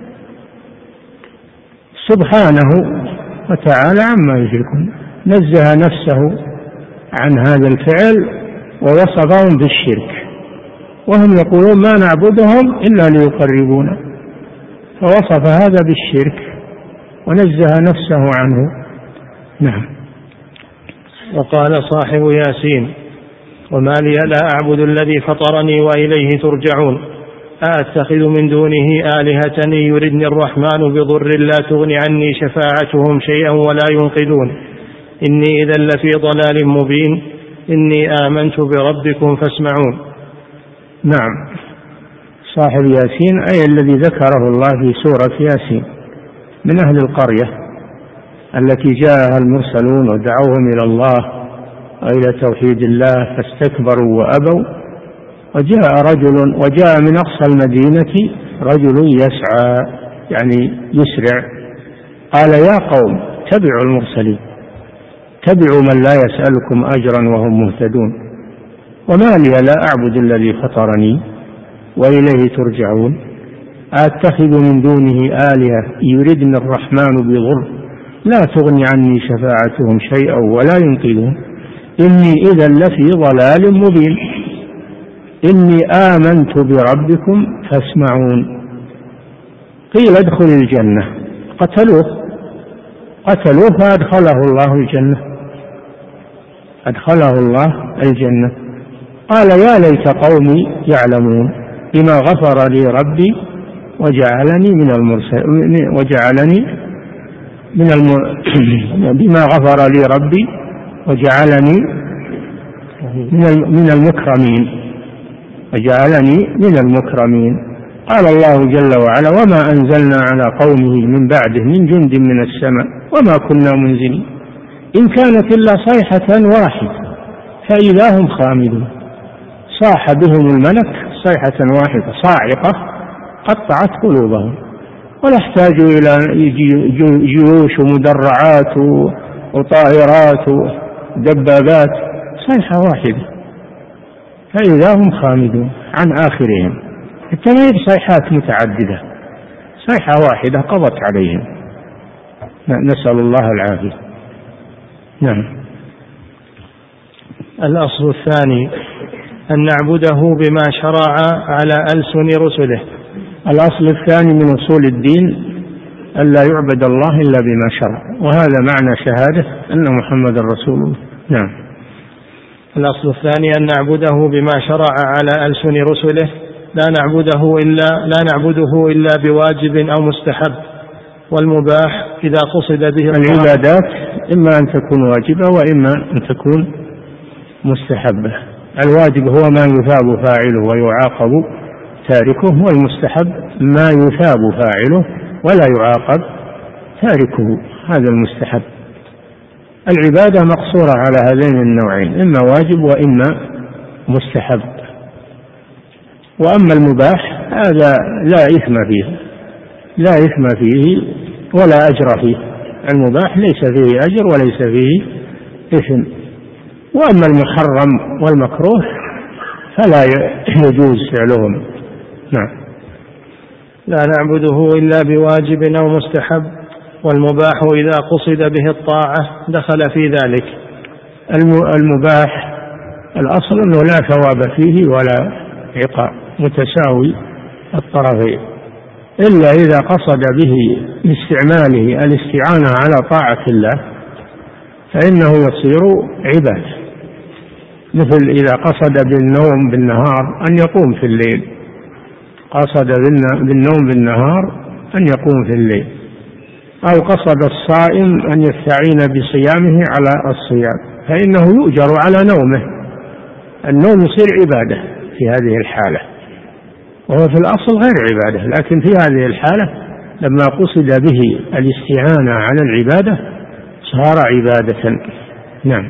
سبحانه وتعالى عما يشركون. نزه نفسه عن هذا الفعل ووصفهم بالشرك، وهم يقولون ما نعبدهم إلا ليقربونا، فوصف هذا بالشرك ونزه نفسه عنه. نعم. وقال صاحب ياسين وما لي لا أعبد الذي فطرني وإليه ترجعون، أأتخذ من دونه آلهة يردني الرحمن بضر لا تغني عني شفاعتهم شيئا ولا ينقذون، إني إذا لفي ضلال مبين، إني آمنت بربكم فاسمعون. نعم. صاحب ياسين أي الذي ذكره الله في سورة ياسين من أهل القرية التي جاءها المرسلون ودعوهم إلى الله وإلى توحيد الله فاستكبروا وأبوا، وجاء من أقصى المدينة رجل يسعى يعني يسرع، قال يا قوم اتبعوا المرسلين، اتبعوا من لا يسألكم أجرا وهم مهتدون، وما لي لا أعبد الذي فطرني وإليه ترجعون، أتخذ من دونه آلهة يردن الرحمن بضر لا تغني عني شفاعتهم شيئا ولا ينقذون، إني إذا لفي ضلال مبين، إني آمنت بربكم فاسمعون. قيل ادخل الجنة، قتلوه فأدخله الله الجنة، أدخله الله الجنة. قال يا ليت قومي يعلمون بما غفر لي ربي وجعلني من المرسلين، وجعلني بما غفر لي ربي وجعلني من المكرمين، وجعلني من المكرمين. قال الله جل وعلا: وما أنزلنا على قومه من بعده من جند من السماء وما كنا منزلين إن كانت إلا صيحة واحدة فإذا هم خامدون. صاح بهم الملك صيحة واحدة صاعقة قطعت قلوبهم، ولا احتاجوا إلى جيوش ومدرعات وطائرات ودبابات، صيحة واحدة فإذا هم خامدون عن آخرهم. حتى ما هي صيحات متعددة، صيحة واحدة قضت عليهم، نسأل الله العافية. نعم. الأصل الثاني أن نعبده بما شرع على ألسن رسله. الأصل الثاني من أصول الدين أن لا يعبد الله إلا بما شرع، وهذا معنى شهادة أن محمد رسول الله. نعم. الأصل الثاني أن نعبده بما شرع على ألسن رسله، لا نعبده إلا بواجب أو مستحب، والمباح إذا قصد به العبادات إما أن تكون واجبة وإما أن تكون مستحبة. الواجب هو ما يثاب فاعله ويعاقب تاركه، والمستحب ما يثاب فاعله ولا يعاقب تاركه، هذا المستحب. العبادة مقصورة على هذين النوعين، إما واجب وإما مستحب. وأما المباح هذا لا إثم فيه ولا أجر فيه. المباح ليس فيه أجر وليس فيه إثم. وأما المحرم والمكروه فلا يجوز فعلهم. نعم. لا نعبده إلا بواجب أو مستحب، والمباح إذا قصد به الطاعة دخل في ذلك. المباح الأصل أنه لا ثواب فيه ولا عقاب، متساوي الطرفين، إلا إذا قصد به باستعماله الاستعانة على طاعة الله فإنه يصير عبادة. مثل إذا قصد بالنوم بالنهار أن يقوم في الليل، قصد بالنوم بالنهار أن يقوم في الليل، أو قصد الصائم أن يستعين بصيامه على الصيام فإنه يؤجر على نومه. النوم يصير عبادة في هذه الحالة، وهو في الأصل غير عبادة، لكن في هذه الحالة لما قصد به الاستعانة على العبادة صار عبادة. نعم.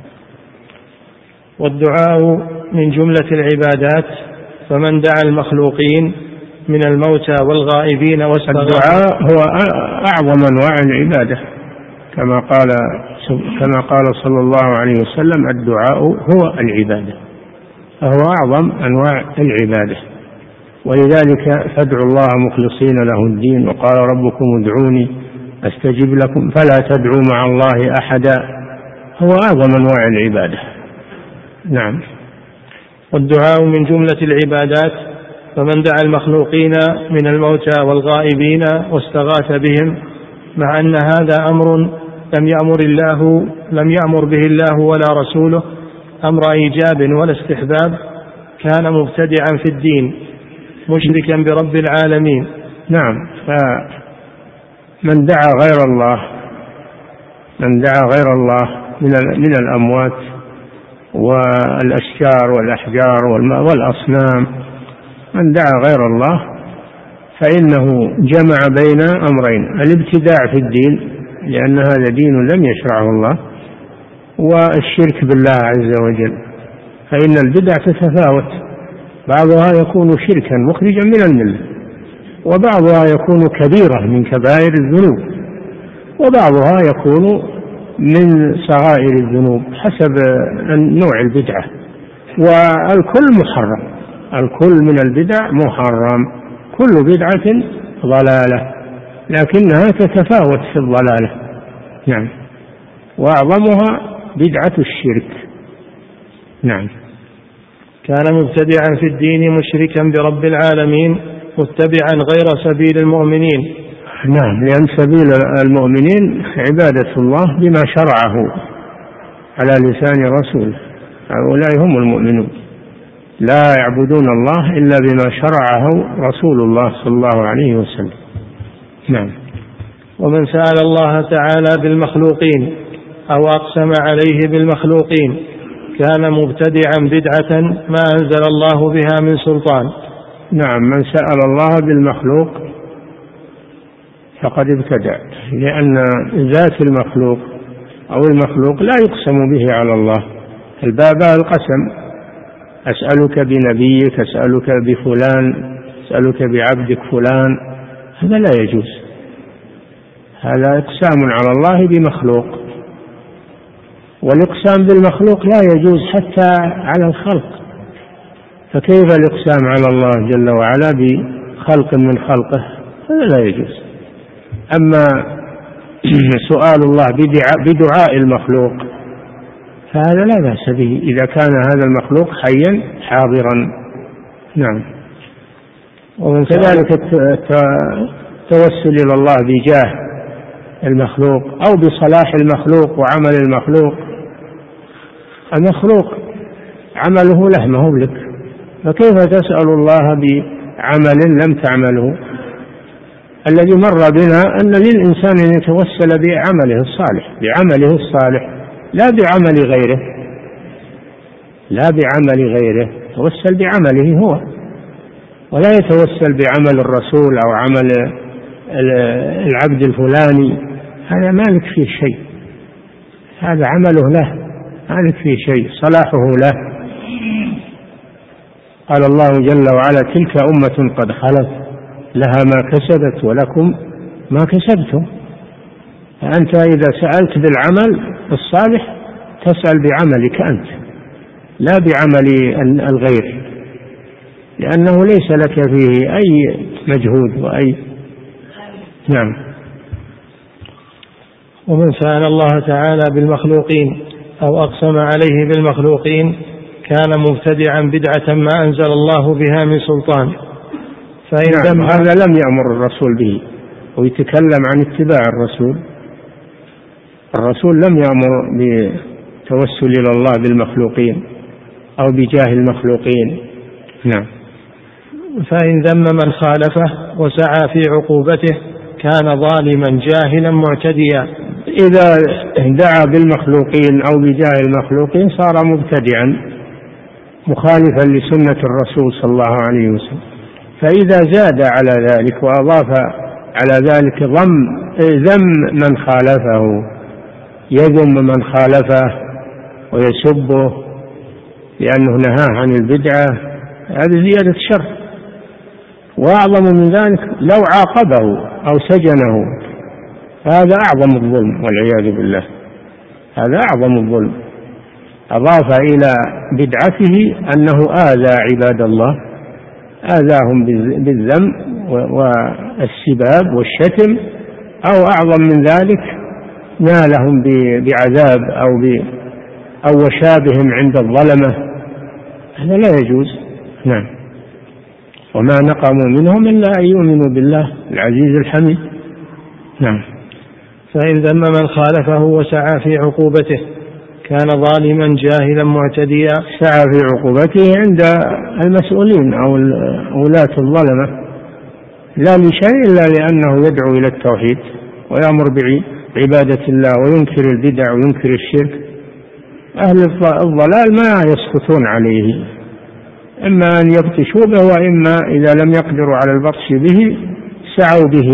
والدعاء من جملة العبادات، فمن دعا المخلوقين من الموتى والغائبين واستغاث. الدعاء هو أعظم أنواع العبادة، كما قال صلى الله عليه وسلم: الدعاء هو العبادة، فهو أعظم أنواع العبادة. ولذلك فادعوا الله مخلصين له الدين، وقال ربكم ادعوني أستجب لكم، فلا تدعوا مع الله أحدا، هو أعظم أنواع العبادة. نعم. والدعاء من جملة العبادات، فمن دعا المخلوقين من الموتى والغائبين واستغاث بهم، مع أن هذا أمر لم يأمر به الله ولا رسوله أمر إيجاب ولا استحباب، كان مبتدعا في الدين مشركا برب العالمين. نعم. فمن دعا غير الله من الأموات والأشجار والأحجار والأصنام، من دعا غير الله فإنه جمع بين أمرين: الابتداع في الدين لأن هذا دين لم يشرعه الله، والشرك بالله عز وجل. فإن البدع تتفاوت، بعضها يكون شركا مخرجا من الملة، وبعضها يكون كبيرة من كبائر الذنوب، وبعضها يكون من صغائر الذنوب حسب نوع البدعة. والكل محرم، الكل من البدع محرم، كل بدعة ضلالة، لكنها تتفاوت في الضلالة. نعم. وأعظمها بدعة الشرك. نعم. كان مبتدعا في الدين مشركا برب العالمين متبعا غير سبيل المؤمنين. نعم، لأن سبيل المؤمنين عبادة الله بما شرعه على لسان رسوله، هؤلاء هم المؤمنون. لا يعبدون الله إلا بما شرعه رسول الله صلى الله عليه وسلم. نعم. ومن سأل الله تعالى بالمخلوقين أو أقسم عليه بالمخلوقين كان مبتدعا بدعة ما أنزل الله بها من سلطان. نعم، من سأل الله بالمخلوق فقد ابتدع، لأن ذات المخلوق أو المخلوق لا يقسم به على الله. الباب القسم، أسألك بنبيك، أسألك بفلان، أسألك بعبدك فلان، هذا لا يجوز، هذا إقسام على الله بمخلوق. والإقسام بالمخلوق لا يجوز حتى على الخلق، فكيف الإقسام على الله جل وعلا بخلق من خلقه؟ هذا لا يجوز. أما سؤال الله بدعاء المخلوق فهذا لا بأس به إذا كان هذا المخلوق حيا حاضرا. نعم. وكذلك التوسل إلى الله بجاه المخلوق أو بصلاح المخلوق وعمل المخلوق. المخلوق عمله له، ما هو لك، فكيف تسأل الله بعمل لم تعمله؟ الذي مر بنا أن للإنسان أن يتوسل بعمله الصالح لا بعمل غيره، يتوسل بعمله هو، ولا يتوسل بعمل الرسول أو عمل العبد الفلاني، هذا ما لك فيه شيء، هذا عمله له، ما لك فيه شيء، صلاحه له. قال الله جل وعلا: تلك أمة قد خلت لها ما كسبت ولكم ما كسبتم. فأنت إذا سألت بالعمل الصالح تسأل بعملك أنت لا بعمل الغير، لأنه ليس لك فيه أي مجهود وأي. نعم. ومن سأل الله تعالى بالمخلوقين أو أقسم عليه بالمخلوقين كان مبتدعا بدعة ما أنزل الله بها من سلطان. نعم، هذا لم يأمر الرسول به، ويتكلم عن اتباع الرسول لم يأمر بالتوسل إلى الله بالمخلوقين أو بجاه المخلوقين. نعم. فإن ذم من خالفه وسعى في عقوبته كان ظالما جاهلا معتديا. إذا دعا بالمخلوقين أو بجاه المخلوقين صار مبتدعا مخالفا لسنة الرسول صلى الله عليه وسلم. فإذا زاد على ذلك وأضاف على ذلك ذم من خالفه، يذم من خالفه ويسبه لأنه نهاه عن البدعة، هذه زيادة شر. وأعظم من ذلك لو عاقبه أو سجنه، هذا أعظم الظلم والعياذ بالله، هذا أعظم الظلم. أضاف إلى بدعته أنه آذى عباد الله، آذاهم بالذم والسباب والشتم، أو أعظم من ذلك نالهم بعذاب أو وشابهم عند الظلمة، هذا لا يجوز. نعم. وما نقموا منهم إلا أن يؤمنوا بالله العزيز الحميد. نعم. فإن ذم من خالفه وسعى في عقوبته كان ظالما جاهلا معتديا. سعى في عقوبته عند المسؤولين أو ولاة الظلمة، لا لشيء إلا لأنه يدعو إلى التوحيد ويأمر بعبادة الله وينكر البدع وينكر الشرك. أهل الضلال ما يسقطون عليه، إما أن يبطشوا به، وإما إذا لم يقدروا على البطش به سعوا به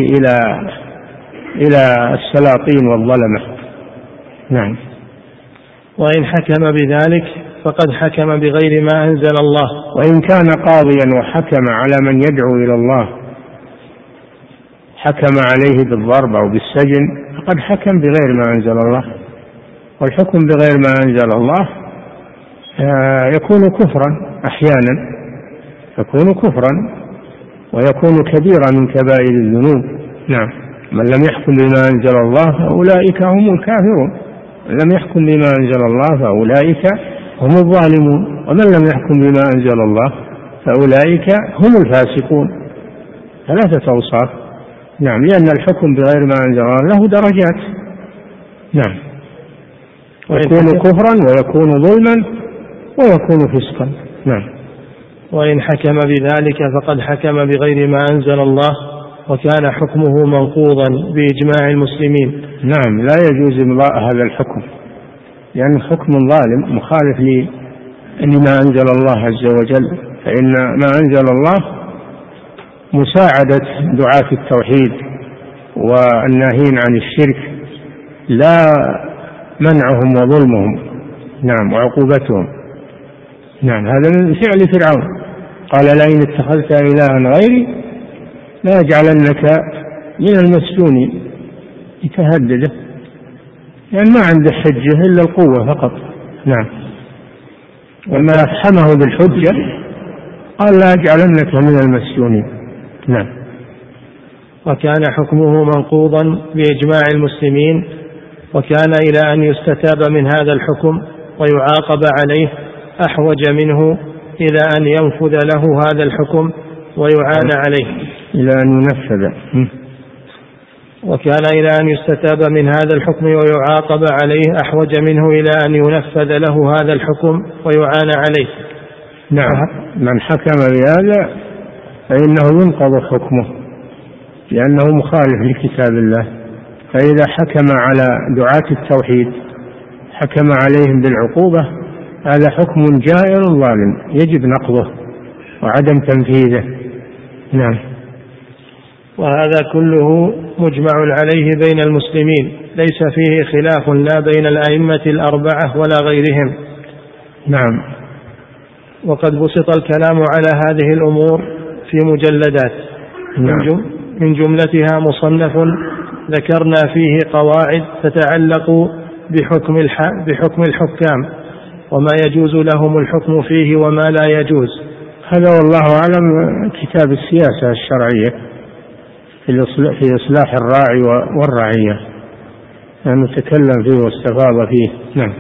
إلى السلاطين والظلمة. نعم. وإن حكم بذلك فقد حكم بغير ما أنزل الله. وإن كان قاضيا وحكم على من يدعو إلى الله، حكم عليه بالضرب أو بالسجن، فقد حكم بغير ما أنزل الله. والحكم بغير ما أنزل الله يكون كفرا أحيانا، يكون كفرا ويكون كبيرا من كبائر الذنوب. نعم. من لم يحكم بما أنزل الله فأولئك هم الكافرون، من لم يحكم بما أنزل الله فأولئك هم الظالمون، ومن لم يحكم بما أنزل الله فأولئك هم الفاسقون. ثلاثة أوصاف. نعم. لأن الحكم بغير ما أنزل الله له درجات. نعم. ويكون كفرا ويكون ظلما ويكون فسقا. نعم. وإن حكم بذلك فقد حكم بغير ما أنزل الله، وكان حكمه منقوضا بإجماع المسلمين. نعم، لا يجوز إمضاء هذا الحكم، لأن حكم ظالم مخالف لما أنزل الله عز وجل. فإن ما أنزل الله مساعدة دعاة التوحيد والناهين عن الشرك، لا منعهم وظلمهم. نعم، وعقوبتهم. نعم، هذا من فعل فرعون، قال لئن اتخذت إلها غيري لا يجعلنك من المسجونين، يتهدده، يعني ما عنده حجة إلا القوة فقط. نعم، وما أفحمه بالحجة قال لا يجعلنك من المسجونين. نعم. وكان حكمه منقوضا بإجماع المسلمين، وكان إلى أن يستتاب من هذا الحكم ويعاقب عليه أحوج منه إلى أن ينفذ له هذا الحكم ويعان عليه، إلى أن ينفذ. وكان إلى أن يستتاب من هذا الحكم ويعاقب عليه أحوج منه إلى أن ينفذ له هذا الحكم ويعان عليه. نعم، من حكم بهذا فإنه ينقض حكمه لأنه مخالف لكتاب الله. فإذا حكم على دعاة التوحيد حكم عليهم بالعقوبة، هذا حكم جائر ظالم يجب نقضه وعدم تنفيذه. نعم. وهذا كله مجمع عليه بين المسلمين، ليس فيه خلاف لا بين الأئمة الأربعة ولا غيرهم. نعم. وقد بسط الكلام على هذه الأمور في مجلدات. نعم. من جملتها مصنف ذكرنا فيه قواعد تتعلق بحكم الحكام وما يجوز لهم الحكم فيه وما لا يجوز. هذا والله أعلم كتاب السياسة الشرعية في إصلاح الراعي والرعية، يعني نتكلم فيه واستفاض فيه. نعم.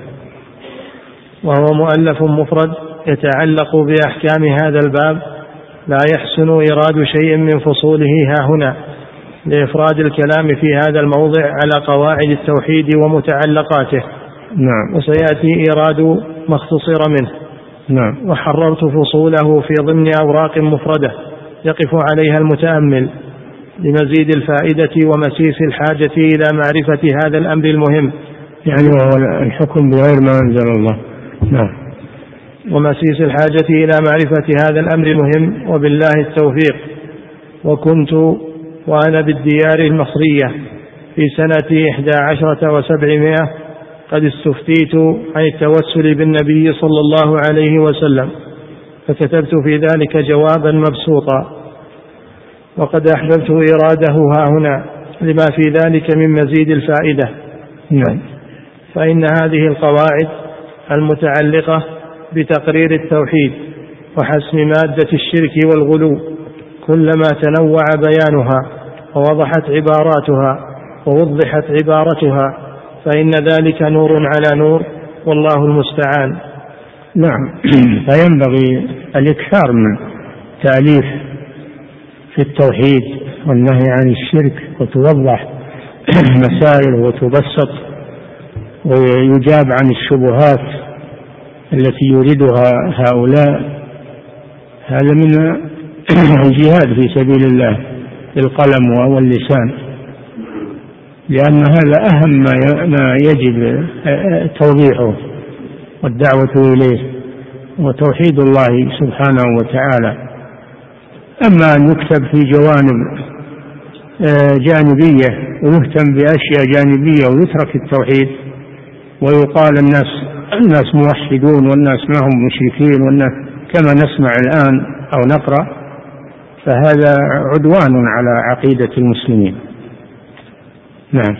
وهو مؤلف مفرد يتعلق بأحكام هذا الباب، لا يحسن إيراد شيء من فصوله هنا لإفراد الكلام في هذا الموضع على قواعد التوحيد ومتعلقاته. نعم. وسيأتي إيراد ما اختصر منه. نعم. وحررت فصوله في ضمن أوراق مفردة يقف عليها المتأمل لمزيد الفائدة ومسيس الحاجة إلى معرفة هذا الأمر المهم، يعني وهو الحكم بغير ما أنزل الله. نعم. ومسيس الحاجة إلى معرفة هذا الأمر المهم، وبالله التوفيق. وكنت وأنا بالديار المصرية في سنة 11 و700 قد استفتيت عن التوسل بالنبي صلى الله عليه وسلم، فكتبت في ذلك جوابا مبسوطا، وقد أحببت إراده هنا لما في ذلك من مزيد الفائدة. فإن هذه القواعد المتعلقة بتقرير التوحيد وحسم مادة الشرك والغلو كلما تنوع بيانها ووضحت عبارتها فإن ذلك نور على نور، والله المستعان. نعم. فينبغي الإكثار من تأليف في التوحيد والنهي عن الشرك، وتوضح مسائل وتبسط ويجاب عن الشبهات التي يريدها هؤلاء. هذا من الجهاد في سبيل الله بالقلم واللسان، لأن هذا أهم ما يجب توضيحه والدعوة إليه، وتوحيد الله سبحانه وتعالى. أما أن يكتب في جوانب جانبية ويهتم بأشياء جانبية ويترك التوحيد، ويقال الناس موحدون والناس ما هم مشركين والناس كما نسمع الآن أو نقرأ، فهذا عدوان على عقيدة المسلمين. نعم.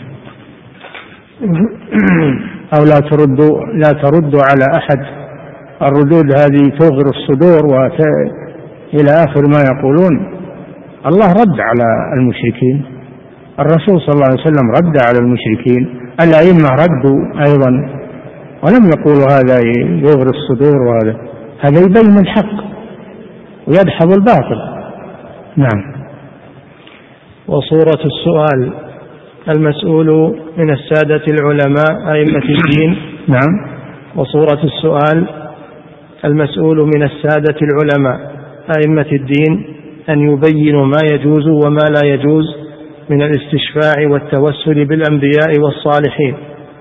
أو لا تردوا على أحد، الردود هذه توغر الصدور إلى آخر ما يقولون. الله رد على المشركين، الرسول صلى الله عليه وسلم رد على المشركين، الأئمة ردوا أيضا، ولم يقولوا هذا يغري الصدور، هذا يبين الحق ويدحض الباطل. نعم. وصورة السؤال المسؤول من السادة العلماء أئمة الدين. نعم. وصورة السؤال المسؤول من السادة العلماء أئمة الدين أن يبينوا ما يجوز وما لا يجوز من الاستشفاع والتوسل بالأنبياء والصالحين.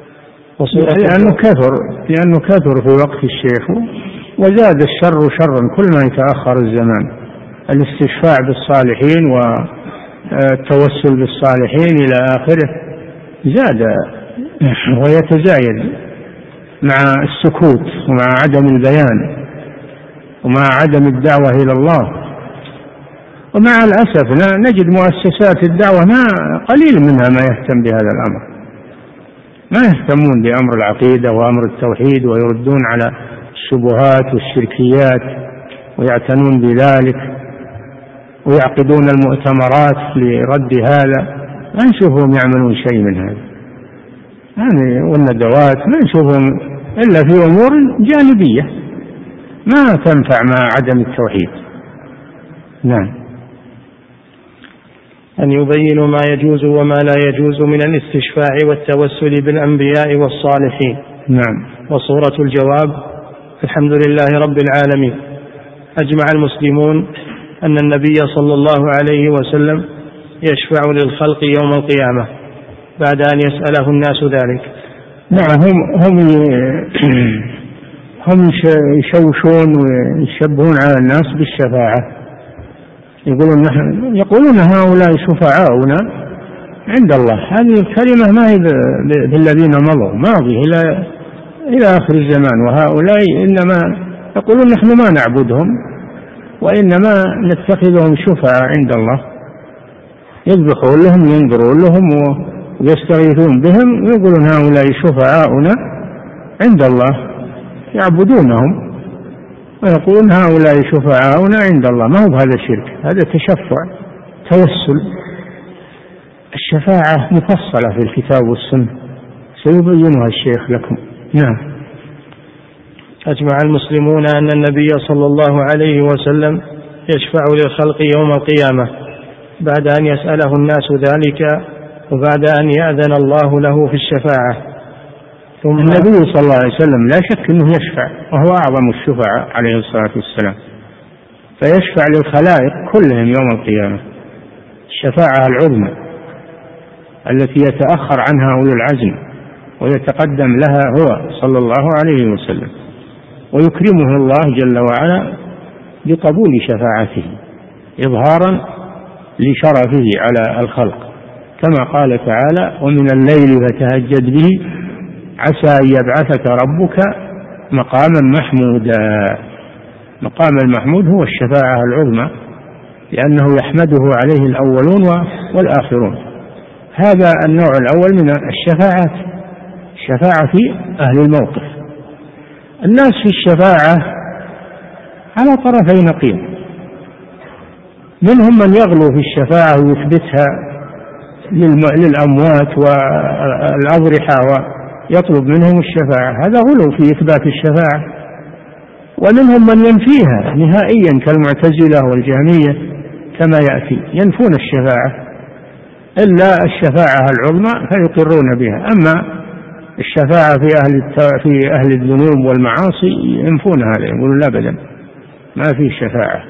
لأنه كثر في وقت الشيخ، وزاد الشر شرا كل ما يتأخر الزمان. الاستشفاع بالصالحين والتوسل بالصالحين إلى آخره زاد ويتزايد مع السكوت ومع عدم البيان ومع عدم الدعوة إلى الله. ومع الأسف نجد مؤسسات الدعوة قليل منها ما يهتم بهذا الأمر، ما يهتمون بأمر العقيدة وأمر التوحيد، ويردون على الشبهات والشركيات ويعتنون بذلك، ويعقدون المؤتمرات لرد هذا. ما نشوفهم يعملون شيء من هذا يعني، والندوات ما نشوفهم إلا في أمور جانبية ما تنفع مع عدم التوحيد. نعم. أن يبينوا ما يجوز وما لا يجوز من الاستشفاع والتوسل بالأنبياء والصالحين. نعم. وصورة الجواب: الحمد لله رب العالمين. أجمع المسلمون أن النبي صلى الله عليه وسلم يشفع للخلق يوم القيامة بعد أن يسأله الناس ذلك. نعم. هم يشوشون ويشبهون على الناس بالشفاعة، يقولون هؤلاء شفعاؤنا عند الله. هذه الكلمة ما هي بالذين مضوا، ماضي إلى آخر الزمان. وهؤلاء إنما يقولون نحن ما نعبدهم وإنما نتخذهم شفعاء عند الله، يذبحون لهم ينظرون لهم ويستغيثون بهم، ويقولون هؤلاء شفعاؤنا عند الله، يعبدونهم ويقولون هؤلاء شفعاؤنا عند الله. ما هو بهذا شرك، هذا تشفع توسل. الشفاعة مفصلة في الكتاب والسنة سيبينها الشيخ لكم. نعم. أجمع المسلمون أن النبي صلى الله عليه وسلم يشفع للخلق يوم القيامة بعد أن يسأله الناس ذلك وبعد أن يأذن الله له في الشفاعة. ثم النبي صلى الله عليه وسلم لا شك أنه يشفع، وهو أعظم الشفعاء عليه الصلاة والسلام، فيشفع للخلائق كلهم يوم القيامة الشفاعة العظمى التي يتأخر عنها أولو العزم ويتقدم لها هو صلى الله عليه وسلم، ويكرمه الله جل وعلا بقبول شفاعته إظهارا لشرفه على الخلق، كما قال تعالى: ومن الليل فتهجد به عسى أن يبعثك ربك مقاما محمودا. مقام المحمود هو الشفاعة العظمى، لأنه يحمده عليه الأولون والآخرون. هذا النوع الأول من الشفاعات، الشفاعة في أهل الموقف. الناس في الشفاعة على طرفي نقيض، منهم من يغلو في الشفاعة ويثبتها للأموات والأضرحة ويطلب منهم الشفاعة، هذا غلو في إثبات الشفاعة. ومنهم من ينفيها نهائيا كالمعتزلة والجهمية كما يأتي، ينفون الشفاعة إلا الشفاعة العظمى فيقرون بها. أما الشفاعة في أهل الذنوب والمعاصي ينفونها، يقولون لا أبدا ما في شفاعة.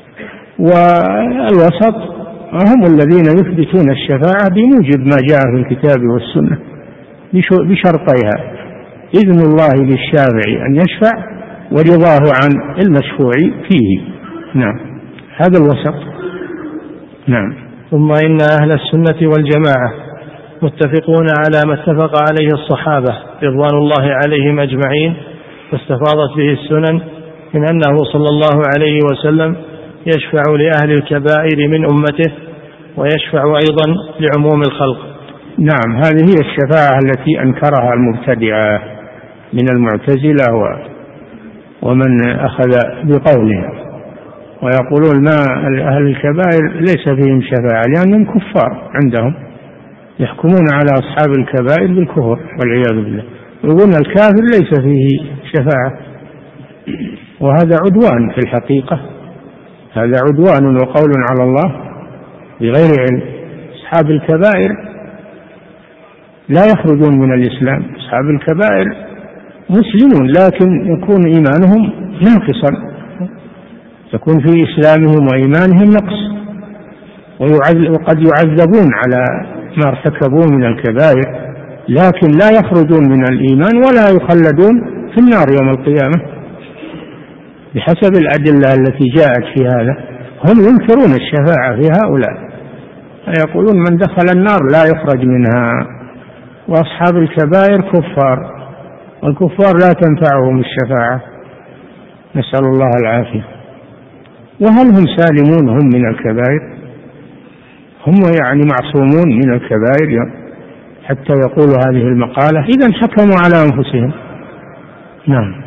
والوسط هم الذين يثبتون الشفاعة بموجب ما جاء في الكتاب والسنة بشرطيها: إذن الله للشافع أن يشفع ورضاه عن المشفوع فيه. نعم، هذا الوسط. نعم. ثم إن أهل السنة والجماعة متفقون على ما اتفق عليه الصحابة رضوان الله عليهم أجمعين، واستفاضت به السنن، من أنه صلى الله عليه وسلم يشفع لأهل الكبائر من أمته ويشفع أيضا لعموم الخلق. نعم، هذه هي الشفاعة التي أنكرها المبتدعة من المعتزلة ومن أخذ بقولها، ويقولون ما أهل الكبائر ليس فيهم شفاعة لأنهم كفار عندهم، يحكمون على أصحاب الكبائر بالكفر والعياذ بالله، يقولون الكافر ليس فيه شفاعة، وهذا عدوان في الحقيقة، هذا عدوان وقول على الله بغير علم. أصحاب الكبائر لا يخرجون من الإسلام، أصحاب الكبائر مسلمون لكن يكون إيمانهم ناقصا، يكون في إسلامهم وإيمانهم نقص، وقد يعذبون على ما ارتكبوه من الكبائر، لكن لا يخرجون من الإيمان ولا يخلدون في النار يوم القيامة بحسب الأدلة التي جاءت في هذا. هم ينكرون الشفاعة في هؤلاء، يقولون من دخل النار لا يخرج منها، وأصحاب الكبائر كفار، والكفار لا تنفعهم الشفاعة، نسأل الله العافية. وهل هم سالمون هم من الكبائر؟ هم يعني معصومون من الكبائر حتى يقولوا هذه المقالة؟ إذن حكموا على أنفسهم. نعم.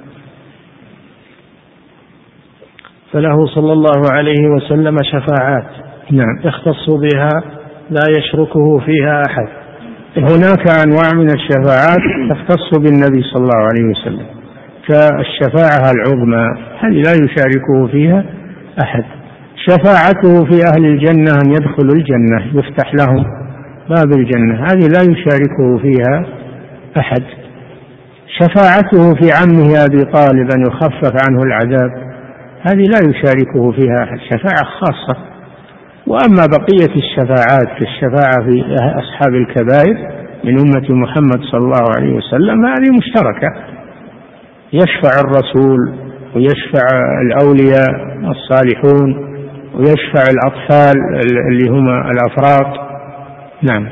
فله صلى الله عليه وسلم شفاعات نعم يختص بها لا يشركه فيها أحد. هناك أنواع من الشفاعات تختص بالنبي صلى الله عليه وسلم كالشفاعة العظمى، هذه لا يشاركه فيها أحد. شفاعته في أهل الجنة أن يدخلوا الجنة يفتح لهم باب الجنة، هذه لا يشاركه فيها أحد. شفاعته في عمه أبي طالب أن يخفف عنه العذاب، هذه لا يشاركه فيها أحد، شفاعة خاصة. وأما بقية الشفاعات كالشفاعة في أصحاب الكبائر من أمة محمد صلى الله عليه وسلم هذه مشتركة، يشفع الرسول ويشفع الأولياء الصالحون ويشفع الأطفال اللي هم الأفراط. نعم.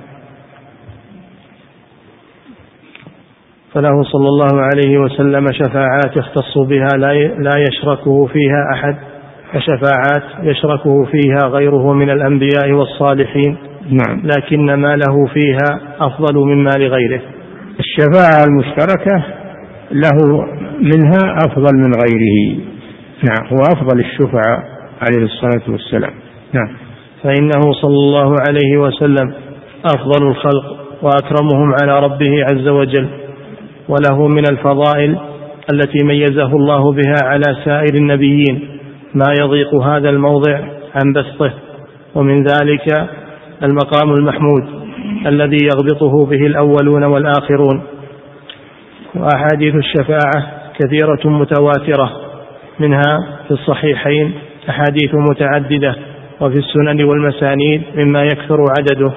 فله صلى الله عليه وسلم شفاعات يختص بها لا يشركه فيها أحد، وشفاعات يشركه فيها غيره من الأنبياء والصالحين. نعم. لكن ما له فيها أفضل مما لغيره. الشفاعة المشتركة له منها أفضل من غيره. نعم، هو أفضل الشفعاء عليه الصلاة والسلام. نعم. فإنه صلى الله عليه وسلم أفضل الخلق وأكرمهم على ربه عز وجل، وله من الفضائل التي ميزه الله بها على سائر النبيين ما يضيق هذا الموضع عن بسطه، ومن ذلك المقام المحمود الذي يغبطه به الأولون والآخرون. وأحاديث الشفاعة كثيرة متواترة، منها في الصحيحين أحاديث متعددة، وفي السنن والمسانيد مما يكثر عدده.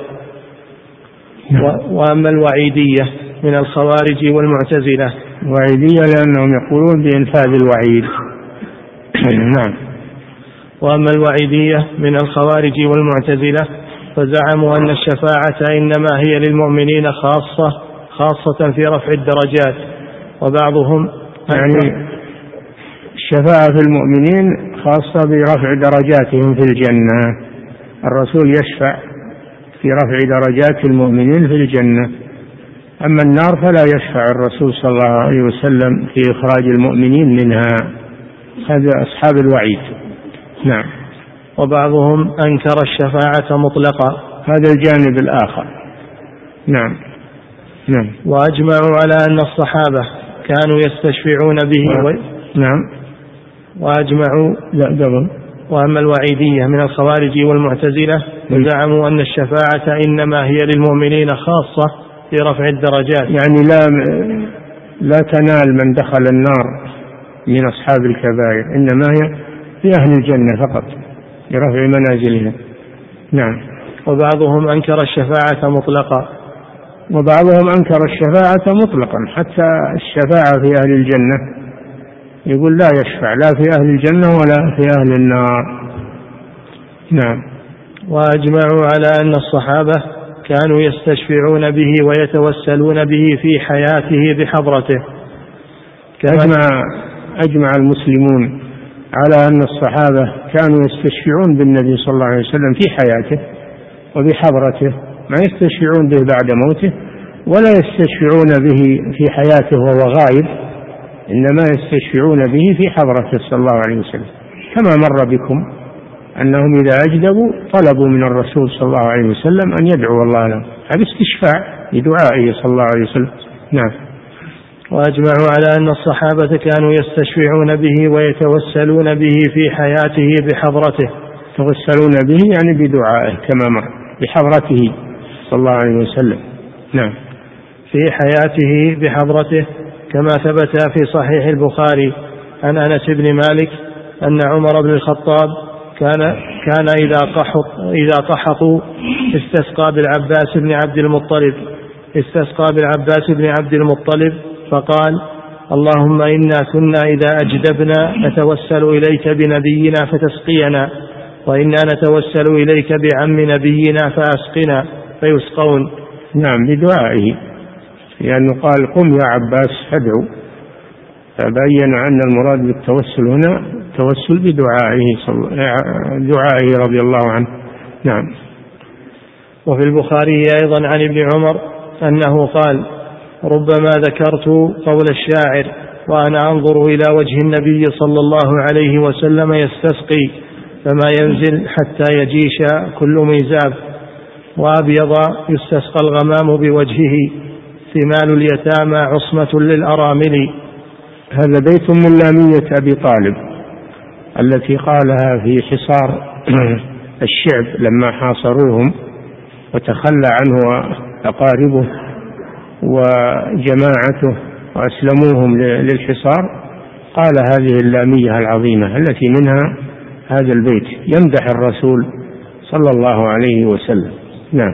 وأما الوعيدية من الخوارج والمعتزلة. وعيدية لأنهم يقولون بإنفاذ الوعيد. نعم. وأما الوعيدية من الخوارج والمعتزلة فزعموا أن الشفاعة إنما هي للمؤمنين خاصة في رفع الدرجات. وبعضهم يعني الشفاعة في المؤمنين خاصة برفع درجاتهم في الجنة، الرسول يشفع في رفع درجات المؤمنين في الجنة. أما النار فلا يشفع الرسول صلى الله عليه وسلم في إخراج المؤمنين منها، هذا أصحاب الوعيد. نعم. وبعضهم أنكر الشفاعة مطلقا، هذا الجانب الآخر. نعم. نعم. وأجمعوا على أن الصحابة كانوا يستشفعون به نعم. وأجمعوا وأما الوعيدية من الخوارج والمعتزلة فزعموا أن الشفاعة إنما هي للمؤمنين خاصة في رفع الدرجات، يعني لا تنال من دخل النار من أصحاب الكبائر، إنما هي في أهل الجنة فقط لرفع منازلهم. نعم. وبعضهم أنكر الشفاعة مطلقا. وبعضهم أنكر الشفاعة مطلقا، حتى الشفاعة في أهل الجنة يقول لا يشفع لا في أهل الجنة ولا في أهل النار. نعم. وأجمعوا على أن الصحابة كانوا يستشفعون به ويتوسلون به في حياته بحضرته. أجمع المسلمون على أن الصحابة كانوا يستشفعون بالنبي صلى الله عليه وسلم في حياته وبحضرته، ما يستشفعون به بعد موته ولا يستشفعون به في حياته وهو غائب، إنما يستشفعون به في حضرته صلى الله عليه وسلم، كما مر بكم أنهم إذا أجدبوا طلبوا من الرسول صلى الله عليه وسلم أن يدعو الله لهم، هذا استشفاع بدعائه صلى الله عليه وسلم. نعم. وأجمعوا على أن الصحابة كانوا يستشفعون به ويتوسلون به في حياته بحضرته. يتوسلون به يعني بدعائه كما مر، بحضرته صلى الله عليه وسلم. نعم. في حياته بحضرته كما ثبت في صحيح البخاري عن أنس بن مالك أن عمر بن الخطاب كان إذا قحطوا استسقى بالعباس بن عبد المطلب فقال: اللهم إنا كنا إذا أجدبنا نتوسل إليك بنبينا فتسقينا، وإنا نتوسل إليك بعم نبينا فأسقنا، فيسقون. نعم، بدعائه، لأنه قال: قم يا عباس فادعو، فبين أن المراد بالتوسل هنا التوسل بدعائه رضي الله عنه. نعم. وفي البخاري أيضا عن ابن عمر أنه قال: ربما ذكرت قول الشاعر وأنا أنظر إلى وجه النبي صلى الله عليه وسلم يستسقي، فما ينزل حتى يجيش كل ميزاب، وأبيض يستسقى الغمام بوجهه، ثمال اليتامى عصمة للأرامل. هذا بيت من لامية أبي طالب التي قالها في حصار الشعب لما حاصروهم وتخلى عنه أقاربه وجماعته وأسلموهم للحصار، قال هذه اللامية العظيمة التي منها هذا البيت يمدح الرسول صلى الله عليه وسلم. نعم.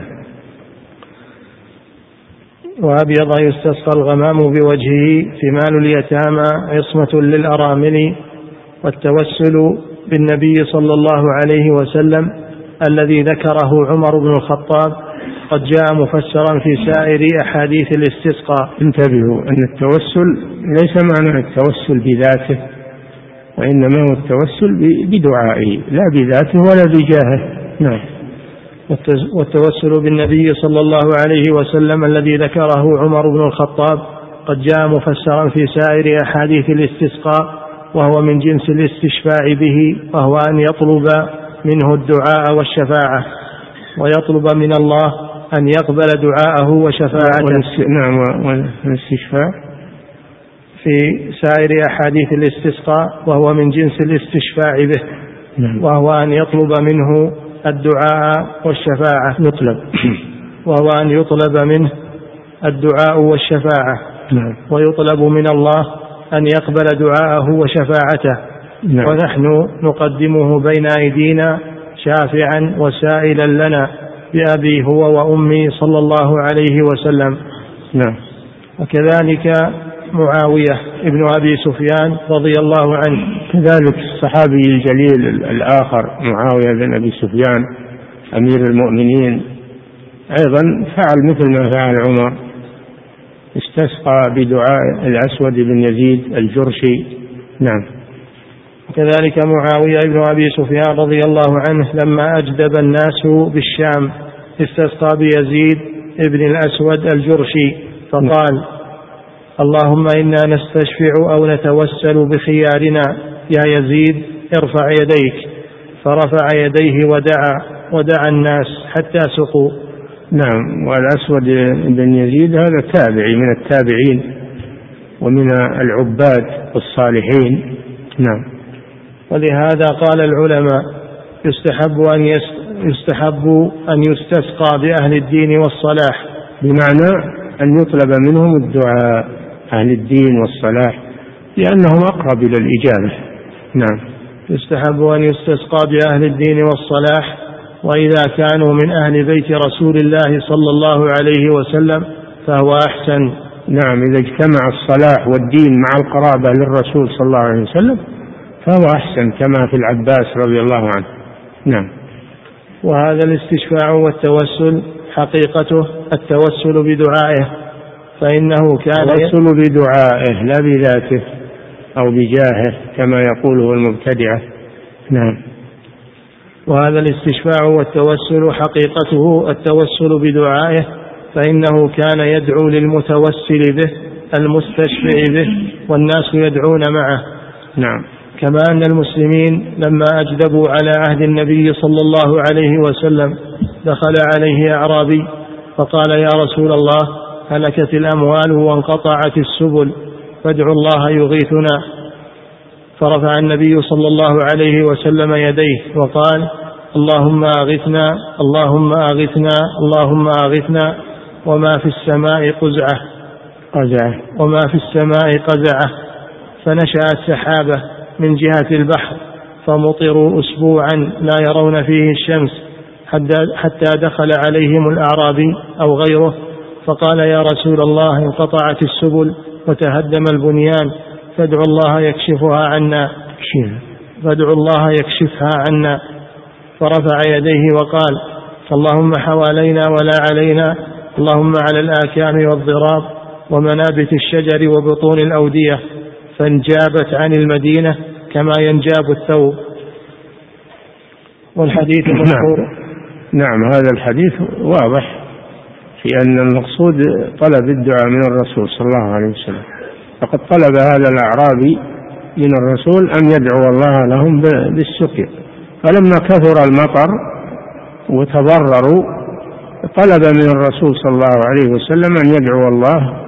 وأبيض يستسقى الغمام بوجهه، ثمال اليتامى عصمة للأرامل. والتوسل بالنبي صلى الله عليه وسلم الذي ذكره عمر بن الخطاب قد جاء مفسرا في سائر أحاديث الاستسقاء. انتبهوا أن التوسل ليس معنى التوسل بذاته، وإنما هو التوسل بدعائه لا بذاته ولا بجاهه. نعم. والتوسل بالنبي صلى الله عليه وسلم الذي ذكره عمر بن الخطاب قد جاء مفسرا في سائر أحاديث الاستسقاء، وهو من جنس الاستشفاع به، وهو أن يطلب منه الدعاء والشفاعة، ويطلب من الله أن يقبل دعاءه وشفاعته. نعم. والاستشفاع في سائر أحاديث الاستسقاء وهو من جنس الاستشفاع به. نعم. وهو أن يطلب منه الدعاء والشفاعة، وهو أن يطلب منه الدعاء والشفاعة. نعم. ويطلب من الله أن يقبل دعاءه وشفاعته. نعم. ونحن نقدمه بين أيدينا شافعا وسائلا لنا بأبي هو وأمي صلى الله عليه وسلم. نعم. وكذلك معاوية ابن أبي سفيان رضي الله عنه، كذلك الصحابي الجليل الآخر معاوية بن أبي سفيان أمير المؤمنين أيضا فعل مثل ما فعل عمر، استسقى بدعاء الأسود بن يزيد الجرشي. نعم. كذلك معاوية ابن أبي سفيان رضي الله عنه لما أجدب الناس بالشام استسقى بيزيد ابن الأسود الجرشي فقال: اللهم إنا نستشفع أو نتوسل بخيارنا يا يزيد ارفع يديك، فرفع يديه ودعا الناس حتى سقوا. نعم. والأسود بن يزيد هذا تابعي من التابعين ومن العباد الصالحين. نعم. ولهذا قال العلماء: يستحب أن يستسقى بأهل الدين والصلاح، بمعنى أن يطلب منهم الدعاء، أهل الدين والصلاح، لأنهم أقرب إلى الإجابة. نعم. يستحب أن يستسقى بأهل الدين والصلاح، وإذا كانوا من أهل بيت رسول الله صلى الله عليه وسلم فهو أحسن. نعم. إذا اجتمع الصلاح والدين مع القرابة للرسول صلى الله عليه وسلم فهو أحسن، كما في العباس رضي الله عنه. نعم. وهذا الاستشفاع والتوسل حقيقته التوسل بدعائه، فإنه كان التوسل بدعائه لا بذاته أو بجاهه كما يقوله المبتدعة. نعم. وهذا الاستشفاع والتوسل حقيقته التوسل بدعائه، فإنه كان يدعو للمتوسل به المستشفع به، والناس يدعون معه. نعم. كما أن المسلمين لما أجدبوا على عهد النبي صلى الله عليه وسلم دخل عليه أعرابي فقال: يا رسول الله، هلكت الأموال وانقطعت السبل، فادعوا الله يغيثنا. فرفع النبي صلى الله عليه وسلم يديه وقال: اللهم أغثنا، اللهم أغثنا، اللهم أغثنا، وما في السماء قزعة. وما في السماء قزعة. فنشأت سحابة من جهة البحر فمطروا أسبوعا لا يرون فيه الشمس حتى دخل عليهم الأعرابي أو غيره فقال: يا رسول الله، انقطعت السبل وتهدم البنيان، فادعوا الله يكشفها عنا. فرفع يديه وقال: اللهم حوالينا ولا علينا، اللهم على الآكام والضراب ومنابت الشجر وبطون الأودية، فانجابت عن المدينة كما ينجاب الثوب. والحديث مشهور. نعم، هذا الحديث واضح في أن المقصود طلب الدعاء من الرسول صلى الله عليه وسلم. فقد طلب هذا الأعرابي من الرسول أن يدعو الله لهم بالسقيا، فلما كثر المطر وتضرروا طلب من الرسول صلى الله عليه وسلم أن يدعو الله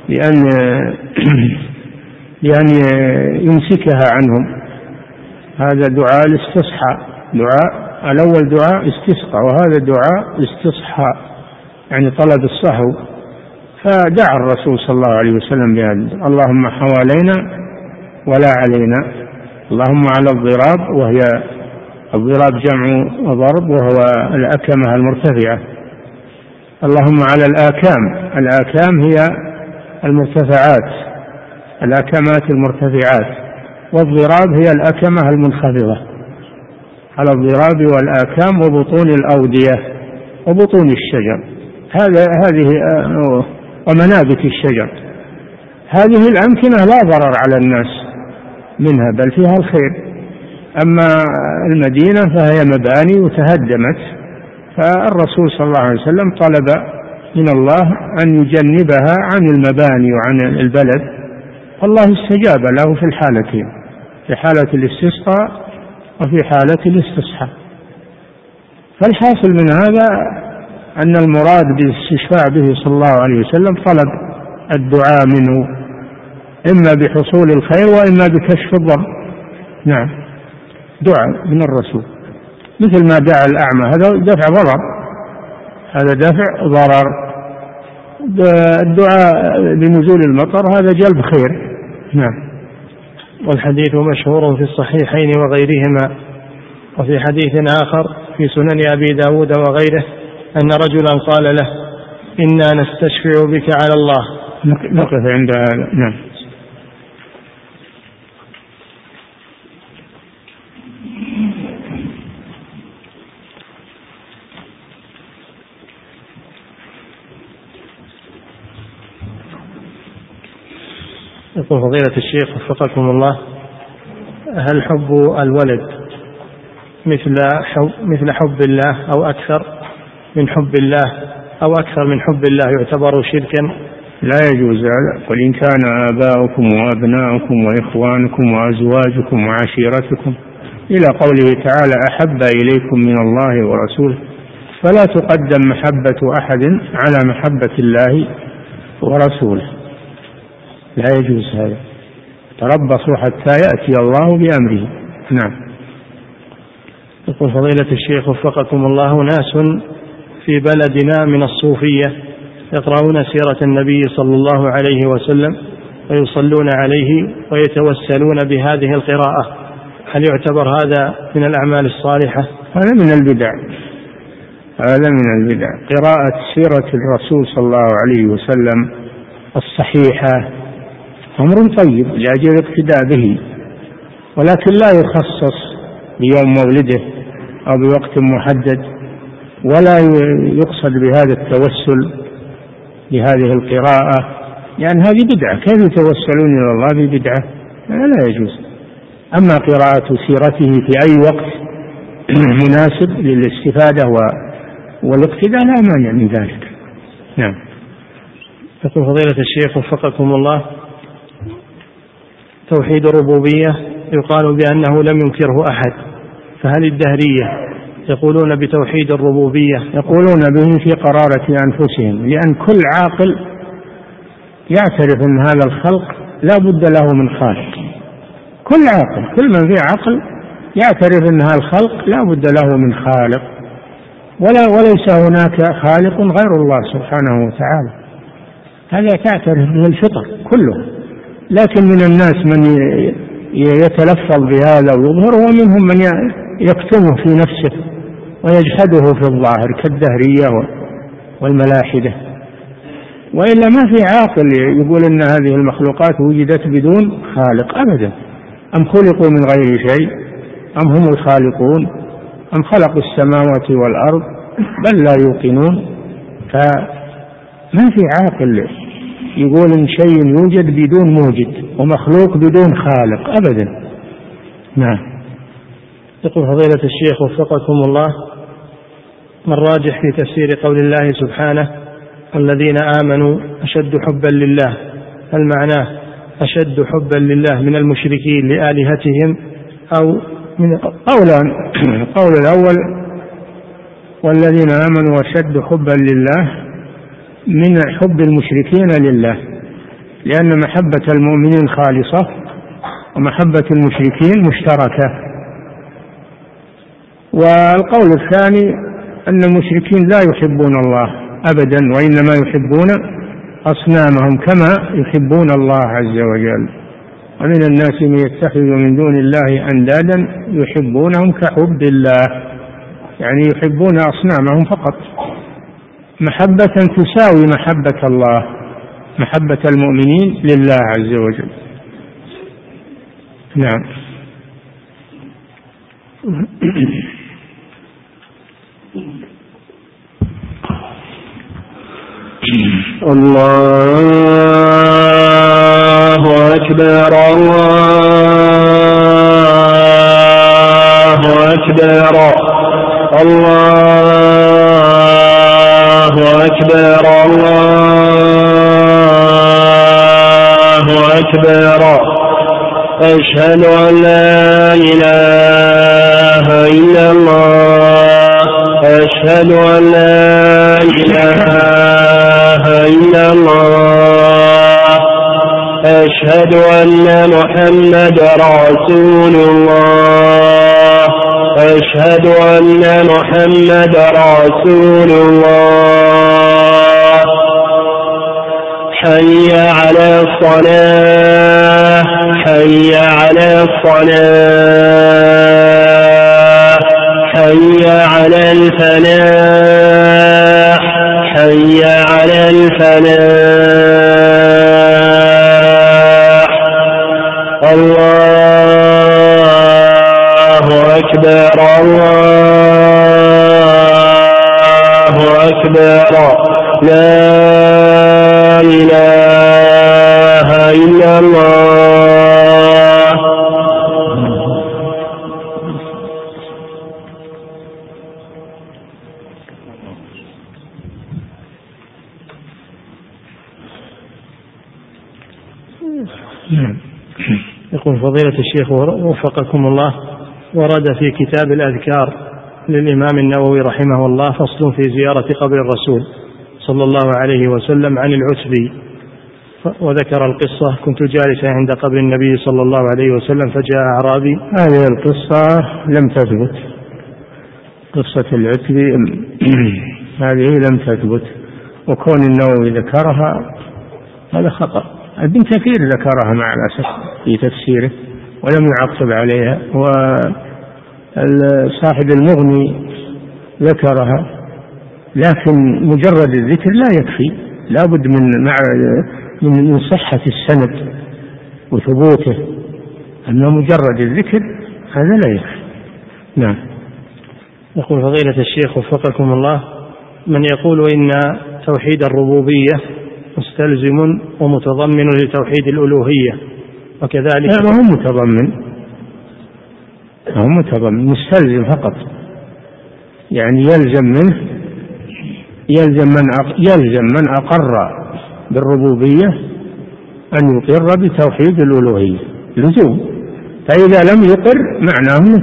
لأن يمسكها عنهم. هذا دعاء الاستصحاء. الأول دعاء استسقاء، وهذا دعاء استصحاء يعني طلب الصحو. فدعا الرسول صلى الله عليه وسلم بهذا: اللهم حوالينا ولا علينا، اللهم على الضراب، وهي الضراب جمع ضرب وهو الأكمة المرتفعة، اللهم على الآكام هي المرتفعات، الأكمات المرتفعات، والضراب هي الأكمة المنخفضة، على الضراب والآكام وبطون الأودية وبطون الشجر، هذه ومنابت الشجر. هذه الأمكنة لا ضرر على الناس منها بل فيها الخير. أما المدينة فهي مباني وتهدمت، فالرسول صلى الله عليه وسلم طلب من الله أن يجنبها عن المباني وعن البلد، فالله استجاب له في الحالتين، في حالة الاستسقاء وفي حالة الاستصحاء. فالحاصل من هذا أن المراد بالاستشفاع به صلى الله عليه وسلم طلب الدعاء منه، إما بحصول الخير وإما بكشف الضر. نعم، دعاء من الرسول، مثل ما دعا الأعمى، هذا دفع ضرر، هذا دفع ضرر. الدعاء بنزول المطر هذا جلب خير. نعم. والحديث مشهور في الصحيحين وغيرهما. وفي حديث آخر في سنن أبي داود وغيره أن رجلا قال له: إنا نستشفع بك على الله. نقف عند هذا. نعم. يقول فضيلة الشيخ وفقكم الله: هل حب الولد مثل حب الله أو أكثر من حب الله أو أكثر من حب الله يعتبر شركا؟ لا يجوز هذا. قل إن كان آباؤكم وأبناؤكم وإخوانكم وأزواجكم وعشيرتكم إلى قوله تعالى: أحب إليكم من الله ورسوله، فلا تقدم محبة أحد على محبة الله ورسوله، لا يجوز هذا. تربصوا حتى يأتي الله بأمره. نعم. يقول فضيلة الشيخ وفقكم الله: ناس في بلدنا من الصوفية يقرؤون سيرة النبي صلى الله عليه وسلم ويصلون عليه ويتوسلون بهذه القراءة، هل يعتبر هذا من الأعمال الصالحة؟ هذا من البدع، هذا من البدع. قراءة سيرة الرسول صلى الله عليه وسلم الصحيحة أمر طيب لأجل الاقتداء به، ولكن لا يخصص بيوم مولده أو بوقت محدد، ولا يقصد بهذا التوسل بهذه القراءة، يعني هذه بدعة. كيف يتوسلون إلى الله ببدعة؟ لا يجوز. أما قراءة سيرته في أي وقت مناسب للاستفادة والاقتداء لا مانع من ذلك. نعم. يقول فضيلة الشيخ وفقكم الله: توحيد الربوبية يقال بأنه لم ينكره أحد، فهل الدهرية يقولون بتوحيد الربوبية؟ يقولون به في قرارة أنفسهم، لأن كل عاقل يعترف أن هذا الخلق لا بد له من خالق. كل عاقل، كل من فيه عقل يعترف أن هذا الخلق لا بد له من خالق، وليس هناك خالق غير الله سبحانه وتعالى. هذا تعترف به الفطر كله. لكن من الناس من يتلفظ بهذا ويظهر، ومنهم من يكتمه في نفسه ويجحده في الظاهر كالدهرية والملاحدة. وإلا ما في عاقل يقول إن هذه المخلوقات وجدت بدون خالق أبدا. أم خلقوا من غير شيء أم هم الخالقون أم خلقوا السماوات والأرض بل لا يوقنون. فما في عاقل يقول إن شيء يوجد بدون موجد ومخلوق بدون خالق أبدا. نعم. يقول فضيلة الشيخ وفقكم الله: ما الراجح في تفسير قول الله سبحانه: الذين آمنوا أشد حبا لله؟ هل معناه أشد حبا لله من المشركين لآلهتهم أو من قولان؟ القول الأول: والذين آمنوا أشد حبا لله من حب المشركين لله، لأن محبة المؤمنين خالصة ومحبة المشركين مشتركة. والقول الثاني: أن المشركين لا يحبون الله أبدا، وإنما يحبون أصنامهم كما يحبون الله عز وجل. ومن الناس من يتخذ من دون الله أندادا يحبونهم كحب الله، يعني يحبون أصنامهم فقط محبة تساوي محبة الله، محبة المؤمنين لله عز وجل. نعم. الله أكبر الله أكبر الله أكبر الله أكبر. أشهد أن لا إله إلا الله، أشهد أن لا إله إلا الله، أشهد أن محمد رسول الله، أشهد أن محمد رسول الله. حي على الصلاة، حي على الصلاة، حي على الفلاح، حي على الفلاح. الله أكبر الله أكبر. لا إله إلا الله. يقول فضيلة الشيخ وفقكم الله: ورد في كتاب الأذكار للإمام النووي رحمه الله فصل في زيارة قبر الرسول صلى الله عليه وسلم عن العتبي، وذكر القصة: كنت جالسا عند قبر النبي صلى الله عليه وسلم فجاء أعرابي. هذه القصة لم تثبت، قصة العتبي هذه لم تثبت، وكون النووي ذكرها هذا خطأ. ابن كثير ذكرها مع الأسف في تفسيره ولم يعقب عليها، وصاحب المغني ذكرها، لكن مجرد الذكر لا يكفي، لا بد من صحة السند وثبوته. أما مجرد الذكر هذا لا يكفي. نعم. يقول فضيلة الشيخ وفقكم الله: من يقول إن توحيد الربوبية مستلزم ومتضمن لتوحيد الألوهية، وكذلك ما هو متضمن، مستلزم فقط، يعني يلزم من أقر بالربوبية أن يقر بتوحيد الألوهية لزوم. فإذا لم يقر معناه أنه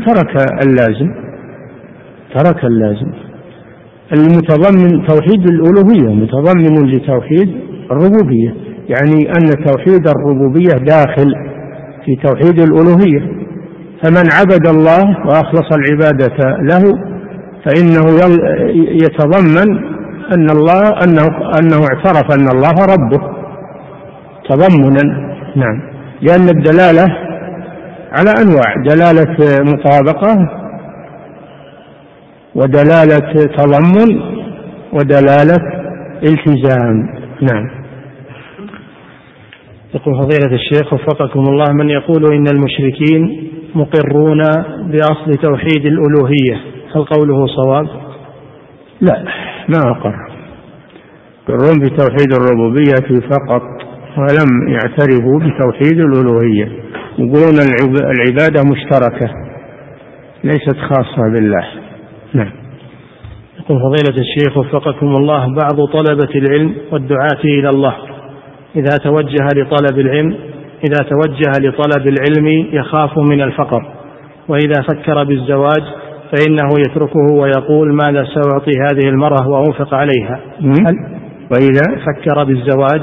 ترك اللازم. المتضمن توحيد الألوهية متضمن لتوحيد الربوبية، يعني أن توحيد الربوبية داخل في توحيد الألوهية. فمن عبد الله وأخلص العبادة له فإنه يتضمن أنه اعترف أن الله ربه تضمنا. نعم. لأن الدلالة على أنواع: دلالة مطابقة، ودلالة تضمن، ودلالة التزام. نعم. يقول فضيلة الشيخ وفقكم الله: من يقول إن المشركين مقرون بأصل توحيد الألوهية، هل قوله صواب؟ لا، ما أقر، يقرون بتوحيد الربوبية فقط ولم يعترفوا بتوحيد الألوهية، يقولون العبادة مشتركة ليست خاصة بالله. نعم. يقول فضيلة الشيخ وفقكم الله: بعض طلبة العلم والدعاة إلى الله إذا توجه لطلب العلم يخاف من الفقر، وإذا فكر بالزواج فإنه يتركه ويقول: ماذا سأعطي هذه المرأة وأنفق عليها؟ وإذا فكر بالزواج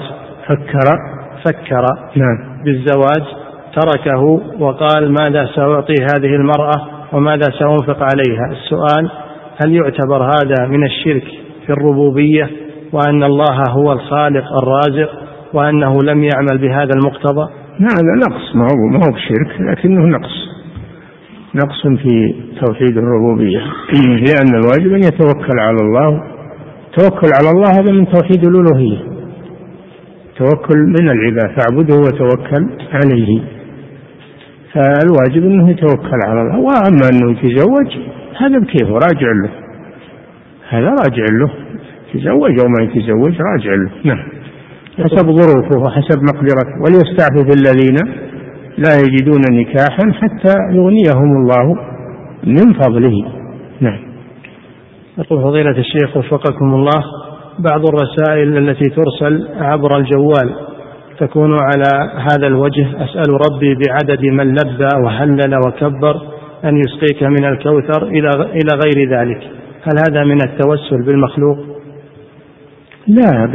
نعم. بالزواج تركه وقال: ماذا سأعطي هذه المرأة وماذا سأنفق عليها؟ السؤال: هل يعتبر هذا من الشرك في الربوبية، وأن الله هو الخالق الرازق، وأنه لم يعمل بهذا المقتضى؟ هذا نقص، ما هو شرك، لكنه نقص في توحيد الربوبية، لأن الواجب أن يتوكل على الله. توكل على الله هذا من توحيد الألوهية، توكل من العباد، فاعبده وتوكل عليه، فالواجب أنه يتوكل على الله. وأما أنه يتزوج هذا بكيفه، راجع له، هذا راجع له، يتزوج أو ما يتزوج راجع له. نعم، حسب ظروفه وحسب مقدرته. وليستعفف الذين لا يجدون نكاحا حتى يغنيهم الله من فضله. نعم. يقول فضيلة الشيخ وفقكم الله: بعض الرسائل التي ترسل عبر الجوال تكون على هذا الوجه: أسأل ربي بعدد من لبى وهلل وكبر أن يسقيك من الكوثر إلى غير ذلك، هل هذا من التوسل بالمخلوق؟ لا،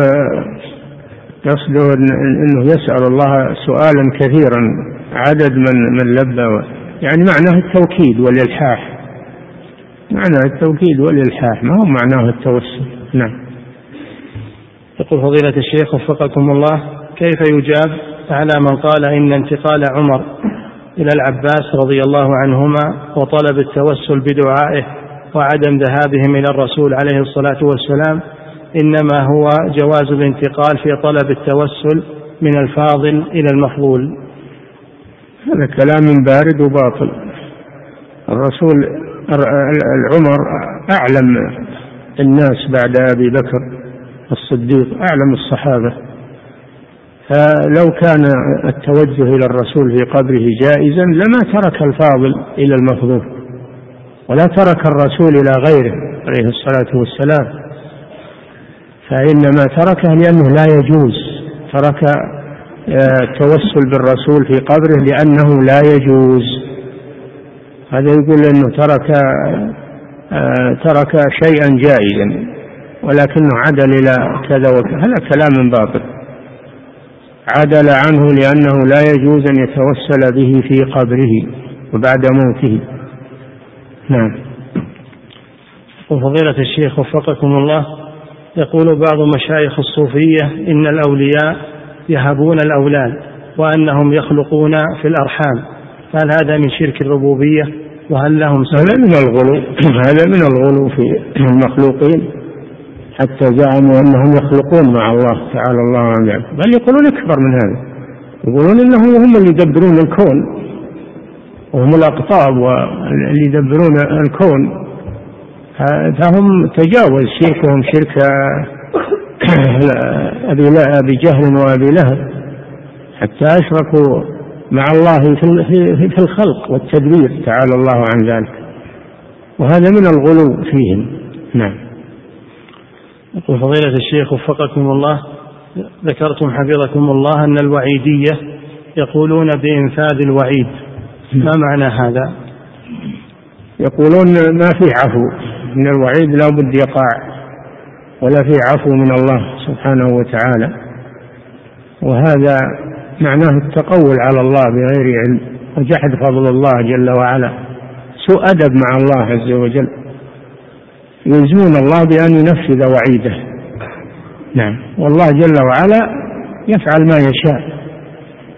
قصده أنه يسأل الله سؤالا كثيرا، عدد من لبى، يعني معناه التوكيد والإلحاح، ما هو معناه التوسل. نعم. يقول فضيلة الشيخ وفقكم الله: كيف يجاب على من قال إن انتقال عمر إلى العباس رضي الله عنهما وطلب التوسل بدعائه وعدم ذهابهم إلى الرسول عليه الصلاة والسلام إنما هو جواز الانتقال في طلب التوسل من الفاضل إلى المفضول؟ هذا كلام بارد وباطل. الرسول العمر أعلم الناس بعد أبي بكر الصديق، أعلم الصحابة، فلو كان التوجه إلى الرسول في قبره جائزا لما ترك الفاضل إلى المفضول، ولا ترك الرسول إلى غيره عليه الصلاة والسلام، فإنما تركه لأنه لا يجوز، ترك التوسل بالرسول في قبره لأنه لا يجوز. هذا يقول أنه ترك شيئا جائزا ولكنه عدل إلى كذا وكذا، هذا كلام باطل. عدل عنه لأنه لا يجوز أن يتوسل به في قبره وبعد موته. نعم. وفضيلة الشيخ وفقكم الله: يقول بعض مشايخ الصوفية إن الأولياء يهبون الأولاد وأنهم يخلقون في الأرحام، هل هذا من شرك الربوبية؟ وهل لهم هذا من الغلو في المخلوقين، حتى زعموا أنهم يخلقون مع الله تعالى الله عن ذلك، بل يقولون أكبر من هذا، يقولون إنهم هم اللي يدبرون الكون، وهم الأقطاب واللي يدبرون الكون، فهم تجاوز شركهم شرك أبي جهل وأبي لهب، حتى أشركوا مع الله في الخلق والتدبير تعالى الله عن ذلك، وهذا من الغلو فيهم. نعم. يقول فضيلة الشيخ وفقكم الله: ذكرتم حفظكم الله أن الوعيدية يقولون بإنفاذ الوعيد، ما معنى هذا؟ يقولون ما في عفو من الوعيد، لا بد يقع، ولا في عفو من الله سبحانه وتعالى، وهذا معناه التقول على الله بغير علم وجحد فضل الله جل وعلا، سوء أدب مع الله عز وجل، يلزمون الله بأن ينفذ وعيده. نعم. والله جل وعلا يفعل ما يشاء،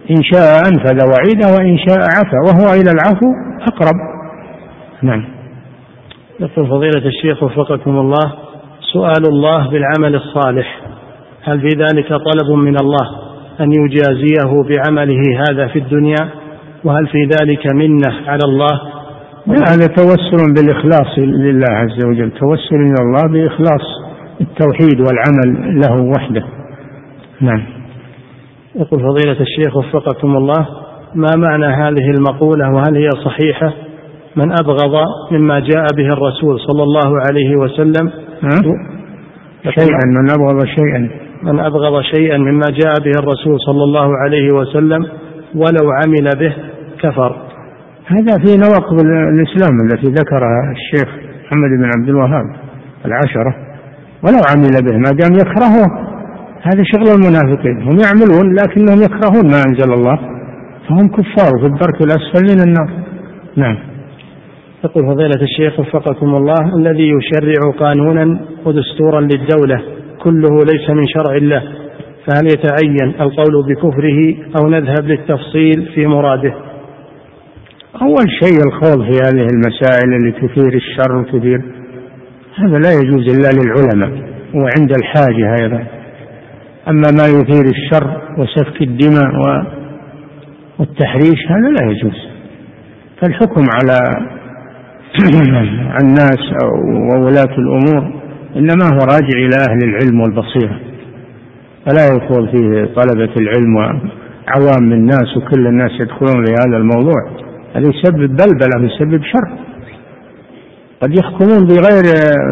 إن شاء أنفذ وعيده وإن شاء عفا، وهو إلى العفو أقرب. نعم. يقول فضيلة الشيخ وفقكم الله: سؤال الله بالعمل الصالح، هل في ذلك طلب من الله أن يجازيه بعمله هذا في الدنيا؟ وهل في ذلك منة على الله؟ هذا توسل بالإخلاص لله عز وجل، توسل إلى الله بإخلاص التوحيد والعمل له وحده. نعم. يقول فضيلة الشيخ وفقكم الله: ما معنى هذه المقولة وهل هي صحيحة؟ من أبغض مما جاء به الرسول صلى الله عليه وسلم شيئا، من أبغض شيئا مما جاء به الرسول صلى الله عليه وسلم ولو عمل به كفر. هذا في نواقض الإسلام التي ذكرها الشيخ محمد بن عبد الوهاب 10، ولو عمل به ما دام يكرهه، هذا شغل المنافقين، هم يعملون لكنهم يكرهون ما أنزل الله، فهم كفار في الدرك الأسفل من النار. نعم. يقول فضيلة الشيخ وفقكم الله: الذي يشرع قانونا ودستورا للدولة كله ليس من شرع الله، فهل يتعين القول بكفره أو نذهب للتفصيل في مراده؟ أول شيء الخوض في هذه المسائل اللي تثير الشر وتثير، هذا لا يجوز إلا للعلماء وعند الحاجة أيضا. أما ما يثير الشر وسفك الدماء والتحريش هذا لا يجوز. فالحكم على الناس وولاة الأمور إنما هو راجع إلى أهل العلم والبصيرة، فلا يخوض فيه طلبة العلم وعوام الناس وكل الناس يدخلون في هذا الموضوع. هذا يسبب بلبلة ويسبب شر، قد يحكمون بغير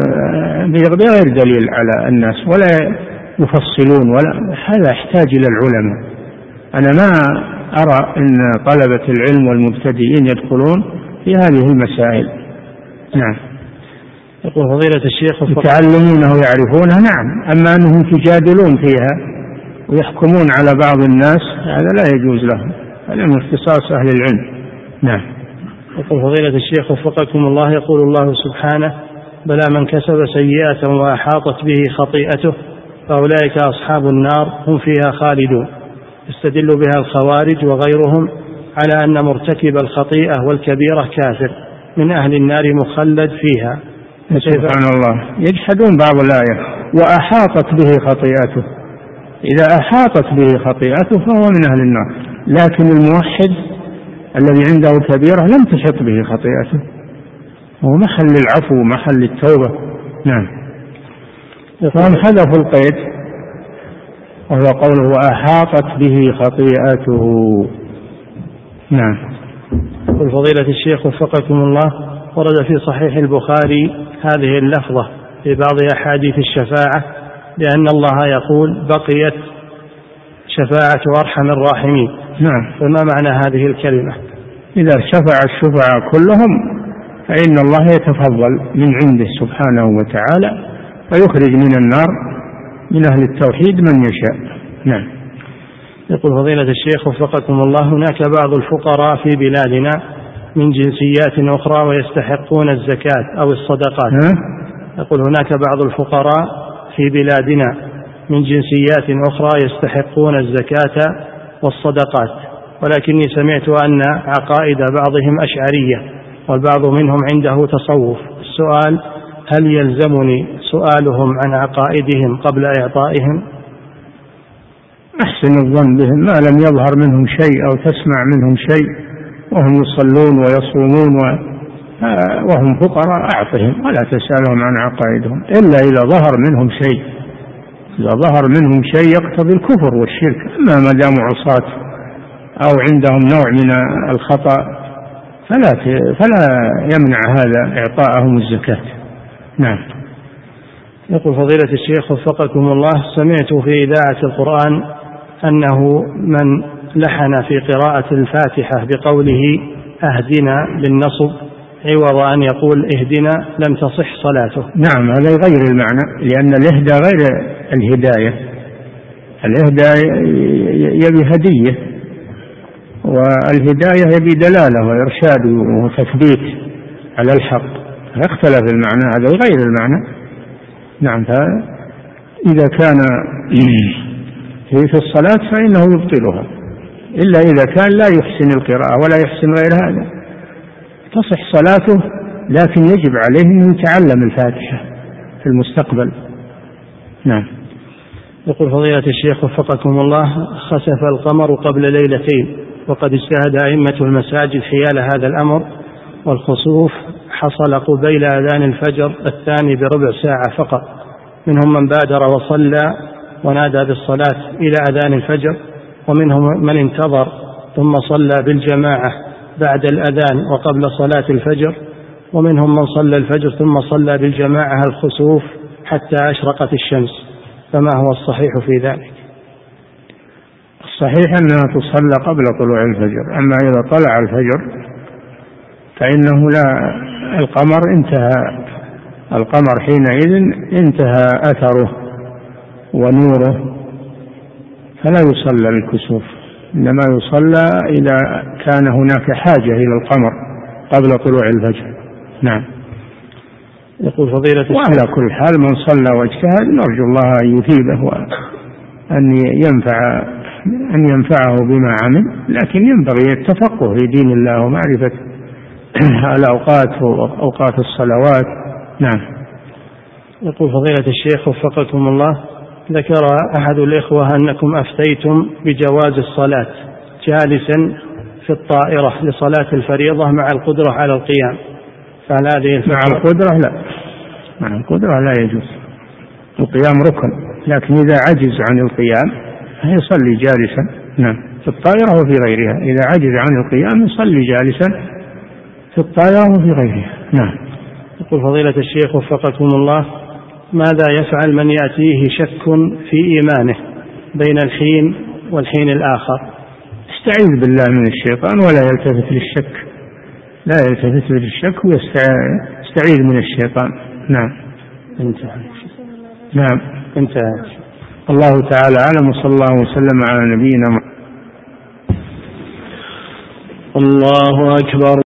دليل على الناس ولا يفصلون، ولا هذا يحتاج إلى العلماء. أنا ما أرى أن طلبة العلم والمبتدئين يدخلون في هذه المسائل. نعم. يقول فضيلة الشيخ: يتعلمونه ويعرفونها، نعم، أما أنهم تجادلون فيها ويحكمون على بعض الناس هذا لا يجوز لهم، هذا من اختصاص أهل العلم. نعم. يقول فضيلة الشيخ وفقكم الله: يقول الله سبحانه: بلى من كسب سيئة وأحاطت به خطيئته فأولئك أصحاب النار هم فيها خالدون. يستدل بها الخوارج وغيرهم على أن مرتكب الخطيئة والكبيرة كافر من أهل النار مخلد فيها. سبحان الله، يجحدون بعض الآية. وأحاطت به خطيئته، إذا أحاطت به خطيئته فهو من أهل النار، لكن الموحد الذي عنده كبيرة لم تحط به خطيئته، هو محل العفو ومحل التوبة. نعم. فهم حذفوا القيد وهو قوله وأحاطت به خطيئته. نعم. يقول فضيلة الشيخ وفقكم الله: ورد في صحيح البخاري هذه اللفظة في بعض أحاديث الشفاعة لأن الله يقول: بقيت شفاعة أرحم الراحمين. نعم. فما معنى هذه الكلمة؟ إذا شفع الشفعاء كلهم فإن الله يتفضل من عنده سبحانه وتعالى ويخرج من النار من أهل التوحيد من يشاء. نعم. يقول فضيلة الشيخ وفقكم الله: هناك بعض الفقراء في بلادنا من جنسيات أخرى ويستحقون الزكاة أو الصدقات. يقول هناك بعض الفقراء في بلادنا من جنسيات أخرى يستحقون الزكاة والصدقات، ولكني سمعت أن عقائد بعضهم أشعرية والبعض منهم عنده تصوف. السؤال: هل يلزمني سؤالهم عن عقائدهم قبل إعطائهم؟ أحسن الظن بهم، ما لم يظهر منهم شيء أو تسمع منهم شيء وهم يصلون ويصومون وهم فقراء أعطهم ولا تسألهم عن عقائدهم إلا إذا ظهر منهم شيء. إذا ظهر منهم شيء يقتضي الكفر والشرك، أما ما داموا عصاة أو عندهم نوع من الخطأ فلا يمنع هذا إعطاءهم الزكاة. نعم. يقول فضيلة الشيخ وفقكم الله: سمعت في إذاعة القرآن أنه من لحن في قراءة الفاتحة بقوله أهدنا بالنصب عوض أن يقول اهدنا لم تصح صلاته. نعم، هذا يغير المعنى، لأن الإهداء غير الهداية. الإهداء يبي هدية، والهداية يبي دلالة وإرشاد وتثبيت على الحق، يختلف المعنى، هذا يغير المعنى. نعم. إذا كان في الصلاة فإنه يبطلها، إلا إذا كان لا يحسن القراءة ولا يحسن غير هذا تصح صلاته، لكن يجب عليه أن يتعلم الفاتحة في المستقبل. نعم. يقول فضيلة الشيخ وفقكم الله: خسف القمر قبل ليلتين، وقد اجتهد أئمة المساجد حيال هذا الأمر، والخسوف حصل قبيل أذان الفجر الثاني بربع ساعة فقط، منهم من بادر وصلى ونادى بالصلاة إلى أذان الفجر، ومنهم من انتظر ثم صلى بالجماعة بعد الأذان وقبل صلاة الفجر، ومنهم من صلى الفجر ثم صلى بالجماعة الخسوف حتى أشرقت الشمس، فما هو الصحيح في ذلك؟ الصحيح أنها تصلى قبل طلوع الفجر، أما إذا طلع الفجر فإنه لا، القمر حينئذ انتهى أثره ونوره، فلا يصلى الكسوف، إنما يصلى إذا كان هناك حاجة إلى القمر قبل طلوع الفجر. نعم. يقول فضيلة وعلى كل حال من صلى واجتهد نرجو الله أن يثيبه وأن ينفعه بما عمل، لكن ينبغي التفقه في دين الله ومعرفة الأوقات وأوقات الصلوات. نعم. يقول فضيلة الشيخ وفقكم الله: ذكر أحد الإخوة أنكم أفتيتم بجواز الصلاة جالسا في الطائرة لصلاة الفريضة مع القدرة على القيام، فهل هذه مع القدرة؟ لا، مع القدرة لا يجوز، القيام ركن، لكن إذا عجز عن القيام يصلي جالسا. نعم، في الطائرة وفي غيرها، إذا عجز عن القيام يصلي جالسا في الطائرة وفي غيرها. نعم. يقول فضيلة الشيخ وفقكم الله: ماذا يفعل من يأتيه شك في إيمانه بين الحين والحين الآخر؟ استعيذ بالله من الشيطان ولا يلتفت للشك، لا يلتفت للشك ويستعيذ من الشيطان. نعم. انتهى. نعم. انتهى. الله تعالى أعلم، وصلى الله وسلم على نبينا محمد. الله أكبر.